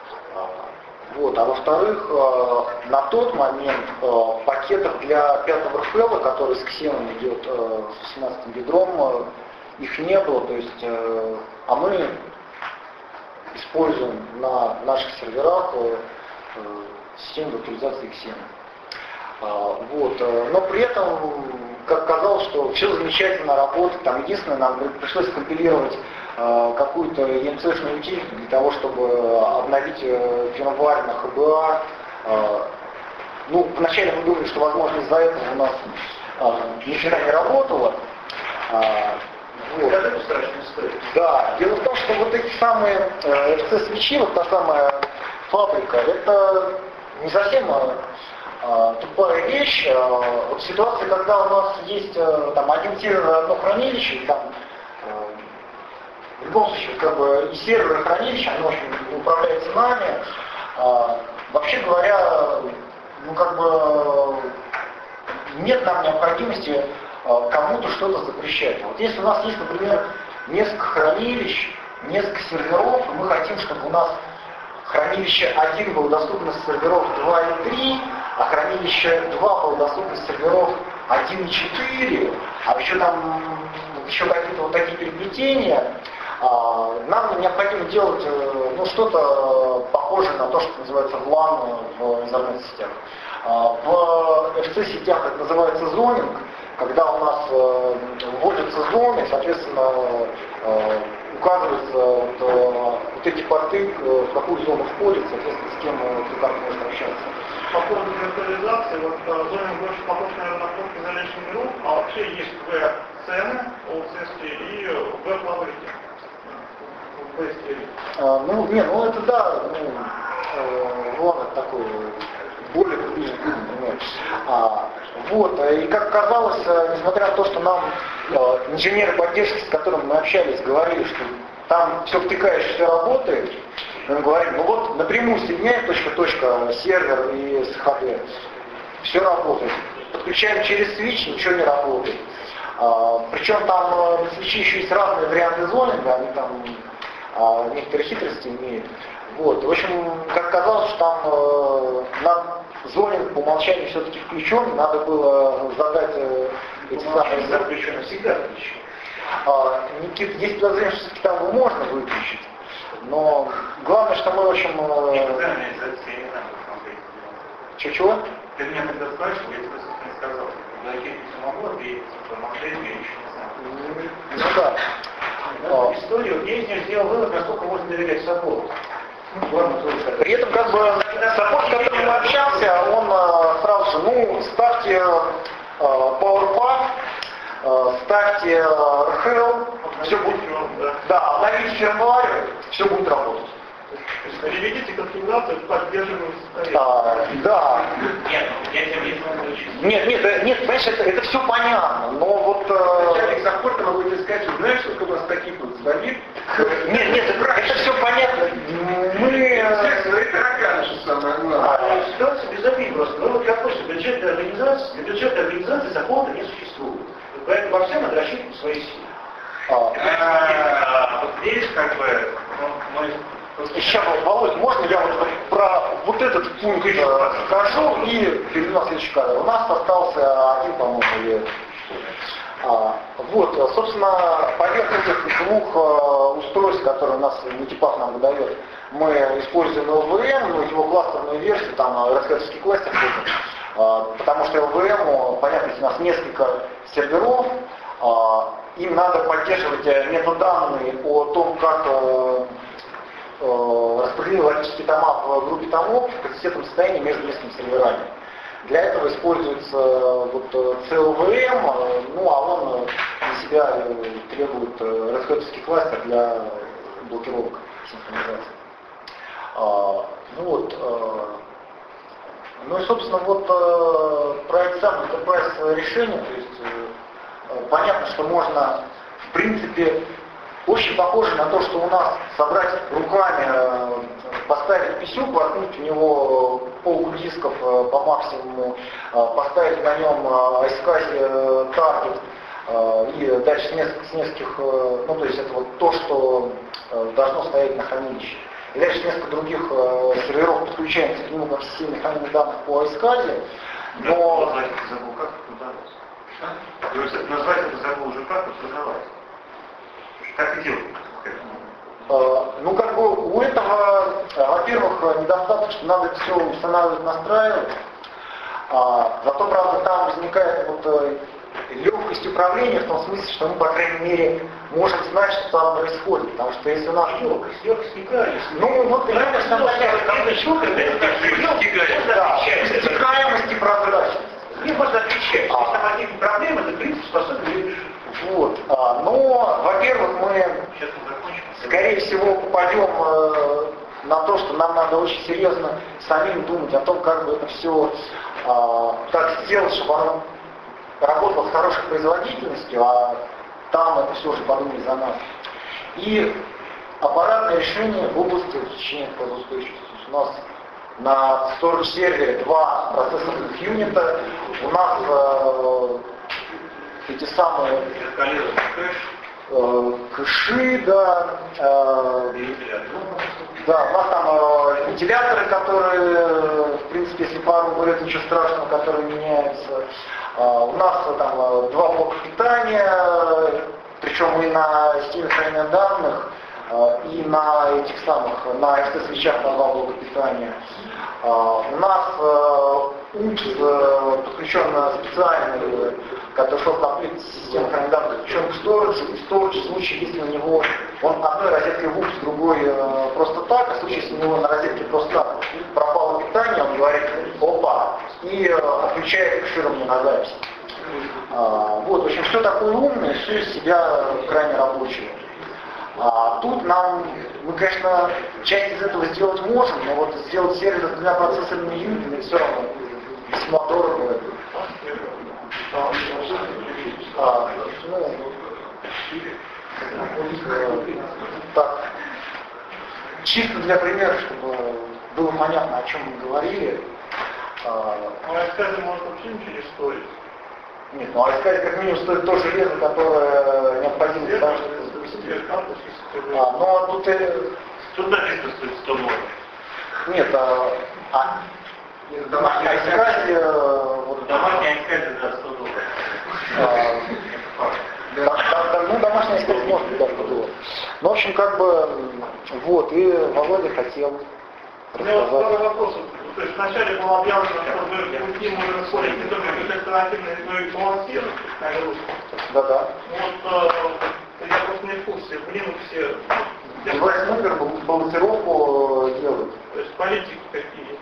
Вот. А во-вторых, на тот момент пакетов для пятого эр эйч эл, который с Xenon идет с восемнадцатым ядром, их не было, то есть, а мы используем на наших серверах систему виртуализации Xenon. Вот. Но при этом, как казалось, что все замечательно работает. Там единственное, нам пришлось компилировать э, какую-то и эм си-шную утилиту для того, чтобы обновить э, фирмвар на эйч би эй. Э, ну, вначале мы думали, что, возможно, из-за этого у нас э, ни хрена не работало. Э, вот. Да, дело в том, что вот эти самые э, эф си-свечи, вот та самая фабрика, это не совсем э, тупая вещь. Э, вот ситуация, когда у нас есть э, там один сервер на одно хранилище, и там э, в любом случае как бы и сервер, и хранилище, оно очень управляется нами. Э, вообще говоря, ну как бы нет нам необходимости э, кому-то что-то запрещать. Вот если у нас есть, например, несколько хранилищ, несколько серверов, и мы хотим, чтобы у нас хранилище один было доступно с серверов два и три, а хранилище два было доступно с серверов один и четыре, а еще там еще какие-то вот такие переплетения, нам необходимо делать ну, что-то похожее на то, что называется в лан в интернет-сетях. В эф си-сетях это называется зонинг, когда у нас вводятся зоны, соответственно, указываются вот, вот эти порты, в какую зону входят, соответственно, с кем ты как можешь общаться. По поводу виртуализации, вот зонинг больше похож, наверное, на просто изолation group, а вообще есть веб-сцены, о си эс пи и веб-лабрики. А, ну, не, ну это да, ну, э, ладно, такой более ближе к людям, а, вот, и как казалось, несмотря на то, что нам э, инженеры поддержки, с которыми мы общались, говорили, что там все втыкаешь, все работает, мы говорим, ну вот напрямую соединяем точка-точка сервер и эс эйч ди, все работает. Подключаем через свич, ничего не работает. А, причем там на свиче еще есть разные варианты зонинга, они там а, некоторые хитрости имеют. Вот. В общем, как казалось, что там э, нам зонинг по умолчанию все-таки включен, надо было задать э, эти самые... Включен, всегда включен. А, Никита, есть подозрение, что все-таки там его можно выключить, но главное, что мы, в общем... Э... Чего-чего? Ты меня тогда спрашивал, я тебе, собственно, не сказал. Блокировать все могу, ответить, что модели я еще не знаю. Ну да. Да, историю, вот я из нее сделал вывод, насколько можно доверять саппорту. При этом, как бы, саппорт, с которым мы общался, он э, сразу же, ну, ставьте э, PowerPath, э, ставьте э, эр эйч эл, все будет, да, да, обновите фирмвар, все будет работать. Переведите конфигурацию, поддерживаем А, да. Нет, я тебе не научу. Нет, нет, э, нет, понимаешь, это, это все понятно, но вот... Э... Начальник саппорта могу тебе сказать, что знаешь, что у нас таких вот звонит? Нет, нет, это, это все понятно. Мы... Свои тараканы, что самое главное. А, ситуация безобидна просто. Ну вот какой что бюджетной организации, для бюджетной организации саппорта не существует. Поэтому во всем надо рассчитывать свои силы. А, вот здесь как бы мы... Сейчас, Володь, можно я вот про вот этот пункт э, скажу и перейду на следующий кадр. У нас остался один, по-моему, или... А, вот, собственно, поверх этих двух э, устройств, которые у нас Multipath нам выдает, мы используем эл ви эм, ну, его кластерную версию, там рассказательский кластер, э, потому что эл ви эм, понятно, если у нас несколько серверов, э, им надо поддерживать метаданные о том, как... Э, э, распределил логические тома в группе томов в консистентном состоянии между несколькими серверами. Для этого используется вот си эл ви эм, ну а он на себя требует red-hatовский кластер для блокировок синхронизации. А, ну вот, а, ну и собственно вот а, про эти самые enterprise решения, то есть а, понятно, что можно в принципе очень похоже на то, что у нас собрать руками, поставить пи си ю, воткнуть в него полку дисков по максимуму, поставить на нем iSCSI таргет и дальше с нескольких, с нескольких, ну то есть это вот то, что должно стоять на хранилище. И дальше несколько других серверов подключаемся к нему как системе хранения данных по iSCSI, но... Назвать это забыл, как продавать? Назвать это забыл уже как продавать? Как и делать? Ну, как бы у этого, во-первых, недостаточно, надо все устанавливать, настраивать. А, зато, правда, там возникает вот легкость управления в том смысле, что мы, по крайней мере, можем знать, что там происходит. Потому что если у нас... Ну, вот реально, что там стекаемость и прозрачность. Не можно отвечать. Если там возникнет проблема, это, в принципе, способен решить. Вот. А, но, во-первых, мы, скорее всего, попадем э, на то, что нам надо очень серьезно самим думать о том, как бы это все э, так сделать, чтобы оно работало с хорошей производительностью, а там это все уже подумали за нас. И аппаратное решение в области обеспечения отказоустойчивости. У нас на storage сервере два процессорных юнита, у нас э, эти самые э, кэши, да, э, да, у нас там э, вентиляторы, которые, в принципе, если пару говорят, ничего страшного, которые меняются. Э, у нас э, там э, два блока питания, причем и на системе хранения данных, э, и на этих самых, на эс эс свечах на два блока питания. Uh, у нас uh, ю ай экс uh, подключен специальный, который шел в комплект с системой хранения данных, подключен к storage, и storage в случае, если у него он одной розеткой в ю ай экс, другой uh, просто так, а в случае, если у него на розетке просто так пропало питание, он говорит опа, и uh, отключает кэширование на запись. Uh, вот, в общем, все такое умное, все из себя крайне рабочее. А тут нам, мы, конечно, часть из этого сделать можем, но вот сделать сервер с двумя процессорными юнитами все равно весьма дорого. А, ну, так, чисто для примера, чтобы было понятно, о чем мы говорили. А iSCSI может вообще ничего не стоить? Нет, ну iSCSI как минимум стоит то железо, которое необходимо для того, чтобы А, но тут... Э... Тут написано стоит сто долларов. Нет, а... а... Домашний iSCSI... Э, вот, домашний iSCSI за сто долларов. А, да, да, да, ну, домашний iSCSI может быть, да, сто долларов. Ну, в общем, как бы... Вот, и Володя хотел рассказать. У меня вот вопрос. То есть вначале было объявлено, что мы пути можем использовать не только как альтернативные, но и балансировать нагрузку. Да-да. Вот я просто не в курсе, в Linux... Девайс номер балансировку делают. То есть политики какие?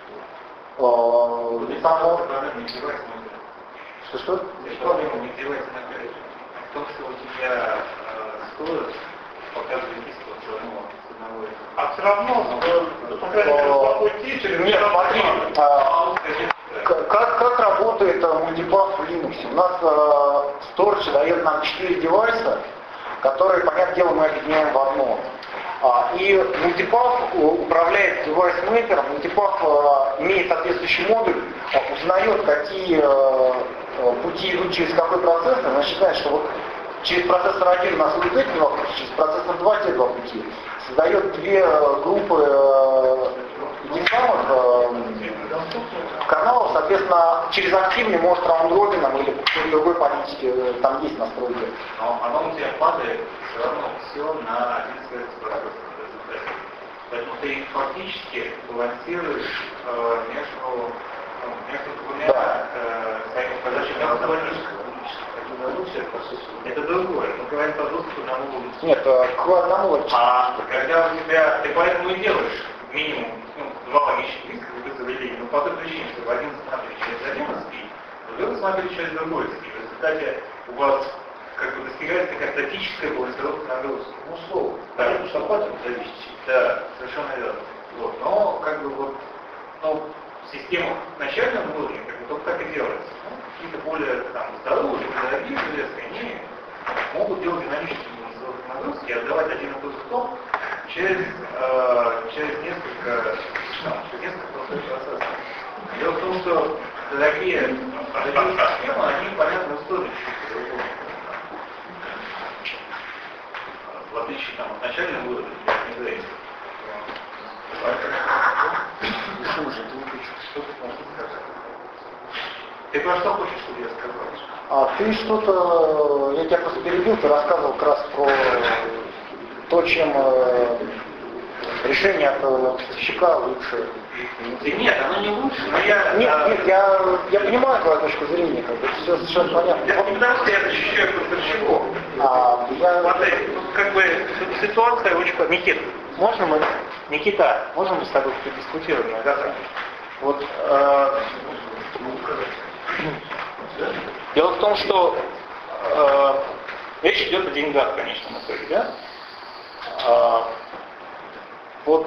Там... Что-что? Проблема не девайс номер. В том, что у тебя стоит показывает диск от одного. А все равно, по крайней мере, плохой титр... Нет, смотри, а, как, как работает мультипаф в Linux? У нас а, Storage дает нам четыре девайса, которые, понятное дело, мы объединяем в одно. А, и мультипаф управляет девайс-мейкером, мультипаф а, имеет соответствующий модуль, а, узнает, какие а, пути идут через какой процессор, значит, знает, что вот через процессор один у нас идут эти два пути, через процессор два те два пути. Создает две группы этих самых э, каналов, соответственно, через активный может раунд-робином или по другой политике, там есть настройки. Но оно у тебя падает все равно все на один процесс. Поэтому ты фактически балансируешь э, между, ну, между двумя да. э, своими задачами автоматически. Это другое. Мы говорим по доступу на улицу. Нет, э, к одному логически. А когда у тебя, ты поэтому и делаешь минимум ну, два логических диска, вы завели, но по той причине, чтобы один смотрит через один спит, другой смотрит через другой спит. В результате у вас как бы достигается такая статическая балансировка нагрузки. Ну, условно. Да, потому что оплата зависит. Да, совершенно верно. Вот. Но как бы вот, ну, в системах начального уровня как бы только так и делается. Ну, какие-то более там здоровые, дорогие железки, они могут делать динамические балансировки нагрузки и отдавать один и тот же том через, э, через несколько, ну, через несколько процессов. Дело в том, что дорогие системы, они понятны устойчивы. В отличие там, от начального уровня, не зависит. Ты про что хочешь, чтобы я сказал? А ты что-то, я тебя просто перебил, ты рассказывал как раз про то, чем э, решение от э, поставщика лучше. Да нет, оно не лучше, но я... Нет, а, нет, я, я понимаю твою точку зрения, как бы, все совершенно понятно. Это не потому, что я защищаю поставщиков. А, я... Смотри, тут как бы ситуация очень... Никита, можно мы... Никита, можно мы с тобой подискутируем на это? Вот... Э... Дело в том, что э, речь идет о деньгах в конечном итоге, да? Э, вот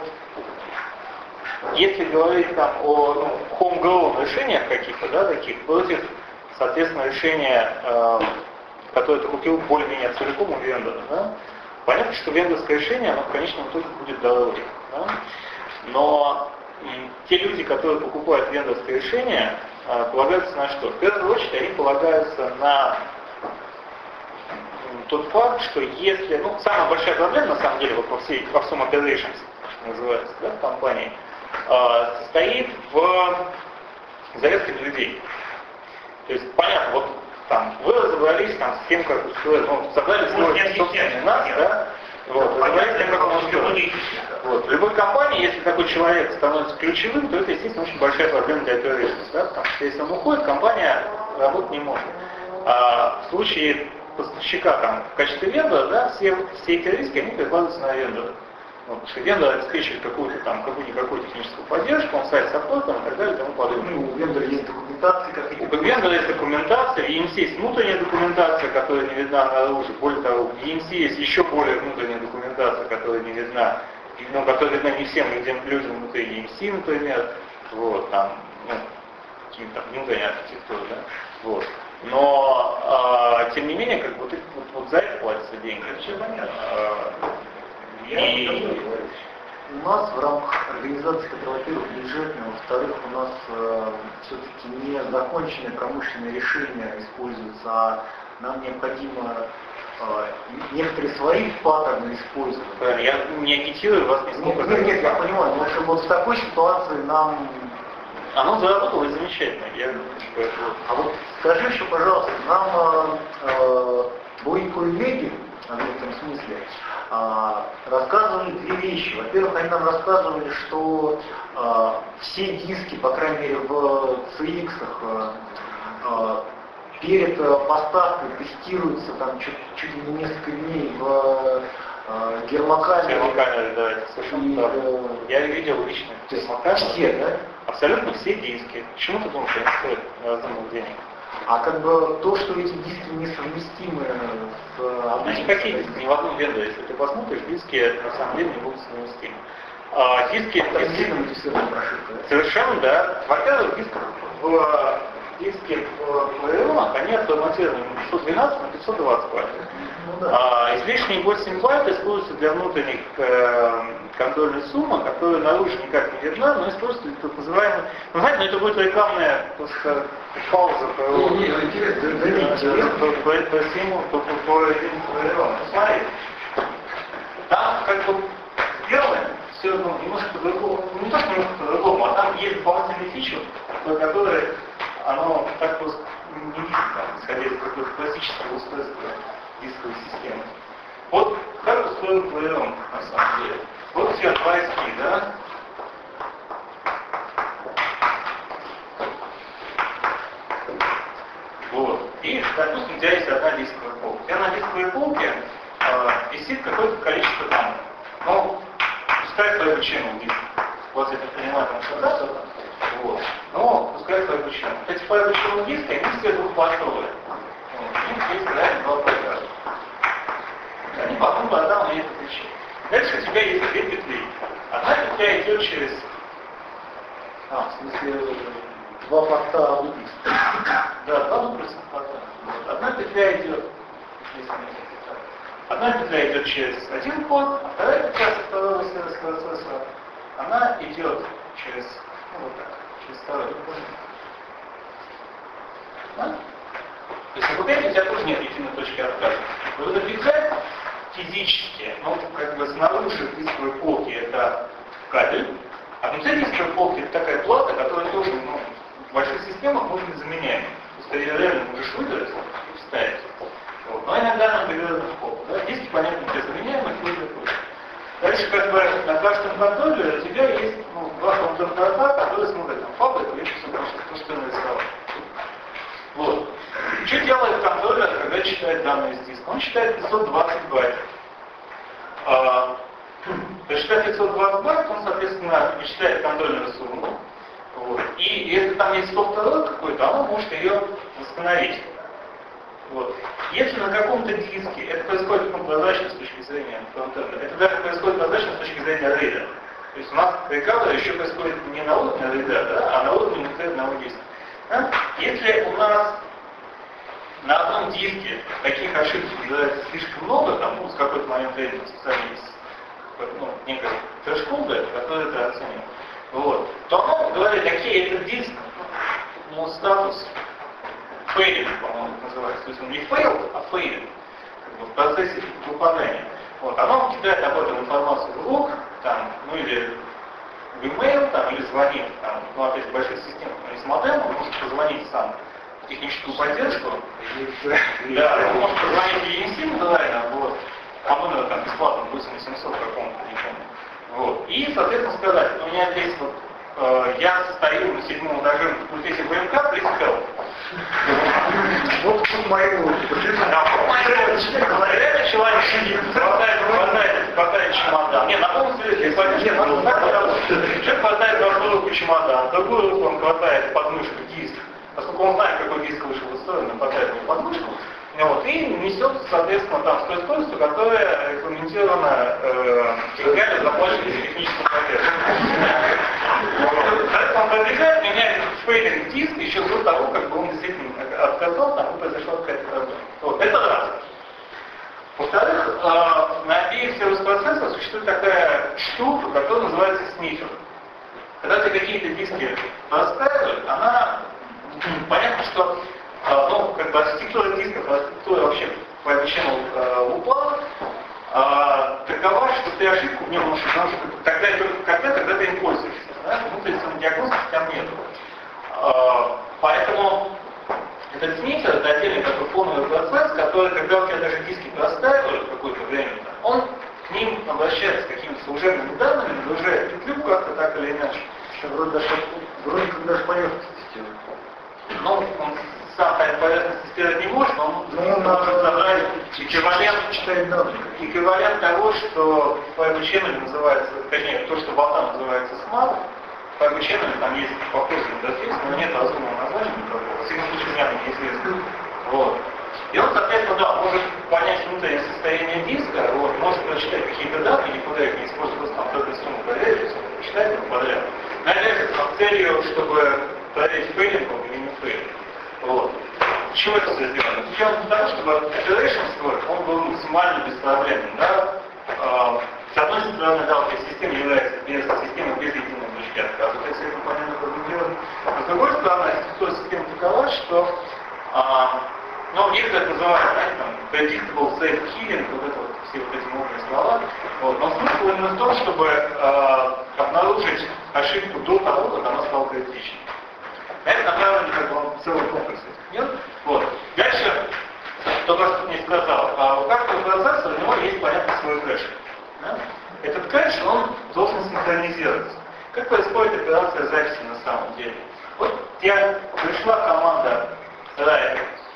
если говорить там о ну, homegrown решениях каких-то, да, таких, против, соответственно, решения, э, которое ты купил более-менее целиком у вендора, да? Понятно, что вендорское решение, оно в конечном итоге будет дороже, да? Но м, те люди, которые покупают вендорское решение, полагаются на что? В первую очередь они полагаются на тот факт, что если, ну, самая большая проблема, на самом деле, вот во, всей, во всем operations, что называется, да, в компании, э, состоит в зарядке людей. То есть, понятно, вот там, вы разобрались там, с тем, как устроить, ну, собрали свой собственный нас, да, вот, разобрались с тем, как он устроен. Вот. В любой компании, если такой человек становится ключевым, то это, естественно, очень большая проблема для operations, да, потому что если он уходит, компания работать не может. А в случае поставщика там, в качестве вендора, да, все, все эти риски, они перекладываются на вендора. Вот, потому что вендор обеспечивает какую-то там, какую-никакую техническую поддержку, он сайт саппортом и так далее и тому подобное. Ну, у вендора есть документация, как У вендора есть документация, в и эм си есть внутренняя документация, которая не видна наружу. Более того, в и эм си есть еще более внутренняя документация, которая не видна, но которая видна не всем людям, людям внутри и эм си, например, вот, там, ну, каким-то внутренней архитектурой, да, вот. Но, э, тем не менее, как бы, вот, вот, вот за это платятся деньги. Это все понятно. И... У нас в рамках организации, которая, во-первых, бюджетная, во-вторых, у нас э, все-таки не законченное промышленное решение используется, а нам необходимо э, некоторые свои паттерны использовать. Я не агитирую вас нисколько. Нет, нет, я понимаю, но что вот в такой ситуации нам... Оно заработало замечательно. Я... А вот скажи еще, пожалуйста, нам э, Борико и Леги, в этом смысле, э, рассказывали две вещи. Во-первых, они нам рассказывали, что э, все диски, по крайней мере в си икс, э, э, перед э, поставкой тестируются там чуть, чуть ли не несколько дней в э, гермокамере. Гермокамере, да, это совершенно И, правда. э, Я видел лично гермокамеры. Все, да? Абсолютно все диски. Почему ты думаешь, что они стоят разумных денег? А как бы то, что эти диски несовместимы с Они какие диски? Ни в одном вендоре, если ты посмотришь, диски на самом деле не будут совместимы. А, диски, диски совершенно, да. Во-первых, диски в диски в Плеерунах, они отформатированы на пятьсот двенадцать на пятьсот двадцать байт. Ну, да. А, излишние восемь байт используются для внутренних э, контрольной суммы, которая наружу никак не видна, но используется для так называемой... Ну, знаете, ну, это будет рекламная просто пауза по всему, по Плееруну. Посмотрите, там как бы сделано все ну, немножко по-другому, не то, что немножко по-другому, а там есть дополнительные фичи, которые оно так просто не видно, исходя из какого-то классического устройства дисковой системы. Вот как устроен Плеерун, на самом деле. Вот все два эс пи, да? Вот. И, допустим, у тебя есть одна дисковая полка. У тебя на дисковой полке э, висит какое-то количество данных. Ну, пускай твоя причина диск. Вот я так понимаю, там что-то, вот. Но пускай твоя причина. Эти файлы причины диска, они все двухпортовые. Вот. У них есть реально два программа. Они потом по одному это отличить. Дальше у тебя есть две петли. Одна петля идет через... А, в смысле, два порта у диска. Да, два дублексных порта. Одна петля идет... Одна петля идет через один порт, а вторая петля со второго процессора, она идет через... Ну, вот так, через второй порт. Да? То есть, вот у тебя тоже нет единой точки отказа. Вот эта петля физически, ну, как бы снаружи дисковой полки это кабель, а внутри дисковой полки это такая плата, которая тоже, ну, в больших системах может быть заменяема. То есть ты ее реально можешь выдрать и вставить. Вот. Но иногда нам берет в пол. Да? Диски, понятно, тебе заменяемые, и выдрать. Дальше, как бы, на каждом контроллере у тебя есть, ну, два контроллера, которые смотрят там фабрику и все то, что ты нарисовал. Вот. Что делает контроллер, когда читает данные с диска? Он читает пятьсот двадцать байт. А, то есть читает пятьсот двадцать байт, он, соответственно, вычитает контрольную сумму. Вот. И если там есть софтвер какой-то, он может ее восстановить. Вот. Если на каком-то диске это происходит, ну, прозрачно с точки зрения фронтенда, это даже происходит прозрачно с точки зрения рейда. То есть у нас рекавер еще происходит не на уровне рейда, да, а на уровне внутри одного диска. Да? Если у нас на одном диске таких ошибок называется слишком много, там, ну, с какой-то момент времени специально есть, ну, некая трэш-кода, которая это оценит, вот, то оно говорит, окей, этот диск, ну, статус фейлинг, по-моему, это называется. То есть он не фейл, а фейлинг, как бы в процессе выполнения. Вот, оно кидает об этом информацию в лог, там, ну или в email, там, или звонит, там, ну, опять в больших системах, но из модема, он может позвонить сам в техническую поддержку. Да, он может позвонить в и эм си натурально, вот, по номеру там бесплатно восемь семьсот какому-то, не помню. Вот. И, соответственно, сказать, у меня здесь вот э, я стою на седьмом этаже в факультете ВМК, please help. Вот тут мои логики. Реально человек сидит, хватает, хватает, хватает чемодан. Не, на полном серьезе, я пойму, нет, надо так работать. Человек хватает в одну руку чемодан, в другую руку он хватает подмышку диск. Поскольку он знает, какой диск вышел в историю, он хватает его подмышку. Вот, и несет, соответственно, там с той скоростью, которая регламентирована э, реально заплаченной технической поддержкой. Соответственно, он продвигает, меняет фейлинг диск еще до того, как бы он действительно отказал, там и произошла какая-то проблема. Вот, это раз. Во-вторых, э, на обеих сервис-процессорах существует такая штука, которая называется снифер. Когда ты какие-то диски простраиваешь, она, понятно, что ну, как бы архитектура дисков, архитектура вообще по обычному э, упала, э, такова, что ты ошибку в нем можешь обнаружить тогда и только когда, когда ты им пользуешься. Да? Внутренней диагностики там нету. Э, поэтому этот снифер, это отдельный такой фоновый процесс, который, когда у тебя даже диски простаивают какое-то время, он к ним обращается с какими-то служебными данными, нагружает петлю как-то так или иначе. Вроде даже, вроде как даже поверхность тестирует. Ну, он сам поверхность тестировать не может, но он ну, может забрать эквивалент, эквивалент того, что по обучению называется, точнее, то, что болтам называется смарт, по обучению там есть похожий интерфейс, но нет разумного названия никакого, в всяком случае, мне неизвестно. Вот. И он, соответственно, да, может понять внутреннее состояние диска, вот, может прочитать какие-то данные, никуда их не используя, просто там только сумму проверить, прочитать их подряд. Наверное, с целью, чтобы проверить фейлинг или не фейлинг. Вот. Почему это все сделано? Сделано для того, чтобы operation store, он был максимально беспроблемным. Да? Э, с одной стороны, да, вот эта система является без системы без единой точки отказа. Вот если это понятно продублировано. С другой стороны, архитектура системы такова, что э, ну, некоторые это называют, знаете, там, predictable safe killing, вот это вот, все вот эти модные слова. Вот. Но смысл именно в том, чтобы э, обнаружить ошибку до того, как она стала критичной. Это направлено как бы он целый комплекс этих мер. Вот. Дальше, только что мне сказал, а у каждого процессора у него есть, понятно, свой кэш. Да? Этот кэш, он должен синхронизироваться. Как происходит операция записи на самом деле? Вот тебе пришла команда write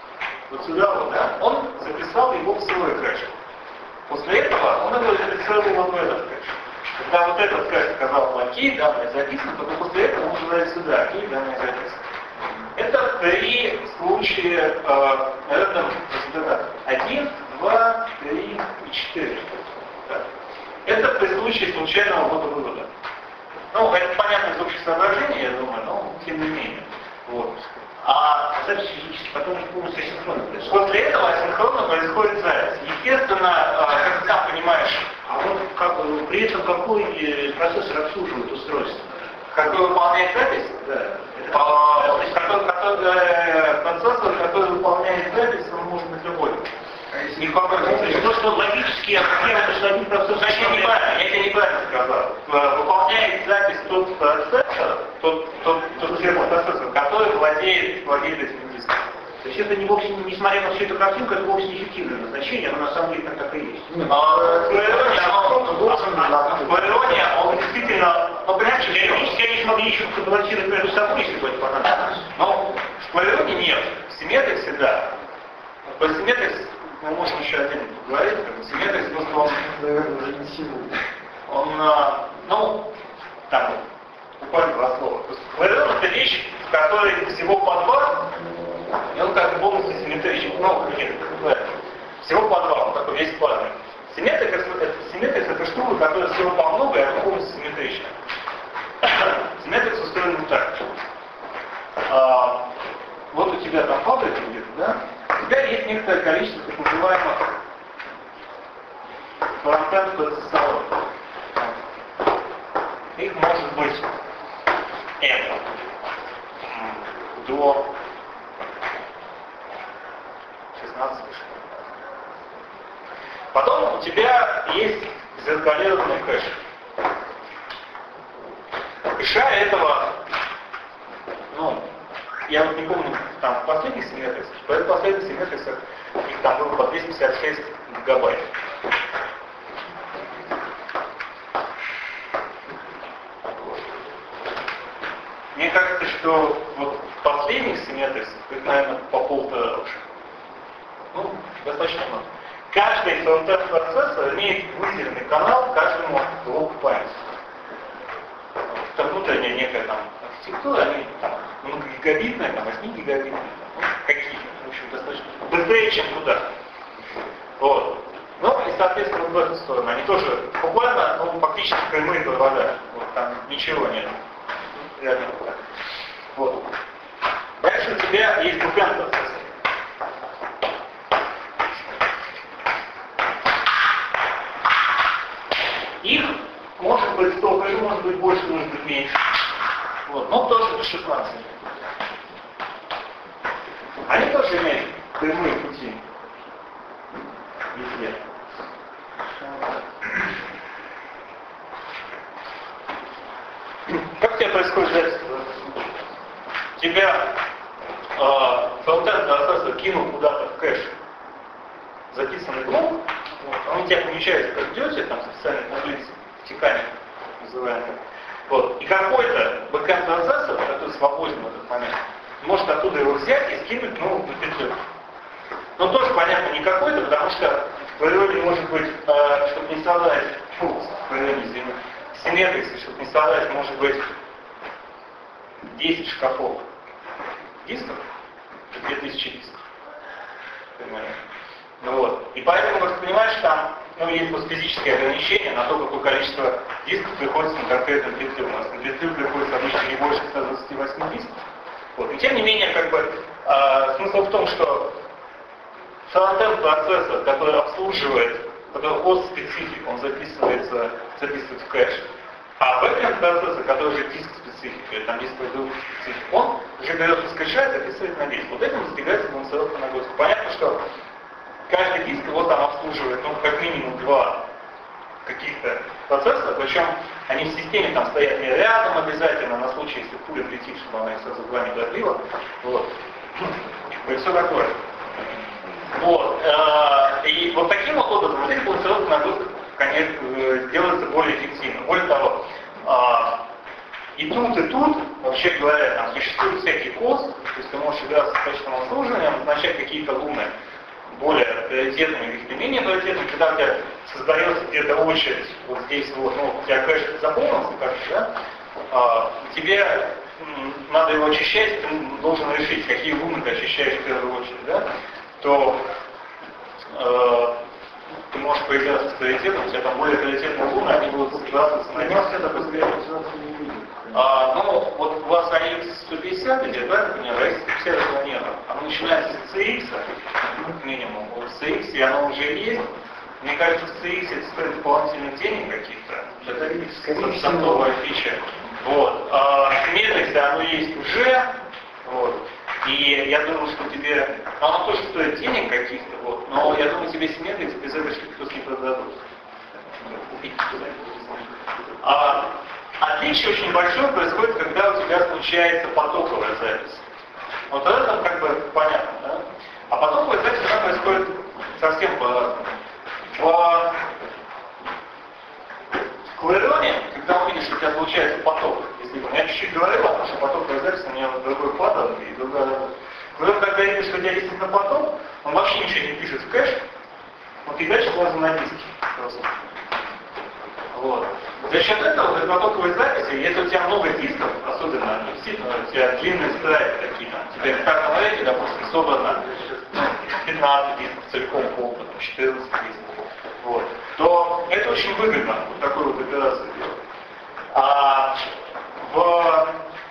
вот сюда вот, да, он записал его в свой кэш. После этого он его записал вот в этот кэш. Когда вот этот кэш сказал, окей, данные записаны, только после этого он говорит сюда, окей, данные записаны. Это три случая э, рядом, один, два, три и четыре. Да. Это при случае случайного ввода-вывода. Ну, это понятно из общих соображений, я думаю, но тем не менее. Вот. А запись физически потом полностью асинхронно происходит. После этого асинхронно происходит запись. Естественно, как ты сам понимаешь, А вот как, при этом какой процессор обслуживает устройство? какой выполняет запись, Да. а, который, который, процессор, который выполняет запись, он может быть любой. Не То, что логически определяется, что один процессор... Значит, я неправильно, я тебе неправильно сказал. Выполняет запись тот процессор, тот, тот, тот процессор, который владеет, владеет этим диском. То есть это не вовсе, несмотря на всю эту картинку, это вовсе не эффективное назначение, оно на самом деле так и есть. А, в иронии, в иронии, он действительно, ну, понимаете, Теоретически они смогли еще побалансировать между собой, если бы это понадобилось. но в иронии нет. В симметриксе, да. По симметриксе мы можем еще отдельно поговорить, как бы симметрикс, просто он, Наверное, уже не сегодня. он, а, ну, там, буквально два слова. То есть в иронии это вещь, в которой всего по два, и он как бы полностью симметричен, ну, нет, всего по два, он такой весь плавный. Симметрикс это, симметрикс это штука, которая всего по много, и она полностью симметрична. Симметрикс устроен вот так. А, вот у тебя там фабрика где-то, да? У тебя есть некоторое количество так называемых фронтенд процессоров. Их может быть n до шестнадцати. Потом у тебя есть зеркалированный кэш. Кэша этого, ну, я вот не помню, там в последних симметриках, в последних симметриках их там было по двести пятьдесят шесть гигабайт. Мне кажется, что вот в последних симметриках их, наверное, по полтора уже. Ну, достаточно много. Каждый фронтенд процессор имеет выделенный канал каждому блоку памяти. Там внутренняя некая там архитектура, они там многогигабитная, там восьмигигабитная, ну, какие, в общем, достаточно быстрее, чем туда. Вот. Ну и соответственно в эту сторону они тоже буквально, ну, фактически прямые провода. Вот, там ничего нет. Реально так. Вот. Дальше у тебя есть бэкэнд процессор. Их может быть столько же, может быть больше, может быть меньше. Вот. Но тоже до шестнадцати. Они тоже имеют прямые пути. Везде. Как у тебя происходит запись? Тебя э, фронтенд процессор кинул куда-то в кэш записанный блок, вот, он у тебя помечается как идете, там специальной таблицы втекания называемой. Вот. И какой-то бэкэнд процессор, который свободен в этот момент, может оттуда его взять и скинуть, ну, в петлю. Но тоже понятно не какой-то, потому что в природе может быть, э, чтобы не создать, фу, в природе, извини, симметрикс, чтобы не создать, может быть, десять шкафов дисков, две тысячи дисков. Понимаете? Ну вот. И поэтому, как ты понимаешь, там, ну, есть вот физические ограничения на то, какое количество дисков приходится на конкретную петлю. У нас на петлю приходится обычно не больше ста двадцати восьми дисков. Вот. И тем не менее, как бы, э, смысл в том, что фронтенд процессор, который обслуживает, который host специфик, он записывается, записывает в кэш. А бэкэнд процессор, который уже диск специфик, или там дисковый друг специфик, он уже берет из кэша и записывает на диск. Вот этим достигается балансировка нагрузки. Понятно, что каждый диск его там обслуживает, ну, как минимум два каких-то процессора, причем они в системе там стоят не рядом обязательно, на случай, если пуля летит, чтобы она их сразу два не добила. Вот. И все такое. Вот. И вот таким вот образом вот эта балансировка нагрузка, конечно, делается более эффективно. Более того, и тут, и тут, в вообще говоря, там существует всякий кост, то есть ты можешь играться с качественным обслуживанием, назначать какие-то луны более приоритетными или менее приоритетными, когда у тебя создается где-то очередь, вот здесь вот, ну, у тебя кэш заполнился, как да, а, тебе м, надо его очищать, ты должен решить, какие луны ты очищаешь в первую очередь, да, то э, ты можешь поиграться с приоритетом, у тебя там более приоритетные луны, они будут сбрасываться на них. А, ну, вот у вас эй икс сто пятьдесят идет, да, например, эй икс сто пятьдесят этого нет. Оно начинается с си икс, к минимуму, в си икс, и оно уже есть. Мне кажется, в си икс это стоит дополнительных денег каких-то. Это стартовая фича. Вот. А в Метриксе оно есть уже. Вот. И я думаю, что тебе... Оно тоже стоит денег каких-то, вот, но я думаю, тебе с Метрикс без этой штуки просто не продадут. А отличие очень большое происходит, когда у тебя случается потоковая запись. Вот это как бы понятно, да? А потоковая запись, она происходит совсем по-разному. В Клэроне, когда увидишь, что у тебя случается поток, если я чуть-чуть говорил о том, что потоковая запись, у меня другой паттерн и другая работа. Клэрон, когда видишь, что у тебя действительно поток, он вообще ничего не пишет в кэш, вот и дальше сразу на диске. Вот. За счет этого, за потоковой записи, если у тебя много дисков, особенно, действительно, у тебя длинные страйки такие, там, у тебя в каждом рейке, допустим, собрано пятнадцать дисков целиком по опыту, четырнадцать дисков, вот, то это очень выгодно, вот такую вот операцию делать. А в,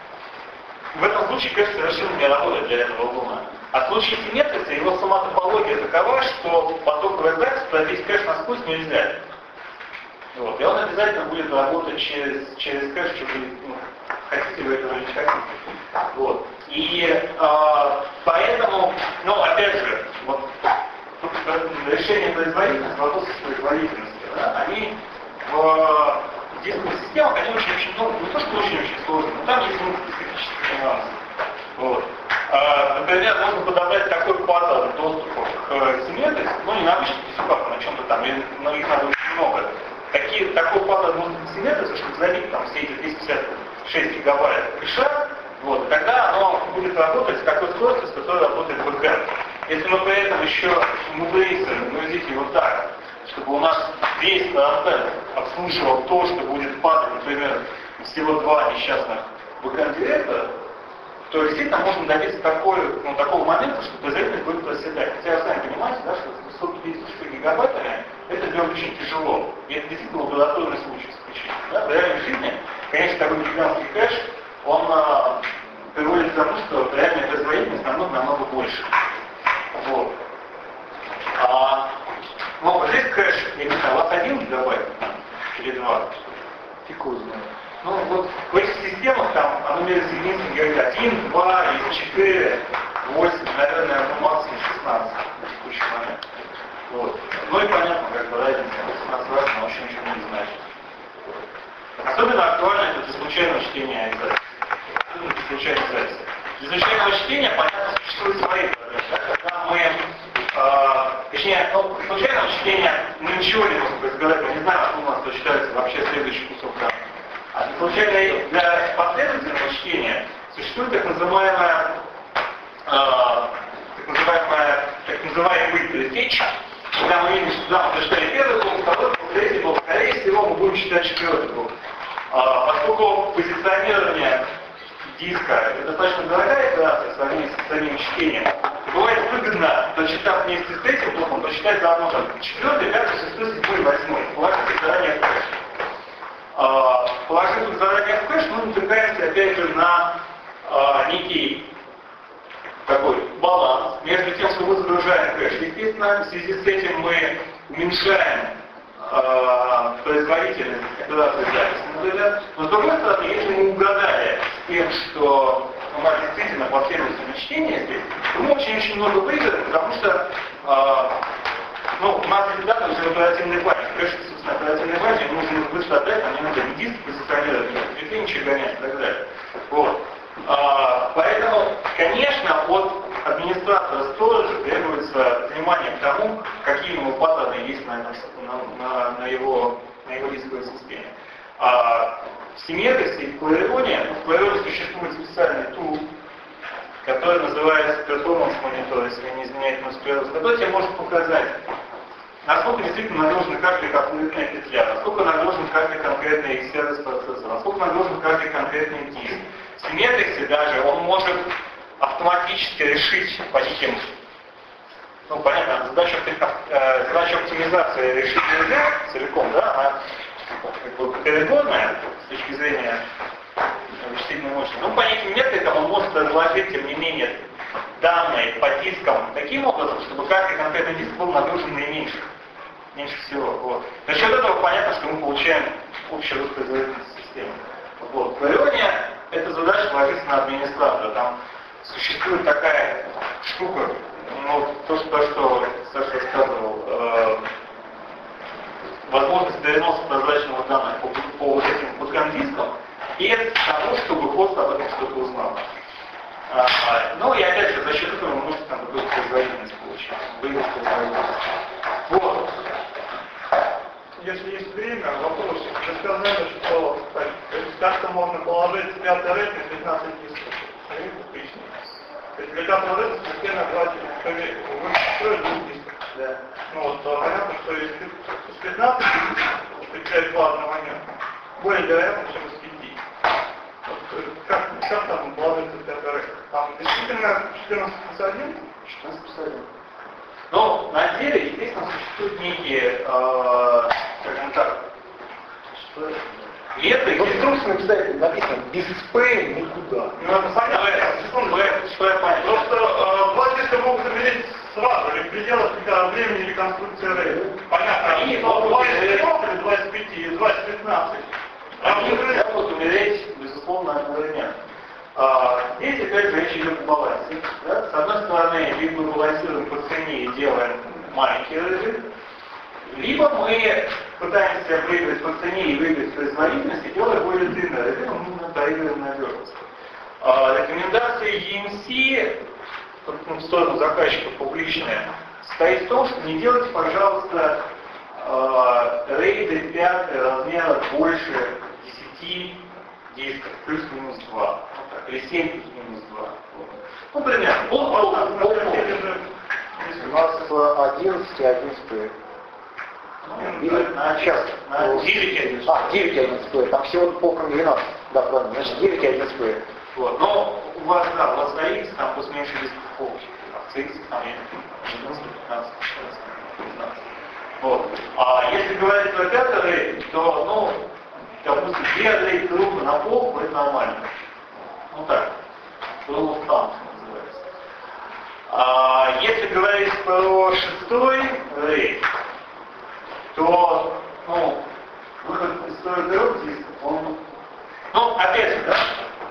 в этом случае, конечно, совершенно не работает для этого луна. А в случае симметриса, его сама топология такова, что потоковая запись пробить кэш насквозь нельзя. Вот. И он обязательно будет работать через, через кэш, чтобы, ну, хотите вы этого или не хотите. Вот. И э, поэтому, ну, опять же, вот, решение производительности, вопросы производительности, да, они в дисковых системах, они очень-очень много, не то, что очень-очень сложные, но там есть много специфических нюансов. Вот. А, например, можно подобрать такой паттерн доступа к симметрии, ну, не на обычных дисках, а на чем-то там, но их надо очень много. Такие, такой паттерн можно симметриться, чтобы забить там все эти двести пятьдесят шесть гигабайт кэша, вот, и тогда оно будет работать с такой скоростью, с которой работает бэкэнд. Если мы при этом еще мудрейсом нагрузить его так, чтобы у нас весь фронтенд обслуживал то, что будет падать, например, всего два несчастных бэкэнд-директора, то действительно можно добиться такой, ну, такого момента, что производительность будет проседать. Хотя вы сами понимаете, да, что с сто пятьдесят шесть гигабайтами это делать очень тяжело. И это действительно лабораторный случай исключительно. Да? В реальной жизни, конечно, такой гигантский кэш, он а, приводит к тому, что реальная производительность намного-намного больше. Вот. А, ну, вот здесь кэш, я не знаю, у вас один гигабайт или два? Фиг знает. Ну, вот в этих системах там оно меряется единицами, говорит, один, два, или четыре, восемь, наверное, ну, максимум шестнадцать в текущий момент. Вот. Ну и понятно, как бы разница, шестнадцать раз, но вообще ничего не значит. Особенно актуально это для случайного чтения и записи. Особенно для случайной записи. Для случайного чтения, понятно, существуют свои проблемы. Да? Когда мы, э, точнее, ну, случайного чтения мы ничего не можем сказать, мы не знаем, что у нас прочитается вообще следующий кусок данных. А для случайного, для последовательного чтения существует так называемая, э, так называемая, так называемый префетч, когда мы видим, что да, мы прочитали первый блок, второй блок, третий блок, скорее всего мы будем читать четвертый блок. А, поскольку позиционирование диска это достаточно дорогая операция в сравнении с самим чтением, бывает выгодно, прочитав вместе с этим блоком, прочитать заодно там четвертый, пятый, шестой, седьмой, восьмой, положить их заранее в кэш. А, положив их заранее в кэш, мы натыкаемся опять же на а, некий такой баланс между тем, что мы загружаем кэш. Естественно, в связи с этим мы уменьшаем э, производительность операции записи, например. Но с другой стороны, если мы угадали с тем, что у нас действительно последовательное чтение здесь, то мы очень-очень много выиграем, потому что э, ну, у нас есть данные уже в оперативной памяти. Кэш, собственно, оперативной памяти нужно быстро отдать, нам не надо ни диск позиционировать, ни переключение гонять и так далее. Вот. А, поэтому, конечно, от администратора сторожа требуется внимание к тому, какие у него паттерны есть на, на, на, на, его, на его дисковой системе. А в Симметриксе и в Кларионе, ну, в Кларионе существует специальный тул, который называется Performance Monitor, если не изменяет мой который тебе может показать, насколько действительно нагружена каждая конкретная петля, насколько нагружен каждый конкретный сервис процессор, насколько нагружен каждый конкретный диск. В Симметриксе даже он может автоматически решить по неким, ну понятно, задачу, э, задачу оптимизации решить нельзя целиком, да, она как бы перегонная с точки зрения вычислительной мощности. Ну, по неким методам он может разложить, тем не менее, данные по дискам таким образом, чтобы каждый конкретный диск был нагружен наименьше. Меньше всего. Вот. За счет этого понятно, что мы получаем общую воспроизводительность системы. Вот. В Кларионе эта задача ложится на администратора. Там существует такая штука, ну, то, что, то, что Саша рассказывал, э, возможность переноса прозрачного данных по, по вот этим путкам-дискам, и тому, чтобы хост об этом что-то узнал. А, а, ну и опять же, за счет этого вы можете там какую-то производительность получить, вывести производительность. Вот. Если есть время, вопрос. Вы сказали, что как-то можно положить пятый рейд на пятнадцать дисков. То есть для пятого рейда система хватит, вы строите двух дисков. Да. Ну вот, понятно, что из пятнадцати дисков, встречает главный момент, более вероятно, чем из пяти. Вот, как, как там положится пятый рейд? Там действительно четырнадцать плюс один? четырнадцать плюс один. Но на деле, естественно, существуют некие, э, скажем так, что методы. В инструкции написано, написано без P никуда. Ну это понятно, что я понял. Просто э, два диска могут умереть сразу, или в пределах времени реконструкции рейда. Понятно, Они два из четырёх или два из пяти, или два из пятнадцати. Они могут умереть, безусловно, одновременно. Здесь опять же речь идет о балансе. Да? С одной стороны, либо мы балансируем по цене и делаем маленький режим, либо мы пытаемся выиграть по цене и выиграть производительность и делаем более длинный режим, мы проигрываем надежность. Рекомендация и эм си, в сторону заказчика публичная, состоит в том, что не делайте, пожалуйста, рейды пятый размера больше десяти дисков, плюс-минус два. Или семь плюс-минус два. Ну, примерно. Пол, пол, пол, пол. У нас одиннадцать и одиннадцать P. На час. На девять и одиннадцать. А, девять и одиннадцать P. Там всего полком двенадцать. Да, правильно. Значит, девять и одиннадцать P. Вот. Но у вас, да, у вас на X там пусть меньше дисков полки. А в си икс там одиннадцать, пятнадцать, шестнадцать, пятнадцать. Вот. А если говорить про пятый рейд, то, ну, допустим, две рейд группы на полку, это нормально. Ну так, rule of thumb называется. А если говорить про шестой рейд, то, ну, выход из стоит дорог дисков, он, ну, опять же, да,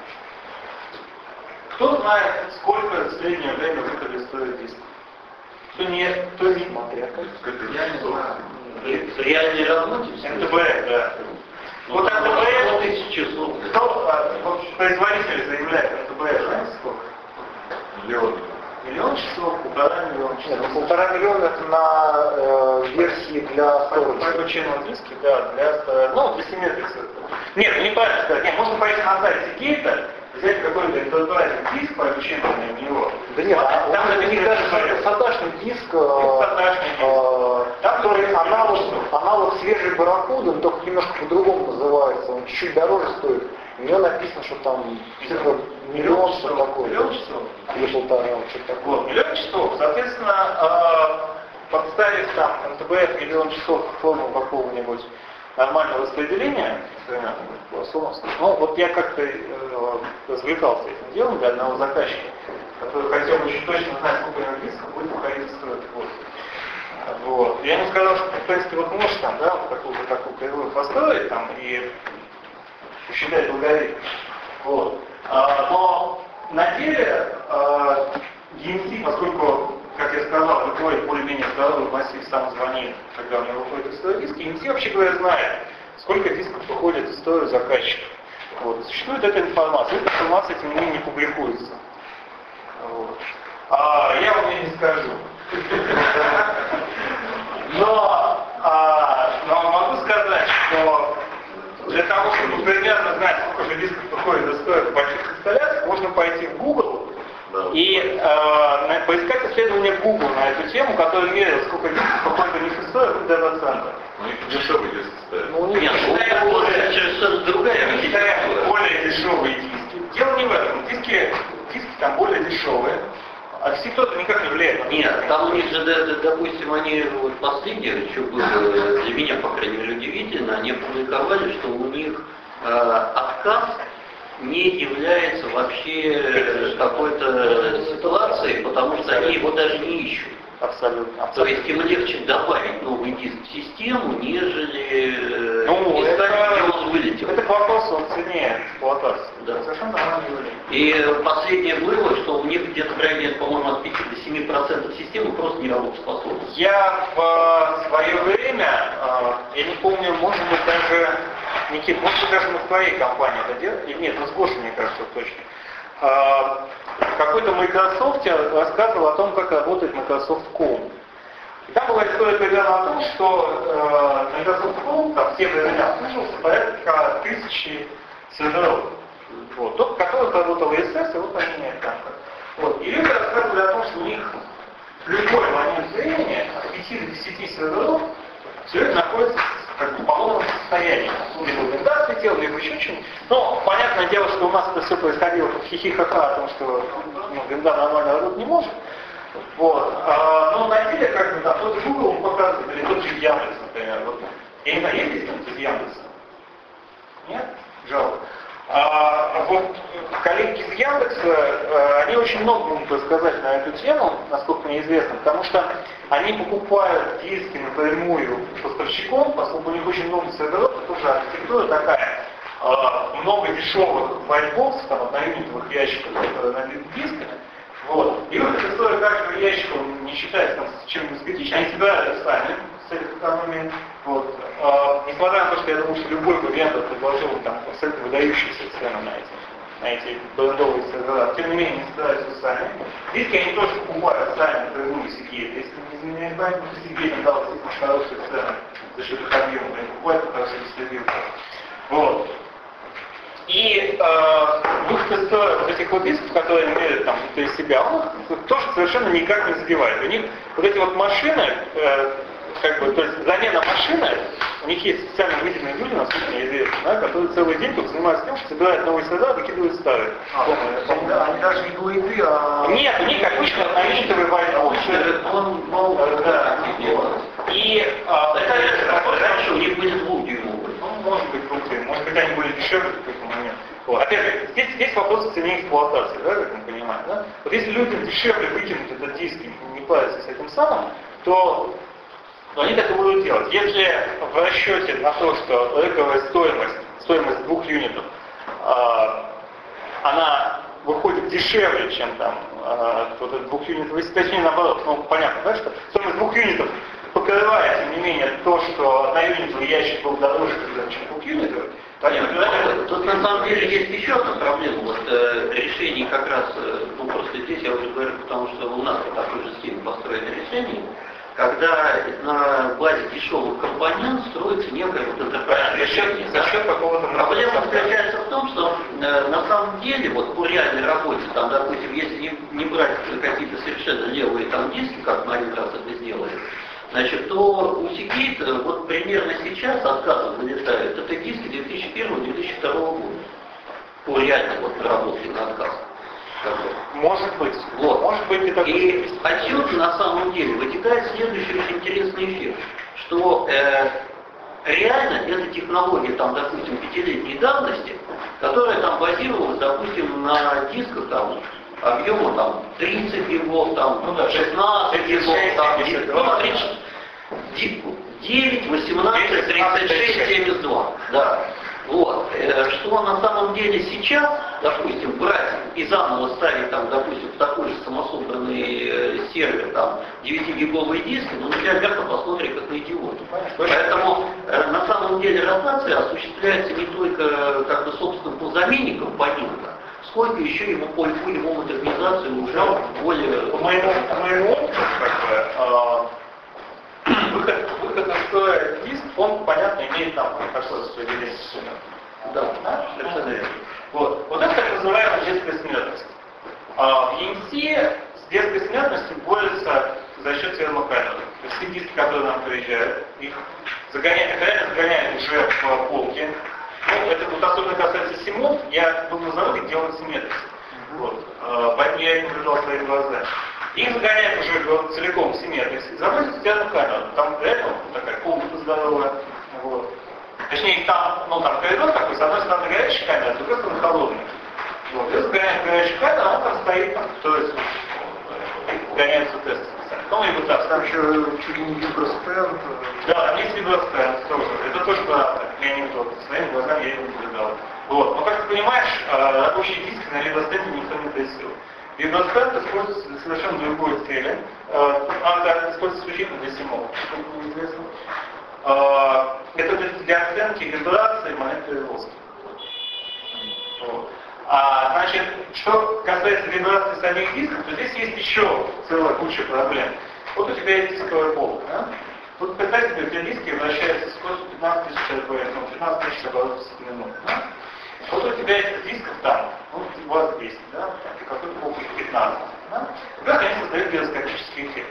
кто знает, сколько среднее время выхода из стоит дисков? Кто не, кто не смотря, Я не знаю. Реальный работе? эн тэ бэ эр, да. Вот эн тэ бэ эр, тысячи часов. кто, а, вот производитель заявляет эн тэ бэ эр, знаете сколько? Миллион. Миллион часов, полтора миллиона часов. Нет, ну, полтора миллиона это на э, версии для По storage. обучению диски, да, для, ну, для Симметрикса. Нет, не правильно сказать. Нет, можно пойти на сайт Seagate, взять какой-то интеллектуальный диск по обучению на него. Да нет, там, там там у них даже саташный диск, э, Саташный диск. э, Там который тоже аналог, часов. аналог свежей барракуды, но только немножко по-другому называется, он чуть-чуть дороже стоит. У него написано, что там цифра миллион, что такое. Миллион часов. Или полтора, что-то такое. Вот, миллион часов. Соответственно, э, подставив там эн тэ бэ эр миллион часов в форму какого-нибудь нормального распределения, ну вот я как-то э, развлекался этим делом для одного заказчика, который хотел очень точно знать, сколько у него дисков будет выходить из строя. Вот. Вот. Я ему сказал, что в принципе вот можешь там, да, вот какую-то такую кривую построить там и посчитать алгоритм. Вот. А, но на деле а, и эм си, поскольку, как я сказал, выходит более-менее здоровый массив, сам звонит, когда у него выходит из строя диски, и эм си, вообще говоря, знает, сколько дисков выходит из строя заказчика. Вот. Существует эта информация, эта информация, тем не менее, не публикуется. Вот. А, я вам не скажу. Но, а, но могу сказать, что для того, уже дисков выходит за стоит больших инсталляций, можно пойти в Google и э, поискать исследование Google на эту тему, который мерил, сколько дисков какой-то у них стоит в дата-центр. У них дешевый диск стоит. Ну, нет, Нет, ну, это совершенно другая более, более дешевые диски. Дело не в этом. Диски, диски там более дешевые. А действительно это никак не влияет. Нет, там у них же, да, да, допустим, они вот последнее, что было для меня, по крайней мере, удивительно, они опубликовали, что у них э, отказ не является вообще какой-то ситуацией, потому что они его даже не ищут. Абсолютно. То есть им легче добавить новый диск в систему, нежели Ну, искать, это, где он вылетел. это к вопросу о цене эксплуатации. Да. Совершенно нормально. И последнее было, что у них где-то, по крайней мере, по-моему, от пяти до семи процентов системы просто не работоспособны. Я в э, свое время, э, я не помню, может быть даже, Никит, может быть даже мы в твоей компании это делали, или нет, ну с Гошей, мне кажется, точно. Э, какой-то Microsoft рассказывал о том, как работает Microsoft Calm. И там была история примерно о том, что э, Microsoft Calm там все времена обслуживался порядка тысячи серверов. Вот, тот, который работал в и эс эс, и вот они там. Вот. И люди рассказывали о том, что у них в любой момент времени от пяти до десяти серверов все это находится как бы в поломанном состоянии. Либо винда слетел, либо еще что-нибудь. Но понятное дело, что у нас это все происходило как хихихаха о том, что ну, винда нормально работать не может. Вот. А, но на деле, как бы, да, тот же Google он показывает, или тот же Яндекс, например. Вот. Я не знаю, есть здесь кто-нибудь из Яндекса? Нет? Жалко. А вот коллеги из Яндекса, они очень много могут рассказать на эту тему, насколько мне известно, потому что они покупают диски напрямую поставщиком, поскольку у них очень много серверов, это тоже архитектура такая, много дешевых файлбоксов, там, одноюнитовых ящиков, которые набиты дисками. Вот. И вот эта история каждого ящика, он не считается там, чем-нибудь критичным, они собирают сами с целью экономии. Вот. А, несмотря на то, что я думаю, что любой бы вендор предложил там абсолютно выдающиеся цены на эти, на эти брендовые сервера, тем не менее не собираются сами. Диски они тоже покупают сами напрямую Seagate. Если не изменяет память, то Seagate им дал действительно хорошие цены за счет их объема, они покупают хорошие дистрибьюторы. Вот. И э, выход из вот этих вот дисков, которые меряют там внутри себя, он их тоже совершенно никак не задевает. У них вот эти вот машины, э, как бы, то есть замена машины, у них есть специально выделенные люди, насколько мне известно, да, которые целый день тут занимаются тем, что собирают новые сервера, выкидывают старые. А, они, да, они даже не глуиды, а... Нет, у них обычно одноюнитовый вайбокс. Он мол, да, и а, это раньше у них были двухдюймовые. Ну, может быть, крутые, может быть, они были дешевле в какой-то момент. Вот. Опять же, здесь, здесь вопрос к цене эксплуатации, да, как мы понимаем. Да? Вот если людям дешевле выкинуть этот диск и не париться с этим самым, то но они так и будут делать. Если в расчете на то, что рынковая стоимость, стоимость двух юнитов, э, она выходит дешевле, чем там э, вот этот двух юнитов, если точнее наоборот, ну понятно, да, что стоимость двух юнитов покрывает, тем не менее, то, что одноюнитовый ящик был дороже, чем двух юнитов, то они выбирают. Тут на самом деле есть еще одна проблема. Вот э, решение как раз, э, ну просто здесь я уже говорю, потому что у нас по такой же схеме построено решение, когда на базе дешевых компонент строится некое вот это решение. За счет какого-то проблема заключается в том, что э, на самом деле вот по реальной работе, там, допустим, если не, не брать какие-то совершенно левые там диски, как мы один раз это сделали, значит, то у Seagate вот примерно сейчас отказы вылетают. Это диски две тысячи первого — две тысячи второго года. По реальной вот работе на отказ. Может быть. Вот. Может быть, и так. И отсюда на самом деле вытекает следующий очень интересный эффект, что э, реально эта технология, там, допустим, пятилетней давности, которая там базировалась, допустим, на дисках там объема там тридцать гигов, там, ну, да, шестнадцать гигов, там, ну, тридцать, девять, восемнадцать, тридцать шесть, семьдесят два. Да. Вот. Что на самом деле сейчас, допустим, брать и заново ставить, там, допустим, в такой же самособранный сервер, там, девятигиговые диски, ну, например, мягко посмотрит, как на идиота. Поэтому на самом деле ротация осуществляется не только как бы собственным по замене компонента, сколько еще ему по его модернизации уже более... По моему, по моему опыту, как бы, выход, выход из строя диск, он, понятно, имеет там какое распределение. Да, да? Вот. Вот это так называемая детская смертность. А в и эн си с детской смертностью борются за счет термокамер. То есть все диски, которые нам приезжают, их загоняют, реально загоняют уже в полки. Ну, это вот особенно касается симов, я был на заводе, где он симметрик. Вот. А, поэтому я их наблюдал своими глазами. Их загоняют уже вот, целиком симметрик. Заводят в термокамеру. Там реально вот такая комната здоровая. Вот. Точнее, там, ну, там коридор такой, с одной стороны горячая камера, с другой стороны холодная. Вот. И загоняют горячую камеру, она там стоит, там, то есть гоняются тесты. Ну, и вот так. Там еще чуть ли не вибростенд. Да, там есть вибростенд тоже. Это тоже правда. Я не тот. Своими глазами я его не наблюдал. Вот. Но, как ты понимаешь, рабочие диски на вибростенде никто не просил. Вибростенд используется для совершенно другой цели. А, да, используется исключительно для симов. Неизвестно. Это для оценки вибрации момента перевозки. Вот. А, значит, что касается вибрации самих дисков, то здесь есть еще целая куча проблем. Вот у тебя есть дисковая полка, да? Тут, представь себе, у тебя диски вращаются с скоростью пятнадцать тысяч эр пэ эм, ну, пятнадцать тысяч оборотов в минуту, да? Вот у тебя этих дисков там, ну, у вас десять, да? Какой-то полк пятнадцать, да? Тогда, конечно, создают гироскопический эффект.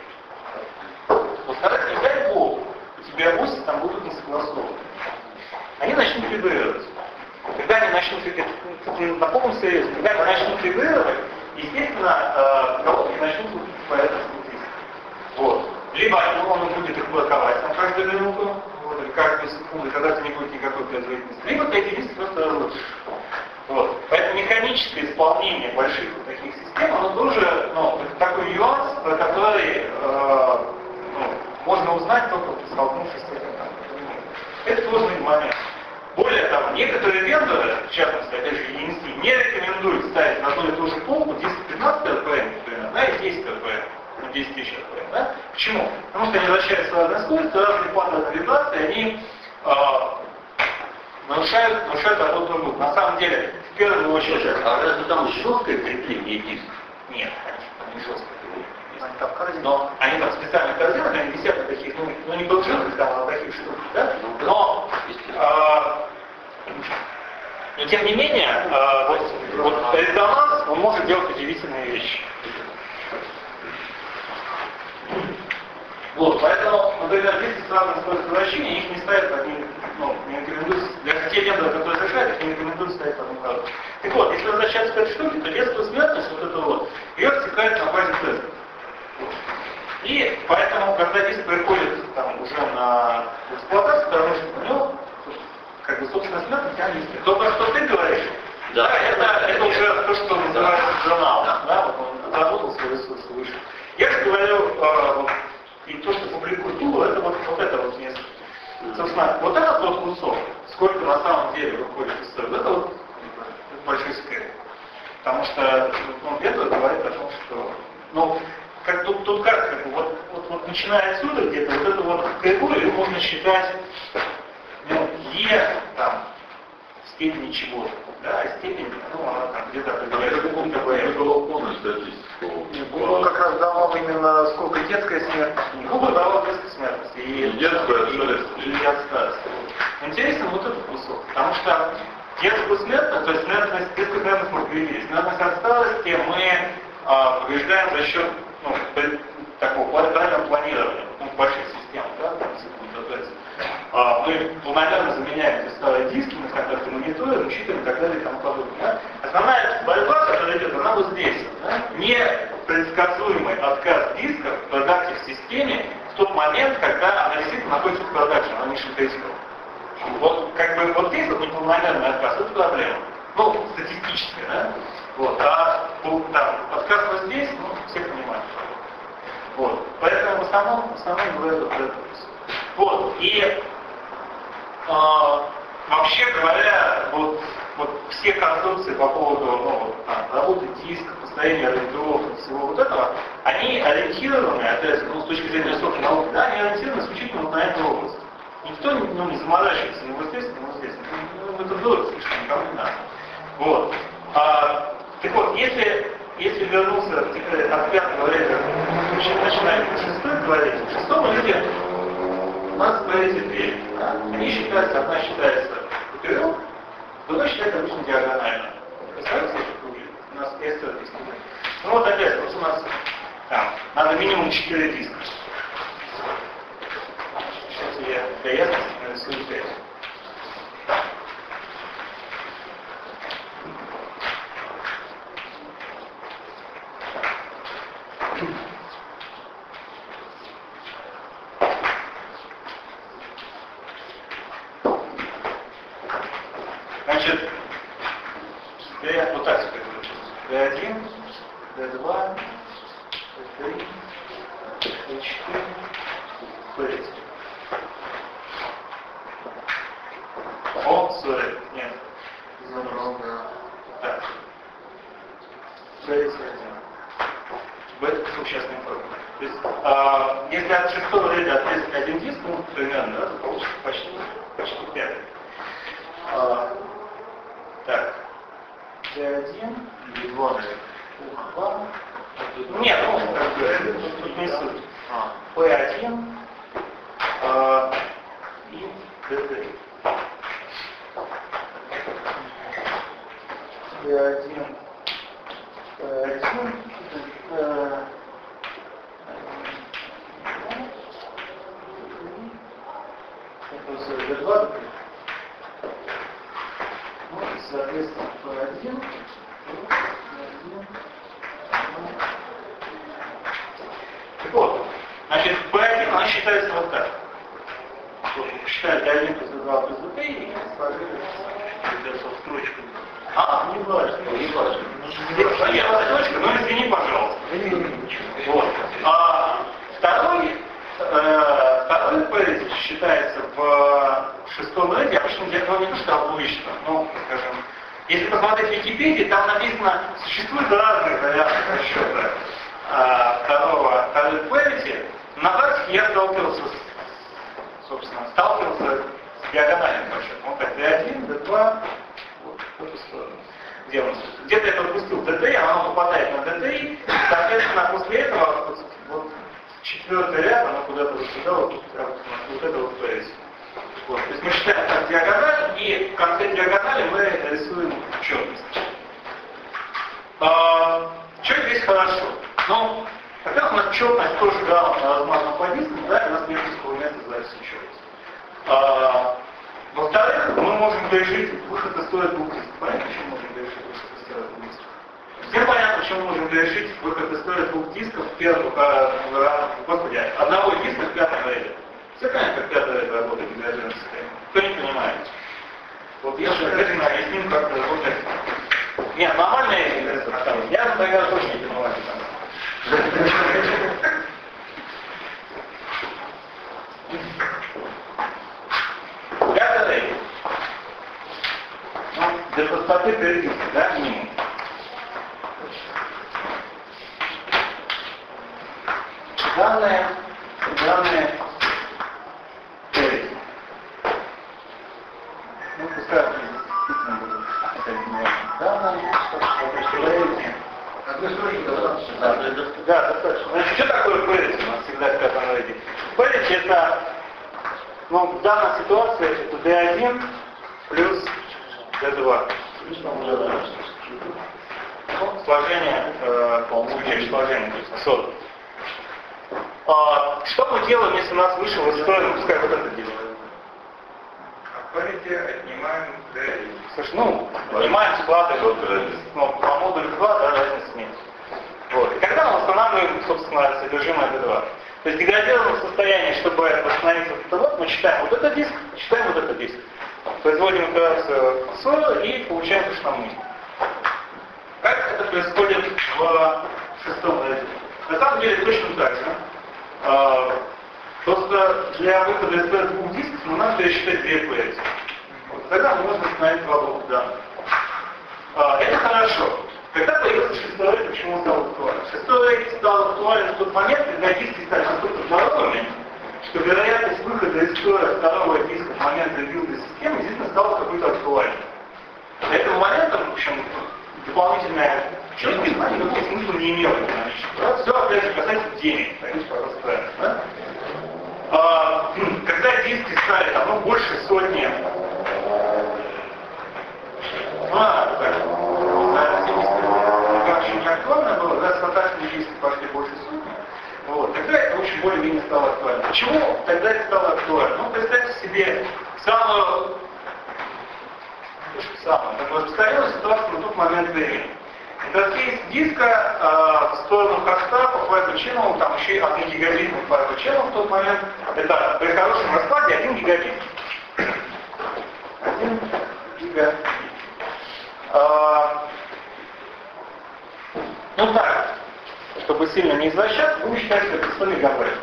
Вот когда ты взять полку, у тебя оси там будут не согласованы. Они начнут вибрировать. Когда они начнут, на полном серьезе, когда они начнут вибрировать, естественно, колодки начнут лупить поверхностный диск. Вот. Либо ну, он будет их блоковать там каждую минуту, вот, или каждую секунду, когда это не будет никакой производительности. Либо эти диски просто разрушат. Вот. Поэтому механическое исполнение больших вот таких систем, оно тоже, ну, это такой нюанс, про который э, ну, можно узнать только столкнувшись с этим. Это сложный момент. Более того, некоторые вендоры, в частности, опять же, и эн си, не рекомендуют ставить на одну и ту же полку десять пятнадцать эр пэ эм, например, да, и десять эр пэ эм, ну, десять тысяч эр пэ эм, да? Почему? Потому что они вращаются в разной скорости, разные паттерны вибрации, они э, нарушают, нарушают работу друг друга. На самом деле, в первую очередь... А разве там жесткое крепление дисков? Нет, конечно, там не жесткое крепление. Они там в корзине. Но они там специально в корзинах, они висят на таких, ну, ну не пружинах, там, а на таких штуках, да? Но, э, но тем не менее, э, вот, вот резонанс, он может делать удивительные вещи. Вот, поэтому, например, если сразу скорость вращения, их не ставят под ним, ну, не рекомендуется, для тех вендоров, которые совершают, их не рекомендуется ставить под одну коробку. Так вот, если возвращаться к этой штуке, то детскую смертность, вот это вот, ее отсекают на базе тестов. И поэтому, когда диск приходит там, уже на эксплуатацию, потому что у него как бы собственная смертность не есть. То, про что ты говоришь, да, да, это, это уже то, что называется журнал. Да. Да, вот он отработал свои ресурсы выше. Я же говорю, э, вот, и то, что публикует Google, это вот, вот это вот место. Собственно, вот этот вот кусок, сколько на самом деле выходит из стоит, это вот большой секрет. Потому что ну, это говорит о том, что ну, как тут, тут как, как вот, вот, вот начиная отсюда где-то, вот эту вот категорию можно считать ну, Е там, в степени чего-то. Да, а степень, ну, она там где-то определяется. Это было полная статистика. Google как раз давал именно сколько детская смертность. Google давал детская смертность. И, и детская и, и, и от старости. Интересен вот этот кусок, потому что детскую смертность, то есть смертность, детскую смертность мы привели. Смертность от старости мы а, побеждаем за счет ну, такого правильного планирования ну, больших систем, да, там, а, мы планомерно заменяем эти старые диски, мы как-то мониторим, учитываем и так далее и тому подобное. Да? Основная борьба, которая идет, она вот здесь. Да? Непредсказуемый отказ дисков в продакте в системе в тот момент, когда она действительно находится в продакте, она не критикал. Вот как бы вот здесь вот непланомерный отказ, это проблема. Ну, статистически, да? Вот. А вот, там, отказ вот здесь, ну, все понимают. Вот. Поэтому в основном, в основном говорят вот это. Вот. И э, вообще говоря, вот, вот все конструкции по поводу ну, вот, там, работы диска, построения ориентировок и всего вот этого, они ориентированы, опять же, ну, с точки зрения высокой науки, да, они ориентированы исключительно вот на эту область. Никто ну, не заморачивается ни вот здесь, ни вот здесь. Ну, это дорого слишком, никому не надо. Вот. А, так вот, если, если вернуться от пятого рейда, начинаем с шестой говорить, в шестом рейде у нас эти двери. Да? Они считаются, одна считается поперек, диском диагонально. Представляете, эти круги? У нас эс диск. Ну вот опять, вот у нас там, надо минимум четыре диска. Сейчас я для ясности нарисую пять. Значит, я вот так скажу. ди один, ди два, ди три, ди четыре, ди пять. О, сори, нет. Забрал, да. Так. ди один. В этой случайной форме. То есть, а, если от шестого ряда отрезать один диск, ну, примерно, да, то получится почти, почти пять. А, так. ди один, ди два, ди два. Нет, ну, как бы, тут не суть. пи один а, и ди три. ди один, пи один, ди два, ну, соответственно, пи один, вот, значит, пи один, она считается вот так. Вот, считает ди один плюс ди два плюс ди три и сложили в строчку. А, не важно, не важно. Понятно, строчка, но извини, пожалуйста. Вот. А второй, э, второй поэзия считается в шестом ряде, обычно для этого не то, что обычно, но, скажем, если посмотреть в Википедии, там написано, существуют разные варианты расчета э, второго, второй поэзии. На практике я сталкивался с, собственно, сталкивался с диагональным расчетом. Вот так, ди один, ди два, вот в эту сторону. Где он? Где-то я пропустил ди три, она попадает на ди три, соответственно, после этого вот, вот четвертый ряд, она куда-то вот сюда, вот, вот, вот это вот поэзия. Вот. То есть мы считаем так диагональ, и в конце диагонали мы рисуем четность. А, что здесь хорошо? Ну, во-первых, у нас четность тоже грамотно размазана по дискам, да, и у нас нет дискового места за всю четность. А, во-вторых, мы можем решить выход из стоит двух дисков. Понятно, почему можем решить выход из стоит двух дисков? Всем понятно, почему можем решить выход из стоит двух дисков первого, господи, одного диска в пятом ряде. Все понятно, как пятый ряд работает в диагональной системе. Кто не понимает? Вот я же обязательно объясним, как работает. Нет, нормально я, например, тоже не понимаю. Пятый ряд. Ну, для простоты перейдем, да, минимум. Данные, данные, ну, пускай действительно будут опять не данные, что одной строчки достаточно. Да, да, достаточно. Значит, что такое parity? У нас всегда в пятом ряде. Parity это, ну, в данной ситуации это ди один плюс ди два. Сложение, э, получаешь сложение, то есть сот. А, что мы делаем, если у нас вышел из строя, ну, пускай вот этот диск? А парите отнимаем ди один. Слушай, ну, отнимаем склады, вот, ну, по модулю два, да, разницы нет. Вот. И когда мы восстанавливаем, собственно, содержимое ди два. То есть в деградированном состоянии, чтобы восстановить вот это вот, мы читаем вот этот диск, читаем вот этот диск. Производим операцию ссоры и получаем то, что нам нужно. Как это происходит в шестом ряде? На самом деле точно так же. А, просто для выхода из двух дисков нам надо пересчитать две поэзии. Вот, тогда мы можем установить два блока данных. А, это хорошо. Когда появился шестой ряд, почему он стал актуален? Шестой ряд стал актуален в тот момент, когда диски стали настолько здоровыми, что вероятность выхода из строя второго диска в момент ревилда системы действительно стала какой-то актуальной. До этого момента, в общем, дополнительная четкость, она никакого смысла не имела. Все, опять же, касается денег. Понимаете, пожалуйста, да? А, когда диски стали там, ну, больше сотни, а, почему тогда это стало актуально? Ну, представьте себе самую, самую распространенную ситуацию на тот момент времени. Интерфейс диска э, в сторону хоста по файлу channel, там еще и один гигабит по файлу channel в тот момент. Это при хорошем раскладе один гигабит. один гигабит. А, ну так, чтобы сильно не извращаться, будем считать, что это сто мегабайт.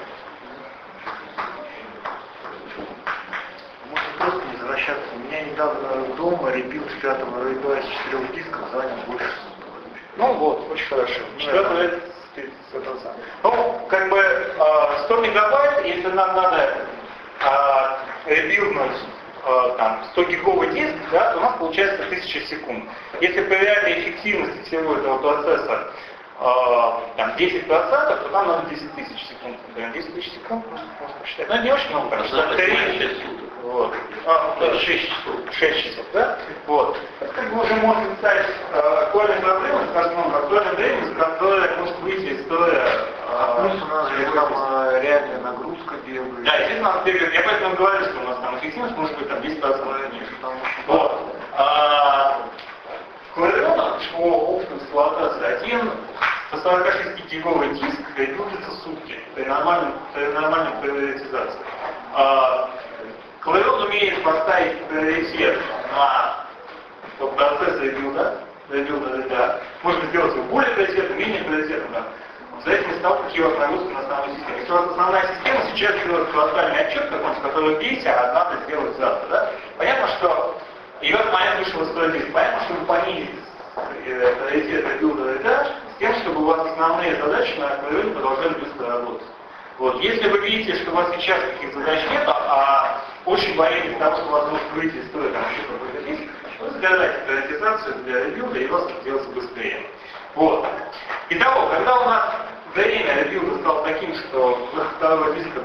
Можно просто не возвращаться. У меня недавно дома репил с пятого рейда из четырех дисков занял больше. Ну вот, очень хорошо. Четвертый рейд с этого самого. Ну, как бы э, сто мегабайт, если нам надо э, ребилднуть э, там, сто гиговый диск, да, то у нас получается тысяча секунд. Если при реальной эффективности всего этого процесса э, там, десять процентов, то нам надо десять тысяч секунд. десять тысяч секунд можно, можно посчитать. Ну, это не очень много, конечно. Вот. А, ну, шесть часов. шесть часов, да? Вот. Это как бы уже можно стать э, актуальной проблемой, скажем, актуальным временем, которое может выйти, стоя... А плюс у нас же там реальная нагрузка бегает. Да, естественно, у нас бегает. Я поэтому говорю, что у нас там эффективность может быть там десять процентов. Вот. А, Клавиатура по опыту эксплуатации один сто сорок шесть гиговый диск регулируется сутки при нормальной, при нормальной приоритизации. А, Клавиатура умеет поставить приоритет на процесс ребилда, ребилда, да. Можно сделать его более приоритетным, менее приоритетным, да. В зависимости от того, какие у вас нагрузки на основную систему. Если у вас основная система сейчас делает квартальный отчет, который бейте, а надо сделать завтра, да. Понятно, что и в этот момент вышел сто диск. Понятно, чтобы понизить приоритет ребилда, да, с тем, чтобы у вас основные задачи на клавиатуре продолжали быстро работать. Вот. Если вы видите, что у вас сейчас каких задач нет, а очень боитесь того, что у вас может выйти из строя там еще какой-то диск, вы загораете приоритизацию для ребилда, и у вас это делается быстрее. Вот. Итого, когда у нас время ребилда стало таким, что второго диска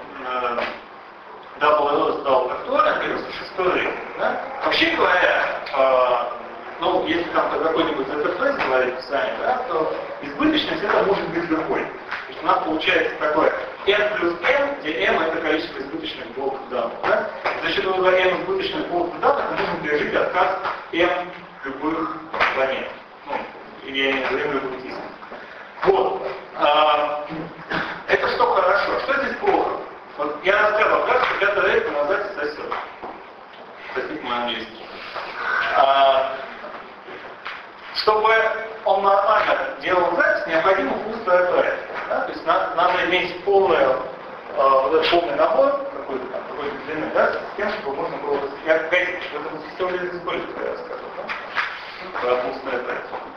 Double стал актуален, появился шестой рейд. Да? Вообще говоря, э, ну, если там какой-нибудь интерфейс говорить сами, да, то избыточность это может быть любой. То есть у нас получается такое n плюс n, где m это количество избыточных блоков данных. Да? За счет этого n избыточных блоков данных мы можем пережить отказ m любых планет. Ну, или я не назову любых дисков. Вот. А, это что хорошо? Что здесь плохо? Вот я рассказывал, как что пятый рейд называется сосед. Простите мой английский. А, чтобы он нормально делал запись, необходимо full story. Да? То есть надо, надо иметь полный, э, вот полный набор какой-то там, какой-то длины, да, с тем, чтобы можно было... Я в этой системе не использую, когда я рассказывал, да? Про full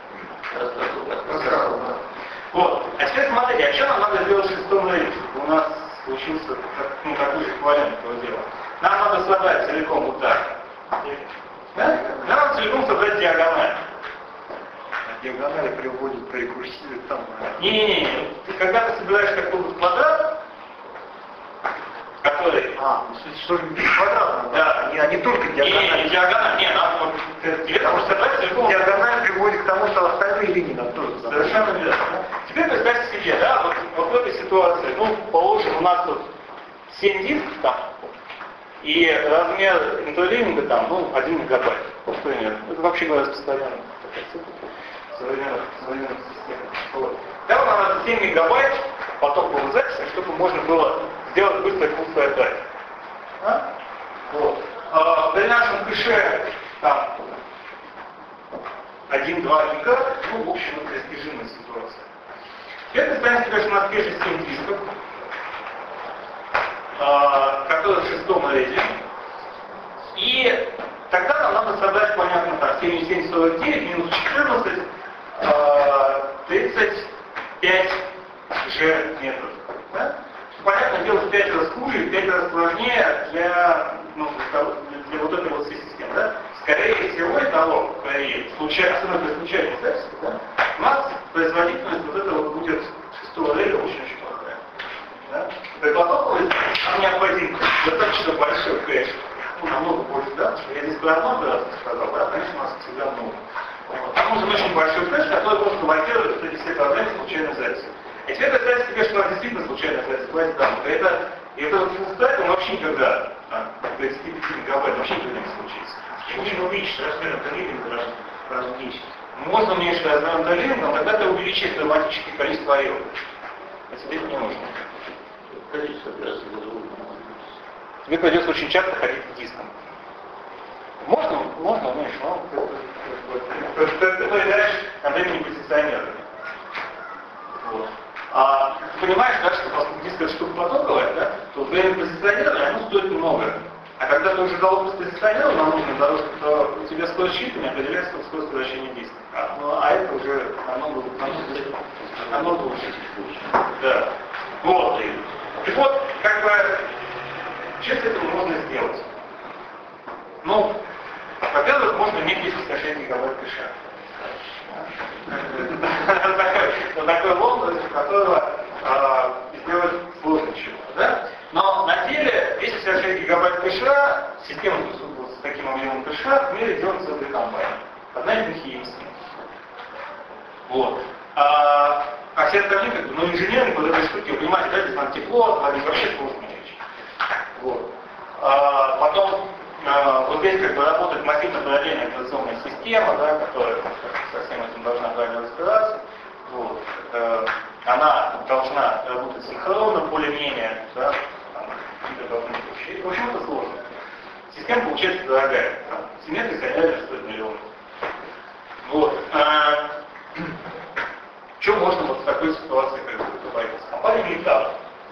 story. Вот. А теперь смотрите, а что нам надо сделать в шестом рейде, чтобы у нас получился ну, такой эквивалент этого дела? Нам надо собрать целиком вот так. Да? Нам надо целиком собрать диагональ. А диагонали приводят к рекурсиве там. Не-не-не, ты когда ты собираешь какой-то квадрат, который... А, что-нибудь квадратное. Да. Не, а не только диагональ. Не, не диагональ, не, надо вот... Тебе там можно собрать целиком... Диагональ приводит к тому, что остальные линии надо тоже собрать. Совершенно верно. Теперь представьте себе, да, вот, вот в этой ситуации, ну, положим, у нас тут семь дисков там, и размер интерлининга там, ну, один мегабайт. Например. Это вообще говоря распространенная такая цифра в современных, современных системах. Вот. Да, нам надо семь мегабайт потоковой записи, чтобы можно было сделать быстрый full story. А? Вот. А, при нашем кэше там один-два гига, ну, в общем, это достижимая ситуация. Теперь представим себе, что у нас пишет семь дисков, э, которые в шестом рейде. И тогда нам надо собрать, понятно, так, семь и семь, сорок девять, минус четырнадцать, э, тридцать пять же метров. Да? Понятно, дело в пять раз хуже, в пять раз сложнее для, ну, для, для вот этой вот всей системы. Да? Скорее всего, того, скорее, случай, особенно при случайной записи, да, у нас производительность вот этого вот будет шестого рейда очень-очень плохая. Да? При потоковой нам необходим достаточно большой кэш, ну, намного больше, да, потому что я здесь про одну операцию сказал, да, конечно, у нас всегда много. Вот. Нам нужен очень большой кэш, который просто блокирует вот эти все проблемы случайной записи. И теперь представьте себе, что у нас действительно случайная запись базы данных. Это И это фуллстек, он вообще никогда, тридцать пять мегабайт, вообще никогда не случится. Можно увеличить размер долинга, различить. Можно уменьшить размер долинга, но тогда ты увеличишь автоматически количество айов. А тебе это не нужно. Количество раз другое. Тебе придется очень часто ходить к дискам. Можно, можно уменьшить, но ты появляешь на времени позиционирования. Вот. А ты понимаешь, да, что поскольку диск эта штука потоковая, да, то время позиционирования оно стоит много. А когда ты уже дал позиционирование на нужную дорожку, то у тебя скорость считывания определяется скорость вращения диска. А, ну, а это уже намного, намного, намного лучше. Да. Вот. И вот, как бы, что с этим можно сделать? Ну, во-первых, можно иметь десять целых шесть гигабайт кэша. Это такой лонд, из которого сделать сложно чего-то, да? Но на деле десять целых шесть гигабайт кэша, система с таким объемом кэша в мире делает целая компания. Одна из них и Вот. А, а все остальные, как бы, ну, инженеры под этой штуки, вы понимаете, да, здесь надо тепло, отводить, вообще сложная вещь. Вот. А, потом, а, вот здесь как бы работает массивно параллельная операционная система, да, которая со всем этим должна правильно разбираться. Вот. А, она должна работать синхронно, более-менее, да, в общем, это сложно. Система получается дорогая. Симметрия реально стоит миллион. Вот. А, что можно вот в такой ситуации как бы добавить? Компания Металл,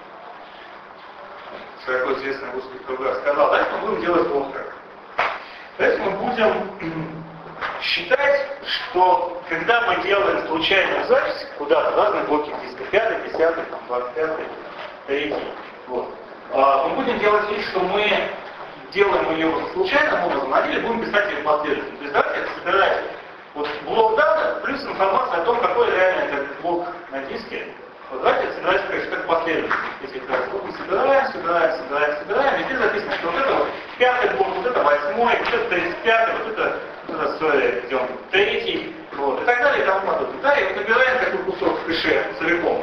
широко известный в узких кругах, сказал, давайте мы будем делать вот как. Давайте мы будем считать, что когда мы делаем случайную запись куда-то, разные блоки диска, пятый, десятый, двадцать пятый, третий, вот, мы будем делать вид, что мы делаем ее случайным образом, а деле будем писать ее последовательно. То есть давайте собирать вот блок данных плюс информация о том, какой реально этот блок на диске. Вот давайте собирать, конечно, как последовательно. Если это вот мы собираем, собираем, собираем, собираем, и здесь записано, что вот это вот пятый блок, вот это восьмой, вот это тридцать пятый, вот это, вот это sorry, идем третий, вот, и так далее, и тому подобное. Да, и вот набираем такой кусок в кэше целиком.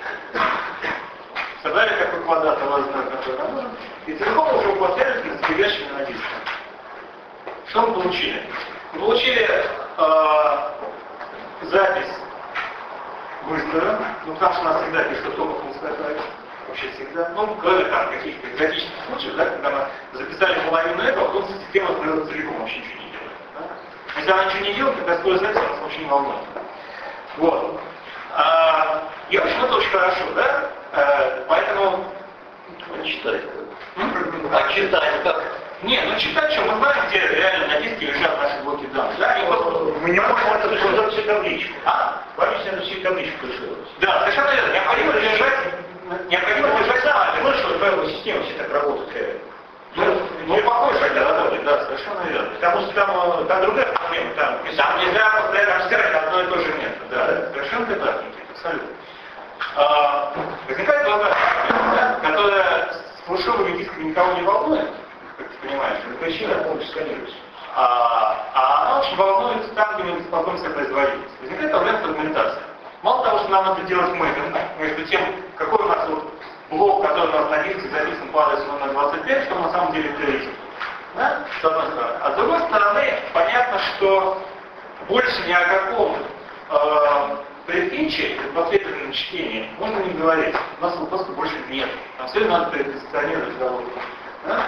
Собрали какой квадрат, разный, какой нам нужен, и целиком уже последовательно сбегающими на диске. Что мы получили? Мы получили э, запись быстро, ну потому что у нас всегда пишут только функционально, вообще всегда, ну кроме там каких-то экзотических случаев, да, когда мы записали половину этого, потом система целиком вообще ничего не делает. Да? Если она ничего не делает, тогда скорость записи нас очень не волнует. Вот. А, и в общем это очень хорошо, да? А, поэтому... А читать как? А читать как? Не, ну читать что, мы знаем, где реально на диске лежат наши блоки данных. Да? И вот, Мы не можем это создать всю табличку. а? Память надо всю табличку пришивать. Да, совершенно верно. Необходимо держать, необходимо держать память. Ну что, правила системы все так работают. Ну, ну похоже это работает, да, совершенно верно. Потому что там, там другая проблема. Там, Там нельзя постоянно взять одно и то же место. Да, совершенно верно, абсолютно. А, возникает другая проблема, да, которая с флешовыми дисками никого не волнует, как ты понимаешь, причина полностью сканируется. а, а она очень волнует там, где мы беспокоим себя производительность. Возникает проблема фрагментации. Мало того, что нам надо делать мэппинг между тем, какой у нас вот блок, который у нас на диске записан по адресу номер двадцать пять, что на самом деле третий. Да? С одной стороны. А с другой стороны, понятно, что больше ни о каком э, предфиче, последовательном чтении, можно не говорить. У нас его просто больше нет. Нам все надо предпозиционировать завод. Да?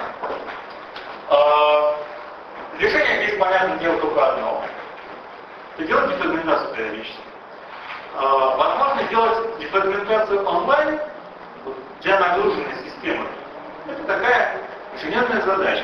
Э, решение здесь, понятно, дело только одно. Это делать дефрагментацию периодически. Э, возможно сделать дефрагментацию онлайн для нагруженной системы. Это такая инженерная задача.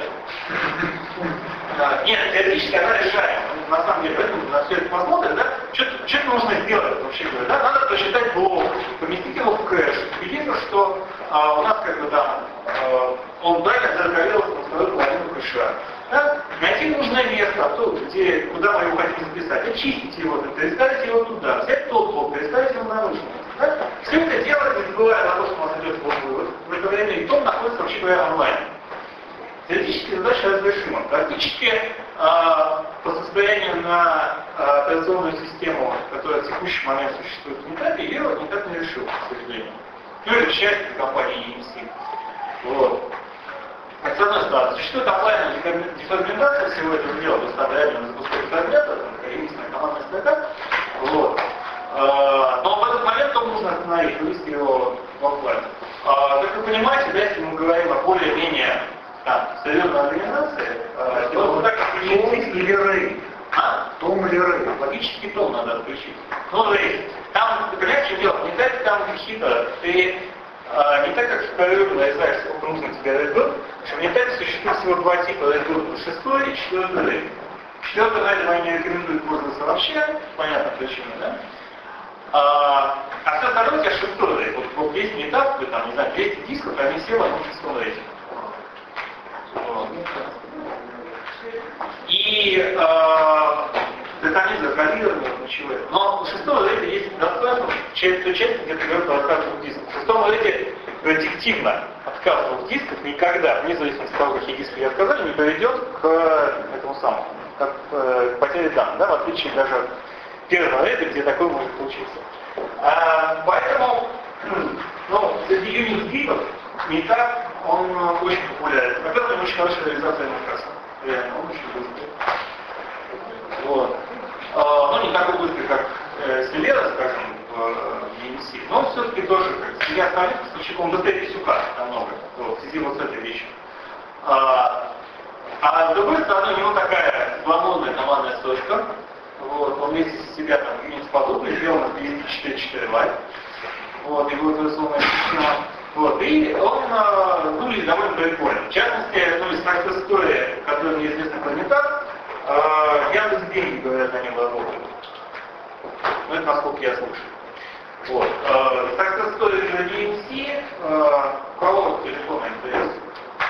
Нет, теоретически она решаема. На самом деле, поэтому на все это посмотрим, да, что нужно сделать, вообще говоря, да, надо посчитать блок, поместить его в кэш. Единственное, что а, у нас как бы там а, он правильно зазеркалился на вторую половину кэша. Да? Найти нужное место, то, где, куда мы его хотим записать, очистить его, переставить его туда, взять тот блок, переставить его на нужное место. Да? Все это делать, не забывая на то, что у нас идет блок-вывод, в это время и том находится, вообще говоря, онлайн. Теоретически задача разрешима. Практически э, по состоянию на э, операционную систему, которая в текущий момент существует в этапе, ее никак не решил, к сожалению. Ну или к счастью, компании и эм си. Вот. С одной стороны, существует офлайновая дефрагментация всего этого дела, то есть там реально запускать фрагмента, там единственная командная строка. Вот. Но в этот момент он нужно остановить, вывести его в офлайн. Как вы понимаете, да, если мы говорим о более-менее серьезной организации, то вот так Том или рей? А? Том или рей? Логический том надо отключить. Ну, то есть, там, ты понимаешь, что делать? Не так там хитро, ты а, не так, как в перерыве нарезаешь, сколько нужно тебе рейд, что в метаде существует всего два типа рейд, шестой и четвертый рейд. Четвертый рейд я не рекомендую пользоваться вообще, понятно причина, да? А, а все остальное у тебя шестой рейд. Вот, вот есть метап, там, не знаю, двести дисков, они все в одном шестом рейде. И э, детализм закодированы, ничего. Но у шестого рейда есть достоинство, часть, той части, где ты говоришь о отказе двух дисков. В шестом рейде предиктивно отказ двух дисков никогда, вне зависимости от того, какие диски я отказали, не приведет к этому самому, к, э, к потере данных, да, в отличие даже от первого рейда, где такое может случиться. А, поэтому, ну, среди юнит-гигов метап, он очень популярен. Во-первых, очень хорошая реализация матраса. Реально, он очень быстрый. Вот. А, ну, не такой быстрый, как э, Селера, скажем, в и эм си, но все-таки тоже, как Селера остановится, он быстрее Писюка намного, вот, в связи вот с этой вещью. А, а с другой стороны, у него такая свободная командная строчка. Вот, он вместе с себя там Unix подобный, сделан на двести четыре четыре лайт. Вот, и будет рисованная система. Вот, и он э, выглядит довольно прикольно. В частности, ну, из success story, который мне известна планетар, э, Яндекс деньги, говорят, они работают. Ну, это насколько я слышу. Вот. Э, success story для ди эм си, э, у кого телефон интересно?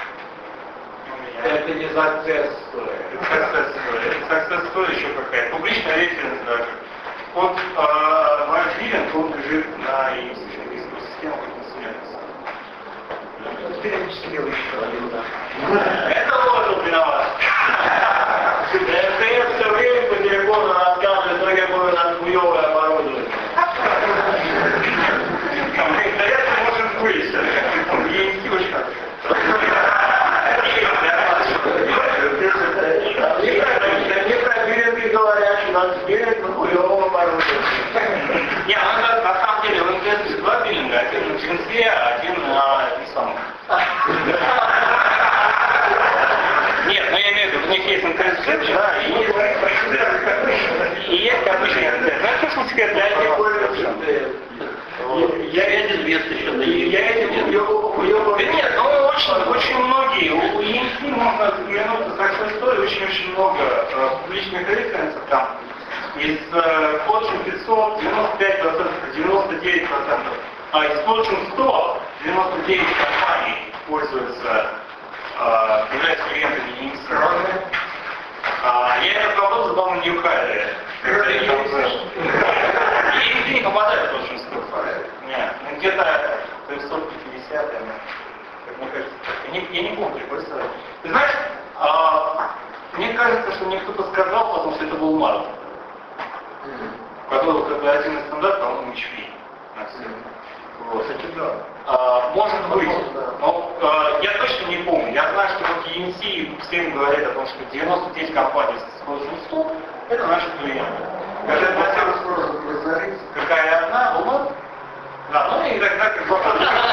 Это не success story. Success story. Success story еще какая-то. Публичная референс даже. Вот э, ваш клиент, он лежит на и эм си, на систему, как на смертность. Периодически делаешь Это вот виноват. МТС все время по телефону рассказывает, что я буду на хуевое оборудование. Интересно может быть. и эм си очень хорошо. Не про клиенты говорят, что нас берет на хуевом оборудовании. Не, ну на самом деле в МТС есть два биллинга, один на Джинсе, а один на Nissan. Нет, ну я имею в виду, у них есть МТС, да, и есть, и есть обычный МТС. Знаешь, что смысле это? Я не пользуюсь. Я видел вес еще на Я этим уебал. Да нет, ну очень, очень многие. У и эм си можно взглянуть на success story, очень-очень много э, публичных референсов там. Из э, Fortune пятьсот девяносто пять процентов, девяносто девять процентов. А из Fortune сто девяносто девять компаний пользуются, э, являются клиентами и эм си. А, я этот вопрос задал на Нью-Хайре. И эм си не попадает в Fortune сто. Нет, ну где-то триста пятьдесят, как мне кажется. Я не, я не помню, просто. Ты знаешь, а, мне кажется, что мне кто-то сказал, потому что это был Марк, у которого корпоративный стандарт, по-моему, эйч пи. Вот. А, может быть, но а, я точно не помню. Я знаю, что вот и эм си всем говорит о том, что девяносто девять компаний с Fortune сто это наши клиенты. Даже это какая одна, была? Да, ну и тогда как бы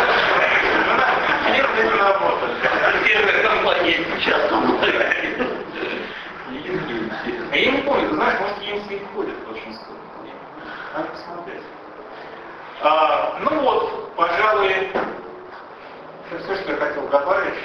нет, это не работает. Первая компания сейчас помогает. А я не помню, ты знаешь, может и эм си входит очень скоро. Надо посмотреть. А, ну вот, пожалуй, это все, что я хотел добавить.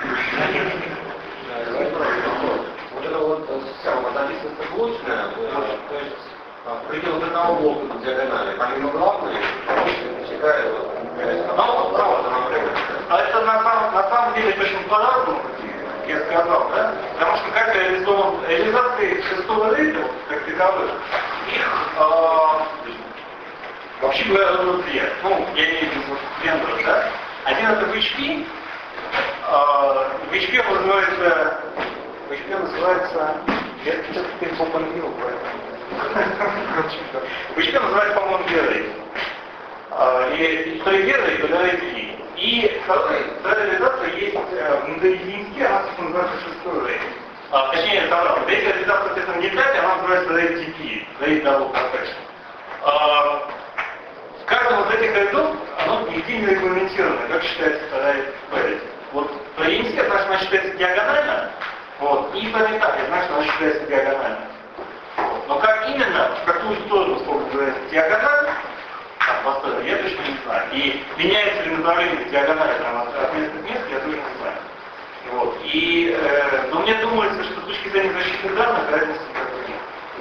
Вот это вот система анализа блочная, то есть в пределах одного блока по диагонали, помимо главной, всегда Ну, правда, а это на самом, на самом деле точно по-разному, как я сказал, да? Потому что как реализован, реализации шестого рейда, как таковых, их э, вообще говоря, две. Ну, я имею в виду вендоров, да? Один это ви эйч пи, э, ви эйч пи называется, ви эйч пи называется, я сейчас перепол по-английски, ви эйч пи называется, по-моему, Верой. И то и Верой, и то и И второй, вторая реализация есть э, внутри единицы, она, собственно, называется шестой рейд. А, точнее, это обратно. Третья реализация, соответственно, не пять, она называется рейд ти пи, рейд Double Compression. А, в каждом из этих рейдов оно нигде не регламентировано, как считается рейд parity. Вот по и эм си, значит, она считается диагонально, вот, и по металле, значит, она считается диагонально. Вот. Но как именно, в какую сторону, сколько говорится, диагонально, поставлю, я точно не знаю. И меняется ли направление диагонали там, от места к месту, я тоже не знаю. Вот. И, э, но мне думается, что с точки зрения защиты данных разницы никакой нет.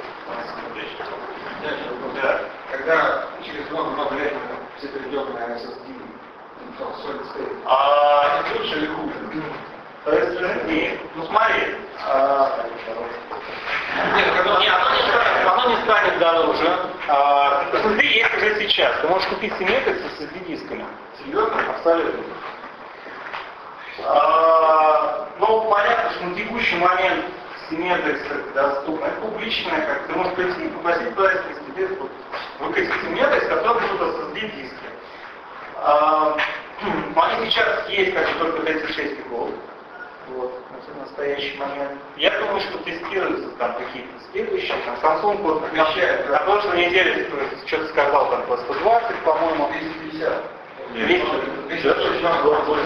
Да. Когда через много-много лет мы все перейдем на эс эс ди, Solid State, а это лучше или хуже? То есть, нет. Ну смотри. А, Нет, оно не, оно не станет, оно не станет дороже. А, эс эс ди есть уже сейчас. Ты можешь купить Симметрикс с эс эс ди дисками. серьезно? Абсолютно. А, ну, понятно, что на текущий момент Симметрикс доступно. Это публичное, как ты можешь прийти и попросить прайс-лист, тебе выкатить Симметрикс, который будут эс эс ди диски. А, они сейчас есть, как бы, только тридцать шесть гигов. Вот, на настоящий момент. Я думаю, что тестируются там какие-то следующие. Там Samsung вот обещает, на прошлой неделе что-то сказал там по сто двадцать, по-моему. двести пятьдесят.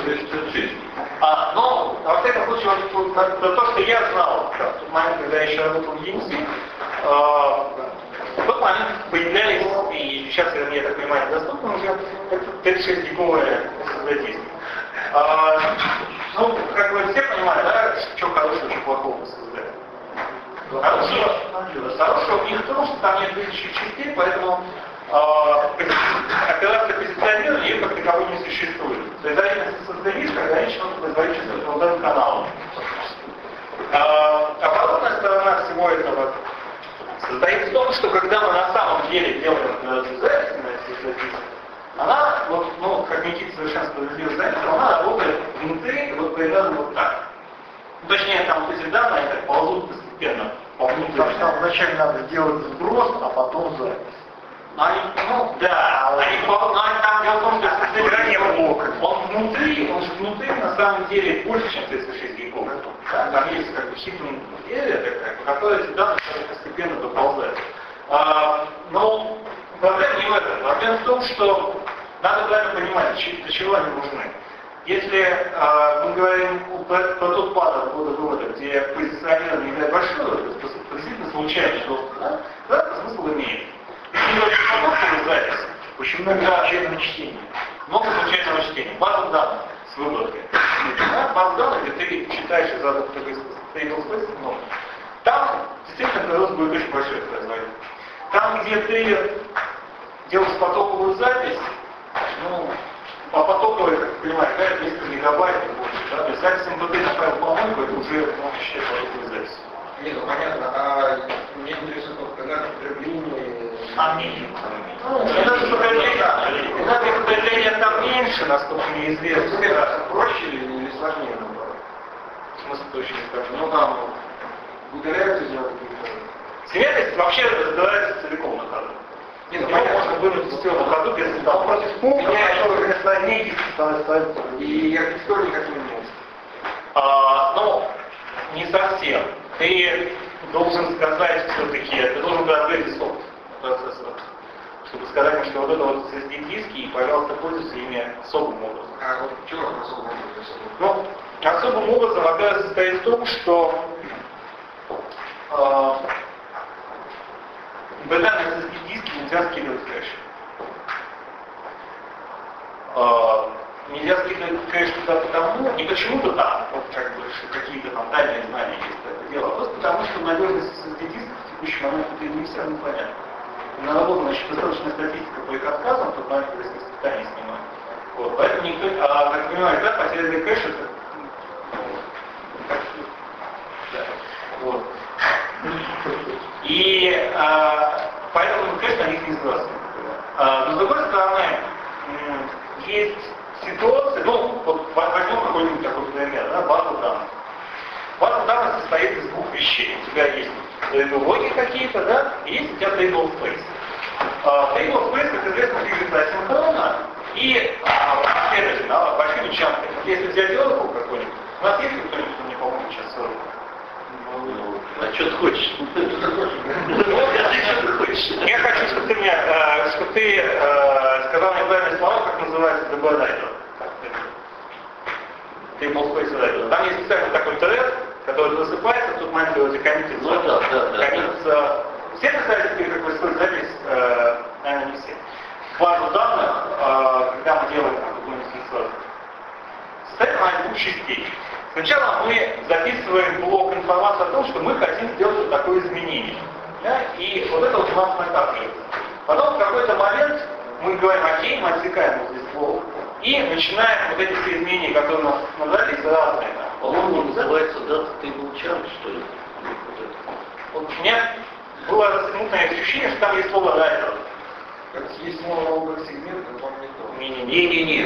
А, ну, во всяком случае, вот, вот, то, что я знал да, в тот момент, когда я еще работал в и эм си, э, в тот момент появлялись, и сейчас, я так понимаю, доступны уже тридцать шесть гиговые эс эс ди диски. А, ну, как вы все понимаете, да, что хорошего, что плохого в эс эс ди? Хорошего, хорошего в них в том, что там нет выделяющих частей, поэтому а, операция позиционирования ее как таковой не существует. То есть зависимость от эс эс ди диска ограничена производительностью полноценного канала. А, оборотная сторона всего этого состоит в том, что когда мы на самом деле делаем операцию записи на эс эс ди диск, она, вот, ну, как Никита совершенно справедливо заметил, она работает внутри вот примерно вот так. Ну, точнее, там вот эти данные так ползут постепенно по внутрь. Потому что вначале надо сделать сброс, а потом запись. Они, ну, да, они, но там дело в том, что если он внутри, он же внутри на самом деле больше, чем тридцать шесть гигов. Да? Там есть как бы hidden area такая, по которой эти данные постепенно доползают. А, но проблема не в этом. Проблема в том, что надо правильно понимать, для чего они нужны. Если э, мы говорим про, про тот паттерн ввода-вывода, где позиционирование играет большую роль, то есть действительно случайный доступ, да, то это смысл имеет. Если мы говорим про потоковую запись, очень много случайного чтения. Много случайного чтения. База данных с выборкой. Да, база данных, где ты читаешь из разных tablespace, много. Там действительно прирост будет очень большой производитель. Там, где ты делаешь потоковую запись, ну, по потоковой, как ты понимаешь, да, несколько мегабайт и больше. Да? То есть запись эм пэ три направил по помойку, это уже можно считать потоковой запись. Нет, ну понятно, а мне интересно только, когда потребление... А меньше. Ну, энергия потребления там меньше, насколько мне известно. Это проще или сложнее, наоборот? В смысле, точно не скажу. Ну там удаляются делать какие-то... Симметрикс вообще разбирается целиком на ходу. Нет, ну, его понятно. можно вынуть из на ходу без этого. Против пункта, который сложнее диски становится. И архитектура никак не меняется. А, ну, не совсем. Ты должен сказать все-таки, ты должен дообрести софт процессора, чтобы сказать им, что вот это вот эс эс ди диски, и, пожалуйста, пользуйся ими особым образом. А вот чего особым образом? Ну, особым образом, во-первых, состоит в том, что э, в данные эс эс ди диски нельзя скидывать кэш. Э, нельзя скидывать кэш туда потому, не почему-то там, вот как бы какие-то там тайные знания есть это дело, а просто потому, что надежность эс эс ди дисков в текущий момент это не все равно понятно. Наработана значит, достаточная статистика по их отказам, тут надо из испытаний снимать. Вот, поэтому никто, а, как понимаете, да, потерянный кэш это, да, вот. И а, поэтому кэш на них не сбрасываем. А, но с другой стороны, есть ситуации, ну, вот возьмем какой-нибудь такой пример, да, база данных. База данных состоит из двух вещей. У тебя есть логи какие-то, да, и есть у тебя table space. Uh, table space, как известно, движется асинхронно, И а, следовательно, большими чанками. Если взять Oracle какой-нибудь, у нас есть кто-нибудь, кто мне поможет сейчас с Oracle? А что ты хочешь? Я хочу, чтобы ты мне, э, чтобы ты э, сказал мне правильные слова, как называется ди би Writer. Tablespace Writer. Там есть специально такой тред, который засыпается, в тот момент его коммитится. Ну да, да, да. Коммитится. Все представляете теперь, как происходит запись? Э, наверное, не все. Базу данных, э, когда мы делаем какую-нибудь сенсор, состоит она из двух частей. Сначала мы записываем блок информации о том, что мы хотим сделать вот такое изменение. Да? И вот это вот у нас накапливается. Потом в какой-то момент мы говорим, окей, мы отсекаем вот здесь блок. И начинаем вот эти все изменения, которые у нас набрались, разные. По-моему, называется Data Table Chunk, что ли? Вот у меня было смутное ощущение, что там есть слово writer. Есть слово область сегмент, но вам не то. Не-не-не,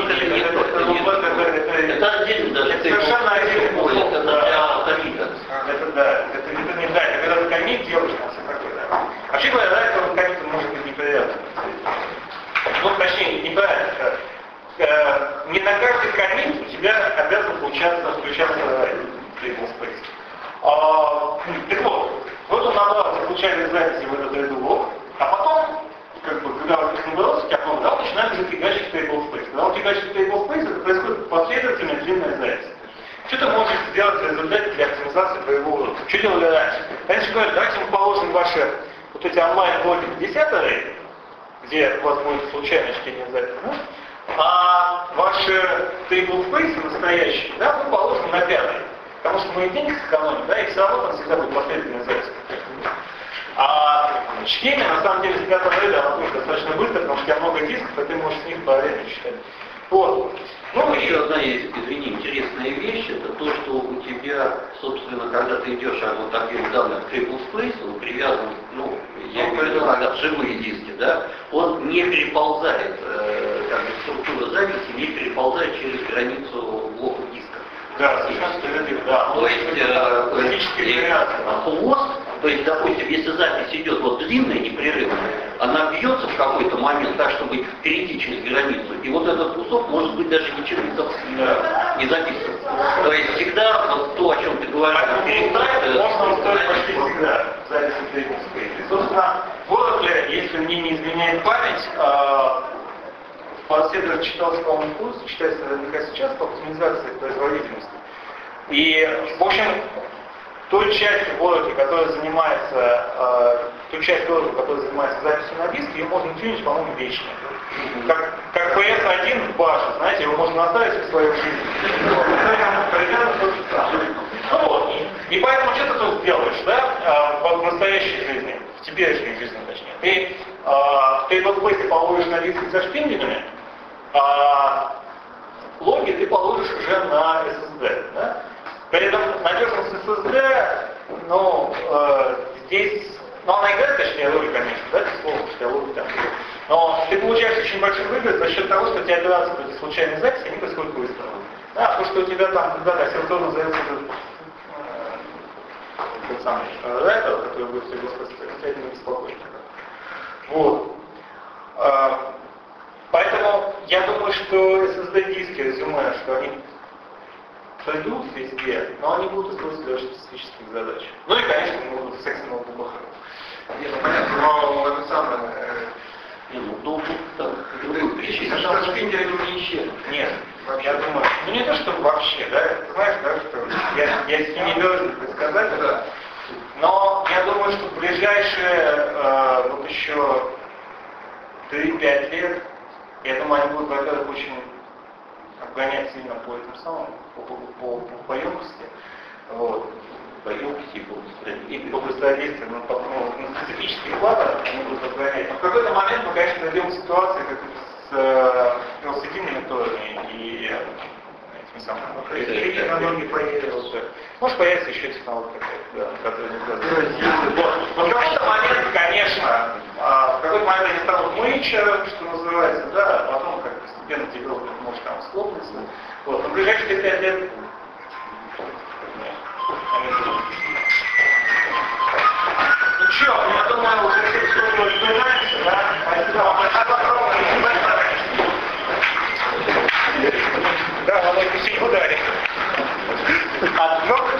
это отдельно даже. Это совершенно отдельно. Это для комита. Это да, это не да, это когда ты комит делаешь, там все такое, да. Вообще говоря, writer комит может быть неприятным. Ну, точнее, неправильно. Не на каждый комит у тебя обязан получаться, включаться tablespace. А, так вот, вот он набрал случайные записи в этот ряду, а потом, как бы, когда он набрался, как он дал, начинает зафигачить tablespace. Когда он фигачит tablespace, это происходит последовательная длинная запись. Что ты можешь сделать в результате для оптимизации твоего уровня? Что делали раньше? Раньше говорят, давайте мы положим ваши вот эти онлайн-блоки в десятый рейд, где у вас будет случайное чтение записи, да? А ваши tablespace настоящие, да, мы положим на пятый. Потому что мы и денег сэкономим, да, и все равно там всегда будет последовательная запись. А чтение, на самом деле, с пятого рейда, оно тоже достаточно быстро, потому что у тебя много дисков, и ты можешь с них по времени читать. Вот. Ну, еще одна есть, извини, интересная вещь, это то, что у тебя, собственно, когда ты идешь от вот таких данных к tablespace, он привязан, ну, я имею в виду, когда живые диски, да, он не переползает, э, как бы структура записи не переползает через границу блока диска. Да, совершенно справедливо, да. То есть, э, хвост, то есть, допустим, если запись идет вот длинная, непрерывная, она бьется в какой-то момент так, чтобы перейти через границу, и вот этот кусок может быть даже ничем не, да, не записан. То есть всегда вот то, о чем ты говоришь, перестать, можно устроить почти всегда запись в tablespace. И, собственно, в Oracle, если мне не изменяет память, Форседер читался, по-моему, курс, читается наверняка сейчас по оптимизации производительности. И, в общем, той частью Oracle, которая занимается, э, ту часть Oracle, которая занимается записью на диск, ее можно тюнить, по-моему, вечно. Как, как пи эс один в баше, знаете, его можно оставить в свою жизнь. Ну вот. И поэтому что ты тут сделаешь, да, в настоящей жизни, в теперешней жизни, точнее. Ты в tablespace положишь на диск со шпинделями, а логи ты положишь уже на эс эс ди. Да? При этом надежность эс эс ди, ну, э, здесь, ну, она играет, точнее, роль, конечно, да, безусловно, что логи там. Но ты получаешь очень большой выгод за счет того, что у тебя операции против случайной записи, они происходят быстро. Да, потому что у тебя там, когда синхронно зовется этот, э, тот самый райтер, который будет все господствовать, не беспокойно. Вот. Поэтому я думаю, что эс эс ди-диски, резюме, что они пройдут везде, но они будут использоваться для очень специфических задач. Ну и, конечно, могут в секс-ноутбуках. Нет, ну понятно, но это самое... Не, ну, ноутбук так, другой причине. Что шпиндель не исчез. Нет, я думаю, ну не то, что вообще, да, ты знаешь, да, что я, я с ним не должен предсказать, да. Но я думаю, что в ближайшие э, вот еще три-пять лет, я думаю, они будут, во-первых, очень обгонять сильно по этому самому, по, по, по, по емкости. Вот. По емкости и по быстродействию. И по быстродействию, но по ну, на специфических платах они будут обгонять. Но в какой-то момент мы, конечно, найдем ситуацию, как с э, велосипедными моторами и этими самыми технологии появятся. Может появится еще технология какая-то, да, которая не связана. Вот. Но в какой-то момент, конечно, в какой-то момент они станут мыча, что называется, да, а потом как постепенно девелопмент может там схлопнуться. Вот. Но в ближайшие пять лет ну что, я думаю, уже все, что мы разбираемся, да? Спасибо вам большое. отвлек